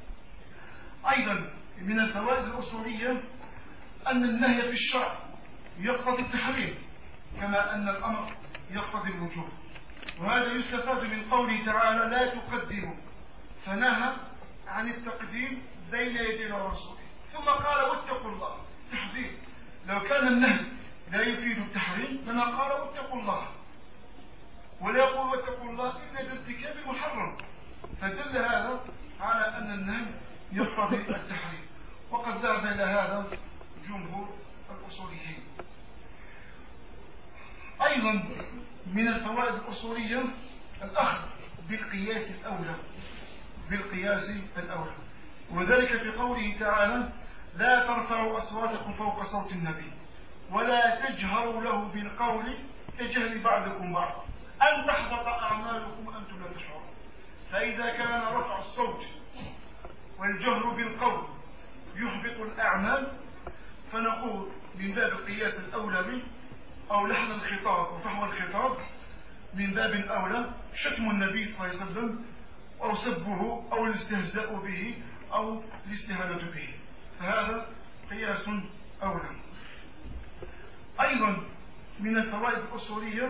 أيضا من الفوائد الأصولية أن النهي في الشرع يقتضي التحريم كما أن الأمر يقتضي الوجوب، وهذا يستفاد من قوله تعالى لا تقدموا، فنهى عن التقديم بين يدي الله ورسوله، ثم قال واتقوا الله تحذير. لو كان النهي لا يفيد التحريم لما قال واتقوا الله، ولا يقول واتقوا الله إلا بارتكاب محرم، فدل هذا على أن النهي يقتضي التحريم، وقد ذهب إلى هذا جمهور الأصوليين. أيضا من الفوائد الأصولية الأخذ بالقياس الأولى، بالقياس الأولى، وذلك في قوله تعالى لا ترفعوا أصواتكم فوق صوت النبي ولا تجهروا له بالقول كجهر بعضكم بعضا أن تحبط أعمالكم وأنتم لا تشعرون. فإذا كان رفع الصوت والجهر بالقول يحبط الأعمال فنقول من باب القياس الأولى به أو لحن الخطاب وفحوى الخطاب من باب أولى شتم النبي صلى الله عليه وسلم أو سبه أو الاستهزاء به أو الاستهانة به، فهذا قياس أولى. أيضا من الفوائد الأصولية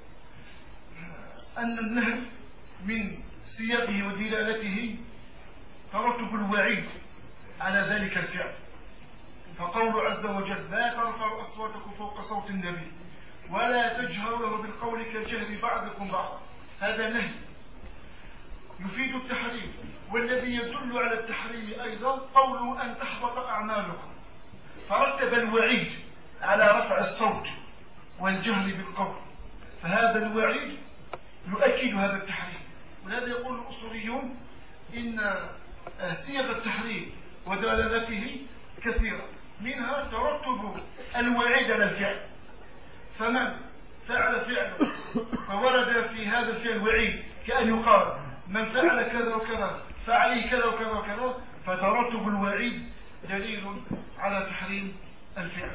أن النهي من سياقه ودلالته ترتب الوعيد على ذلك الفعل، فقول عز وجل لا ترفعوا أصواتكم فوق صوت النبي ولا تجهروا له بالقول كجهر بعضكم بعضا، هذا نهي يفيد التحريم، والذي يدل على التحريم أيضا قوله أن تحبط أعمالكم، فرتب الوعيد على رفع الصوت والجهر بالقول، فهذا الوعيد يؤكد هذا التحريم. ولهذا يقول الأصوليون إن صيغ التحريم ودلالته كثيرة، منها ترتب الوعيد على الفعل، فمن فعل فعلا فورد في هذا الفعل وعيد كأن يقال من فعل كذا وكذا فعليه كذا وكذا وكذا، فترتب الوعيد دليل على تحريم الفعل.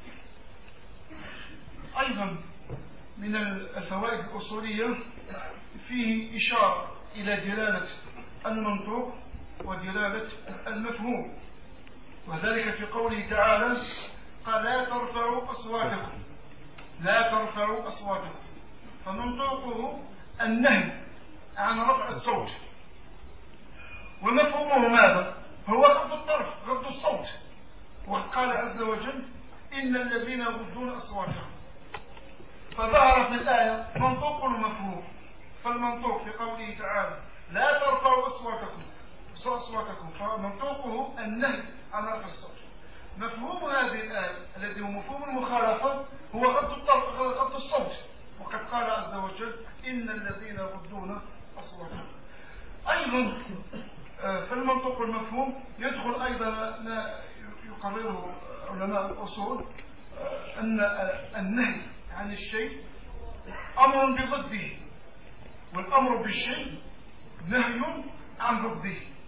أيضا من الفوائد الأصولية فيه إشارة إلى دلالة المنطوق ودلالة المفهوم، وذلك في قوله تعالى قال لا ترفعوا أصواتكم، لا ترفعوا أصواتكم، فمنطوقه النهي عن رفع الصوت، ومفهومه ماذا؟ هو غض الطرف، غض الصوت، وقد قال عز وجل إن الذين يغضون أصواتهم، فظهر في الآية منطوق ومفهوم. فالمنطوق في قوله تعالى لا ترفعوا أصواتكم أصواتكم فمنطوقه النهي عن رفع الصوت. مفهوم هذه الآية الذي هو مفهوم المخالفة هو غض الطرف، غض الصوت، وقد قال عز وجل إن الذين يغضون أصواتهم. أيضا فالمنطوق والمفهوم يدخل أيضا ما يقرره علماء الأصول أن النهي عن الشيء أمر بضده، والأمر بالشيء نهي عن ضده،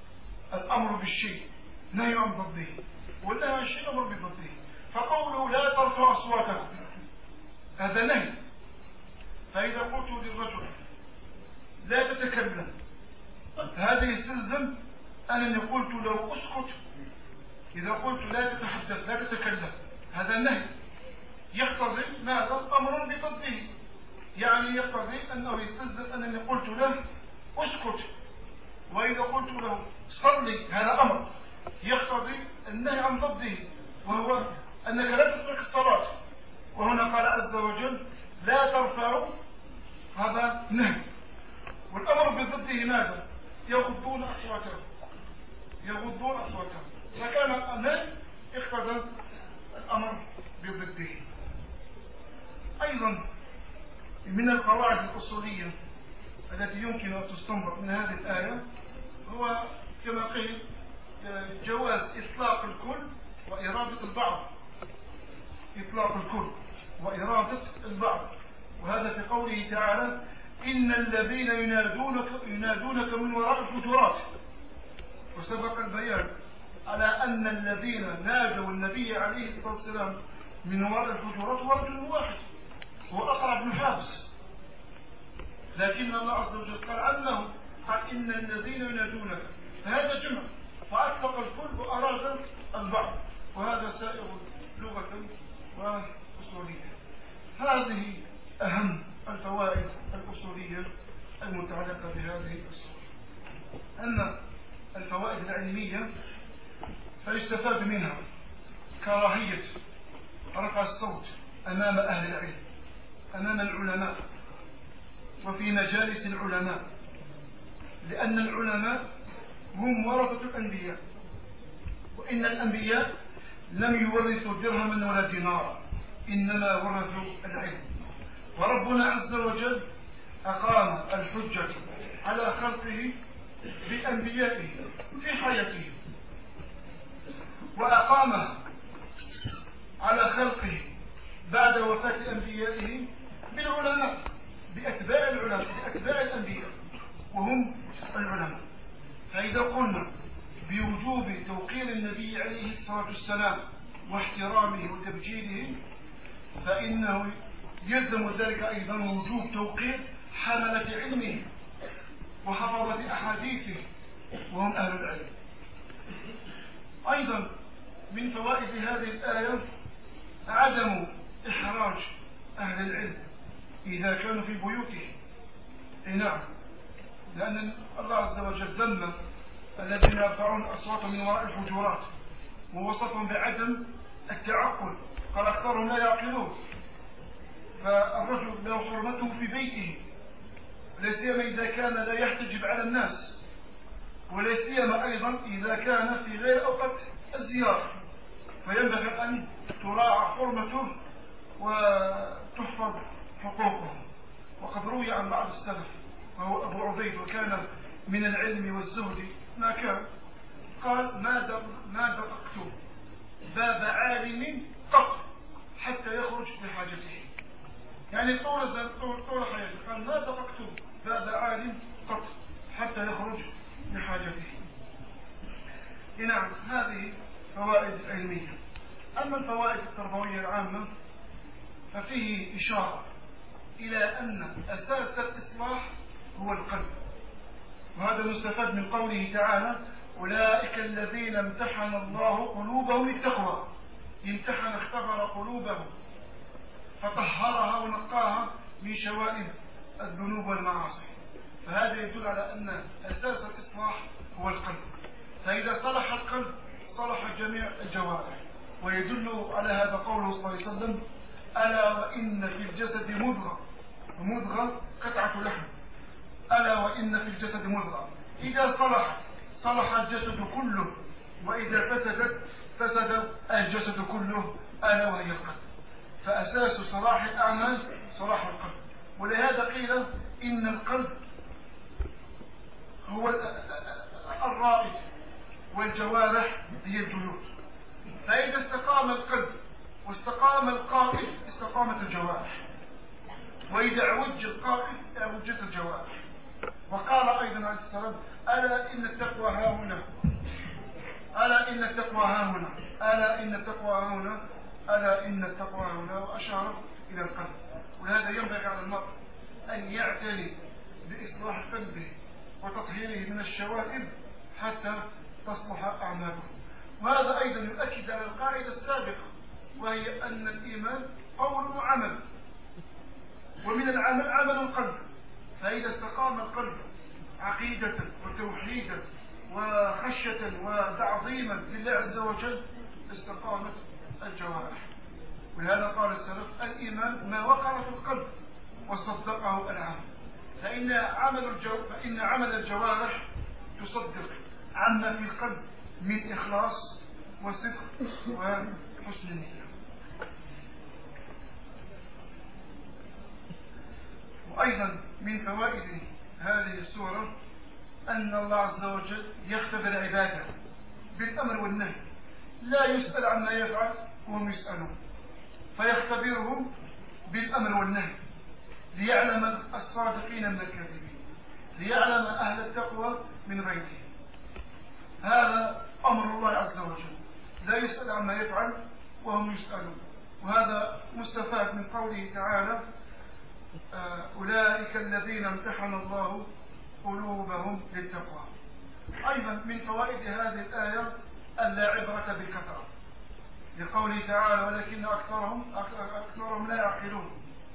الأمر بالشيء نهي عن ضده، والنهي عن الشيء أمر بضده. فقوله لا ترفعوا أصواتكم هذا نهي. فإذا قلت للرجل لا تتكلم هذا يستلزم أنني قلت له اسكت. إذا قلت لا تتحدث لا تتكلم هذا نهي يقتضي ماذا؟ أمر بضده، يعني يقتضي أنه يستلزم أنني قلت له اسكت. وإذا قلت له صلي هذا أمر يقتضي النهي عن ضده، وهو أنك لا تترك الصلاة. وهنا قال عز وجل لا ترفعوا هذا نهي، والأمر بضده ماذا؟ يغضون أصواتهم يغضون أصواتهم. فكان النهي اقتضى الأمر بضده. أيضا من القواعد الأصولية التي يمكن أن تستنبط من هذه الآية هو كما قيل جواز إطلاق الكل وإرادة البعض، إطلاق الكل وإرادة البعض. وهذا في قوله تعالى إن الذين ينادونك ينادونك من وراء الحجرات. وسبق البيان على أن الذين نادوا النبي عليه الصلاة والسلام من وراء الحجرات هو رجل واحد هو أقرع بن حابس، لكن الله عز وجل قال عنه قال إن الذين ينادونك، فهذا جمع فأطلق الكل وأراد البعض، وهذا سائر لغة وأصولية. هذه أهم الفوائد الأصولية المتعلقة بهذه الصورة. أما الفوائد العلمية فيستفاد منها كراهية رفع الصوت أمام أهل العلم، أمام العلماء وفي مجالس العلماء، لأن العلماء هم ورثة الأنبياء، وإن الأنبياء لم يورثوا درهما ولا دينارا، إنما ورثوا العلم. وربنا عز وجل أقام الحجة على خلقه بأنبيائه في حياته، وأقامها على خلقه بعد وفاة أنبيائه بالعلماء، بأتباع العلماء بأتباع الأنبياء وهم العلماء. فإذا قلنا بوجوب توقير النبي عليه الصلاة والسلام واحترامه وتبجيله، فإنه يلزم ذلك أيضا وجوب توقير حملة علمه وحفظة أحاديثه وهم أهل العلم. أيضا من فوائد هذه الآية عدم إحراج أهل العلم إذا كانوا في بيوتهم. نعم، لأن الله عز وجل ذم الذين يرفعون أصواتهم من وراء الحجرات ووصفهم بعدم التعقل، قال أكثرهم لا يعقلون. فالرجل له حرمته في بيته، لا سيما إذا كان لا يحتجب على الناس، ولا سيما أيضا إذا كان في غير أوقات الزيارة، فينبغي أن تراعى حرمته وتحفظ حقوقه. وقد روي عن بعض السلف وهو أبو عبيد وكان من العلم والزهد ما كان، قال ما ما دققت باب عالم قط حتى يخرج لحاجته، يعني طول طول طول حياته قال ما دققت باب عالم قط حتى يخرج لحاجته. نعم، هذه فوائد علمية. أما الفوائد التربوية العامة ففيه إشارة إلى أن أساس الإصلاح هو القلب، وهذا مستفاد من قوله تعالى أولئك الذين امتحن الله قلوبهم للتقوى. امتحن اختبر قلوبهم فطهرها ونقاها من شوائب الذنوب والمعاصي. فهذا يدل على أن أساس الإصلاح هو القلب، فإذا صلح القلب صلح جميع الجوارح. ويدل على هذا قوله صلى الله عليه وسلم ألا وإن في الجسد مضغة، مضغة قطعة لحم، ألا وإن في الجسد مضغة إذا صلحت صلح الجسد كله، وإذا فسدت فسد الجسد كله، ألا وهي القلب. فأساس صلاح الأعمال صلاح القلب. ولهذا قيل إن القلب هو الرائد والجوارح هي الجنود. فإذا استقام القلب واستقام القائد استقامت الجوارح، وإذا عوج القائد عوجت الجوارح. وقال أيضا عليه السلام ألا إن التقوى ها هنا ألا إن التقوى ها هنا، ألا إن التقوى ها هنا، ألا إن التقوى ها هنا، وأشار إلى القلب. ولهذا ينبغي على المرء أن يعتني بإصلاح قلبه وتطهيره من الشوائب حتى تصلح أعماله. وهذا أيضا يؤكد على القاعدة السابقة، وهي أن الإيمان قول وعمل، ومن العمل عمل القلب. فإذا استقام القلب عقيدة وتوحيدا وخشية وتعظيما لله عز وجل استقامت الجوارح. ولهذا قال السلف: الإيمان ما وقر في القلب وصدقه العمل. فإن عمل الجو... فإن عمل الجوارح تصدق عما في القلب من إخلاص وصدق وحسن النية. وأيضا من فوائد هذه السورة أن الله عز وجل يختبر عباده بالأمر والنهي، لا يسأل عما يفعل وهم يسألون، فيختبرهم بالأمر والنهي ليعلم الصادقين من الكاذبين، ليعلم أهل التقوى من غيرهم. هذا أمر الله عز وجل، لا يسأل عما يفعل وهم يسألون. وهذا مستفاد من قوله تعالى: أولئك الذين امتحن الله قلوبهم للتقوى. أيضا من فوائد هذه الآية ألا عبرة بالكثرة، لقوله تعالى: ولكن أكثرهم أكثرهم لا يعقلون.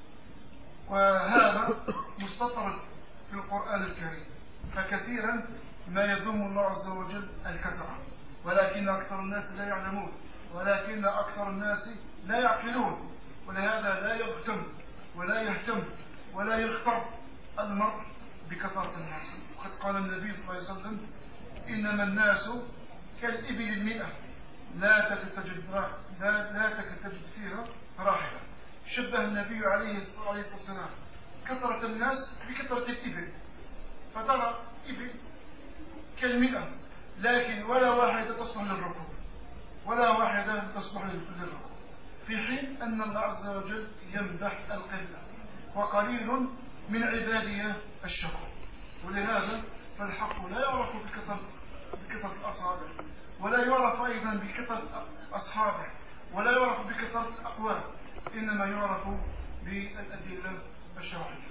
وهذا مستطرد في القرآن الكريم، فكثيرا ما يذم الله عز وجل الكثرة، ولكن أكثر الناس لا يعلمون، ولكن أكثر الناس لا يعقلون. ولهذا لا يغتم ولا يهتم ولا يغتر المرء بكثرة الناس. وقد قال النبي صلى الله عليه وسلم: إنما الناس كالإبل المئة لا تكتجد لا, لا تكتجد فيها راحلة. شبه النبي عليه الصلاة والسلام كثرة الناس بكثرة الإبل، فترى إبل كالمئة لكن ولا واحدة تصلح للركوب، ولا واحدة تصلح للركوب، في حين أن الله عز وجل يمدح القلة: وقليل من عبادي الشكور. ولهذا فالحق لا يعرف بكثرة بكثرة الأصابع، ولا يعرف أيضا بكثرة أصحابه، ولا يعرف بكثرة الأقوال، إنما يعرف بالأدلة الشرعية.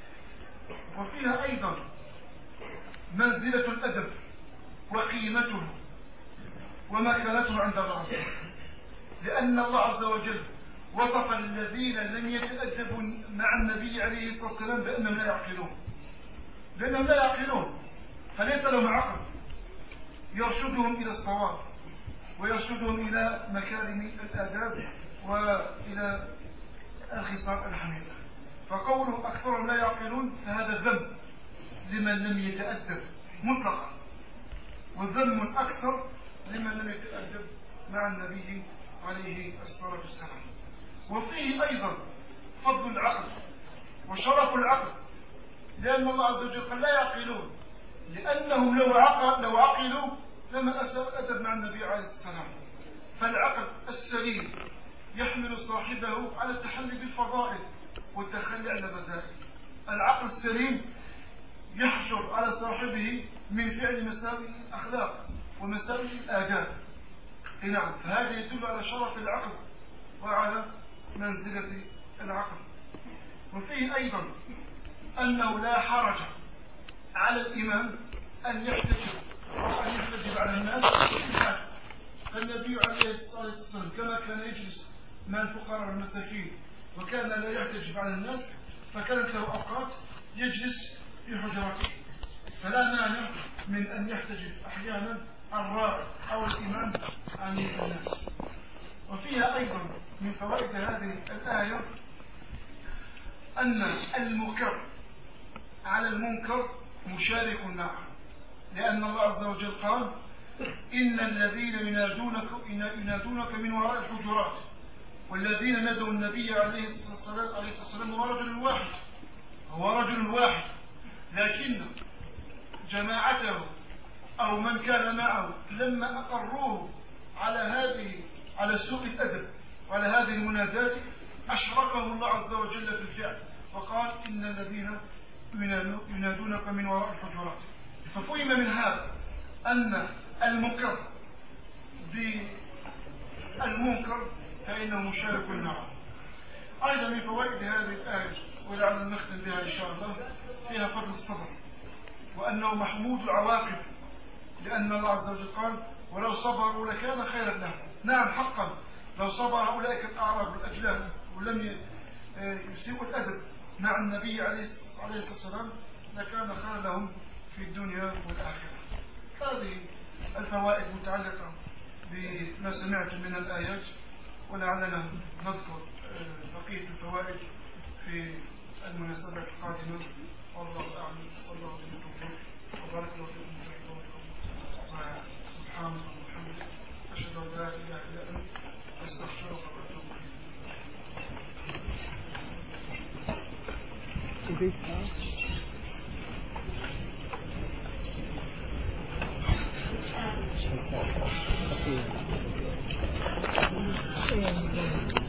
وفيها أيضا منزلة الأدب وقيمته ومكانته عند الله عز وجل، لأن الله عز وجل وصف الذين لم يتأدبوا مع النبي عليه الصلاة والسلام بأنهم لا يعقلون، لأنهم لا يعقلون، فليس لهم عقل يرشدهم إلى الصواب ويرشدهم إلى مكارم الآداب وإلى الخصال الحميدة. فقوله أكثرهم لا يعقلون فهذا ذم لمن لم يتأدب مطلقا، وذم أكثر لمن لم يتأدب مع النبي عليه الصلاة والسلام. وفيه أيضا فضل العقل وشرف العقل، لأن الله عز وجل قال لا يعقلون، لأنهم لو عقل لو عقلوا لما أساء الأدب مع النبي عليه السلام. فالعقل السليم يحمل صاحبه على التحلي بالفضائل والتخلي عن الرذائل. العقل السليم يحجر على صاحبه من فعل مساوئ الأخلاق ومساوئ الآداب. نعم، فهذا يدل على شرف العقل وعلى منزلة العقل. وفيه أيضا أنه لا حرج على الإمام أن يحتجب أن يحتجب على الناس. فالنبي عليه الصلاة والسلام كما كان يجلس مع الفقراء والمساكين وكان لا يحتجب على الناس، فكانت له أوقات يجلس في حجراته، فلا مانع من أن يحتجب أحيانا الراعي أو الإمام عن الناس. وفيها أيضا من فوائد هذه الآية أن المكر على المنكر مشارك معه، لأن الله عز وجل قال: إن الذين ينادونك ينادونك من وراء الحجرات، والذين نادوا النبي عليه الصلاة والسلام هو رجل واحد هو رجل واحد لكن جماعته أو من كان معه لما أقروه على هذه على سوء الأدب وعلى هذه المنادات أشركهم الله عز وجل في الفعل، وقال: إن الذين ينادونك من وراء الحجرات. ففهم من هذا أن المكر بالمنكر فإنه مشارك النار. أيضا من فوائد هذه الآية ولعلنا نختم بها إن شاء الله فيها فضل الصبر، وأنه محمود العواقب، لأن الله عز وجل قال ولو صبروا لكان خيرا لهم. نعم حقا لو صبر أولئك الأعراب والأجلال ولم يسيئوا الأدب مع النبي عليه الصلاة والسلام لكان خيرا لهم في الدنيا والآخرة. هذه الفوائد متعلقة بما سمعت من الآيات، ولعلنا نذكر بقية الفوائد في المناسبات القادمة. والله أعلم. صلى الله عليه وسلم وبارك الله فيكم وسبحانك وبحمدك أشهد أن لا إله إلا أنت أستغفرك وأتوب إليك.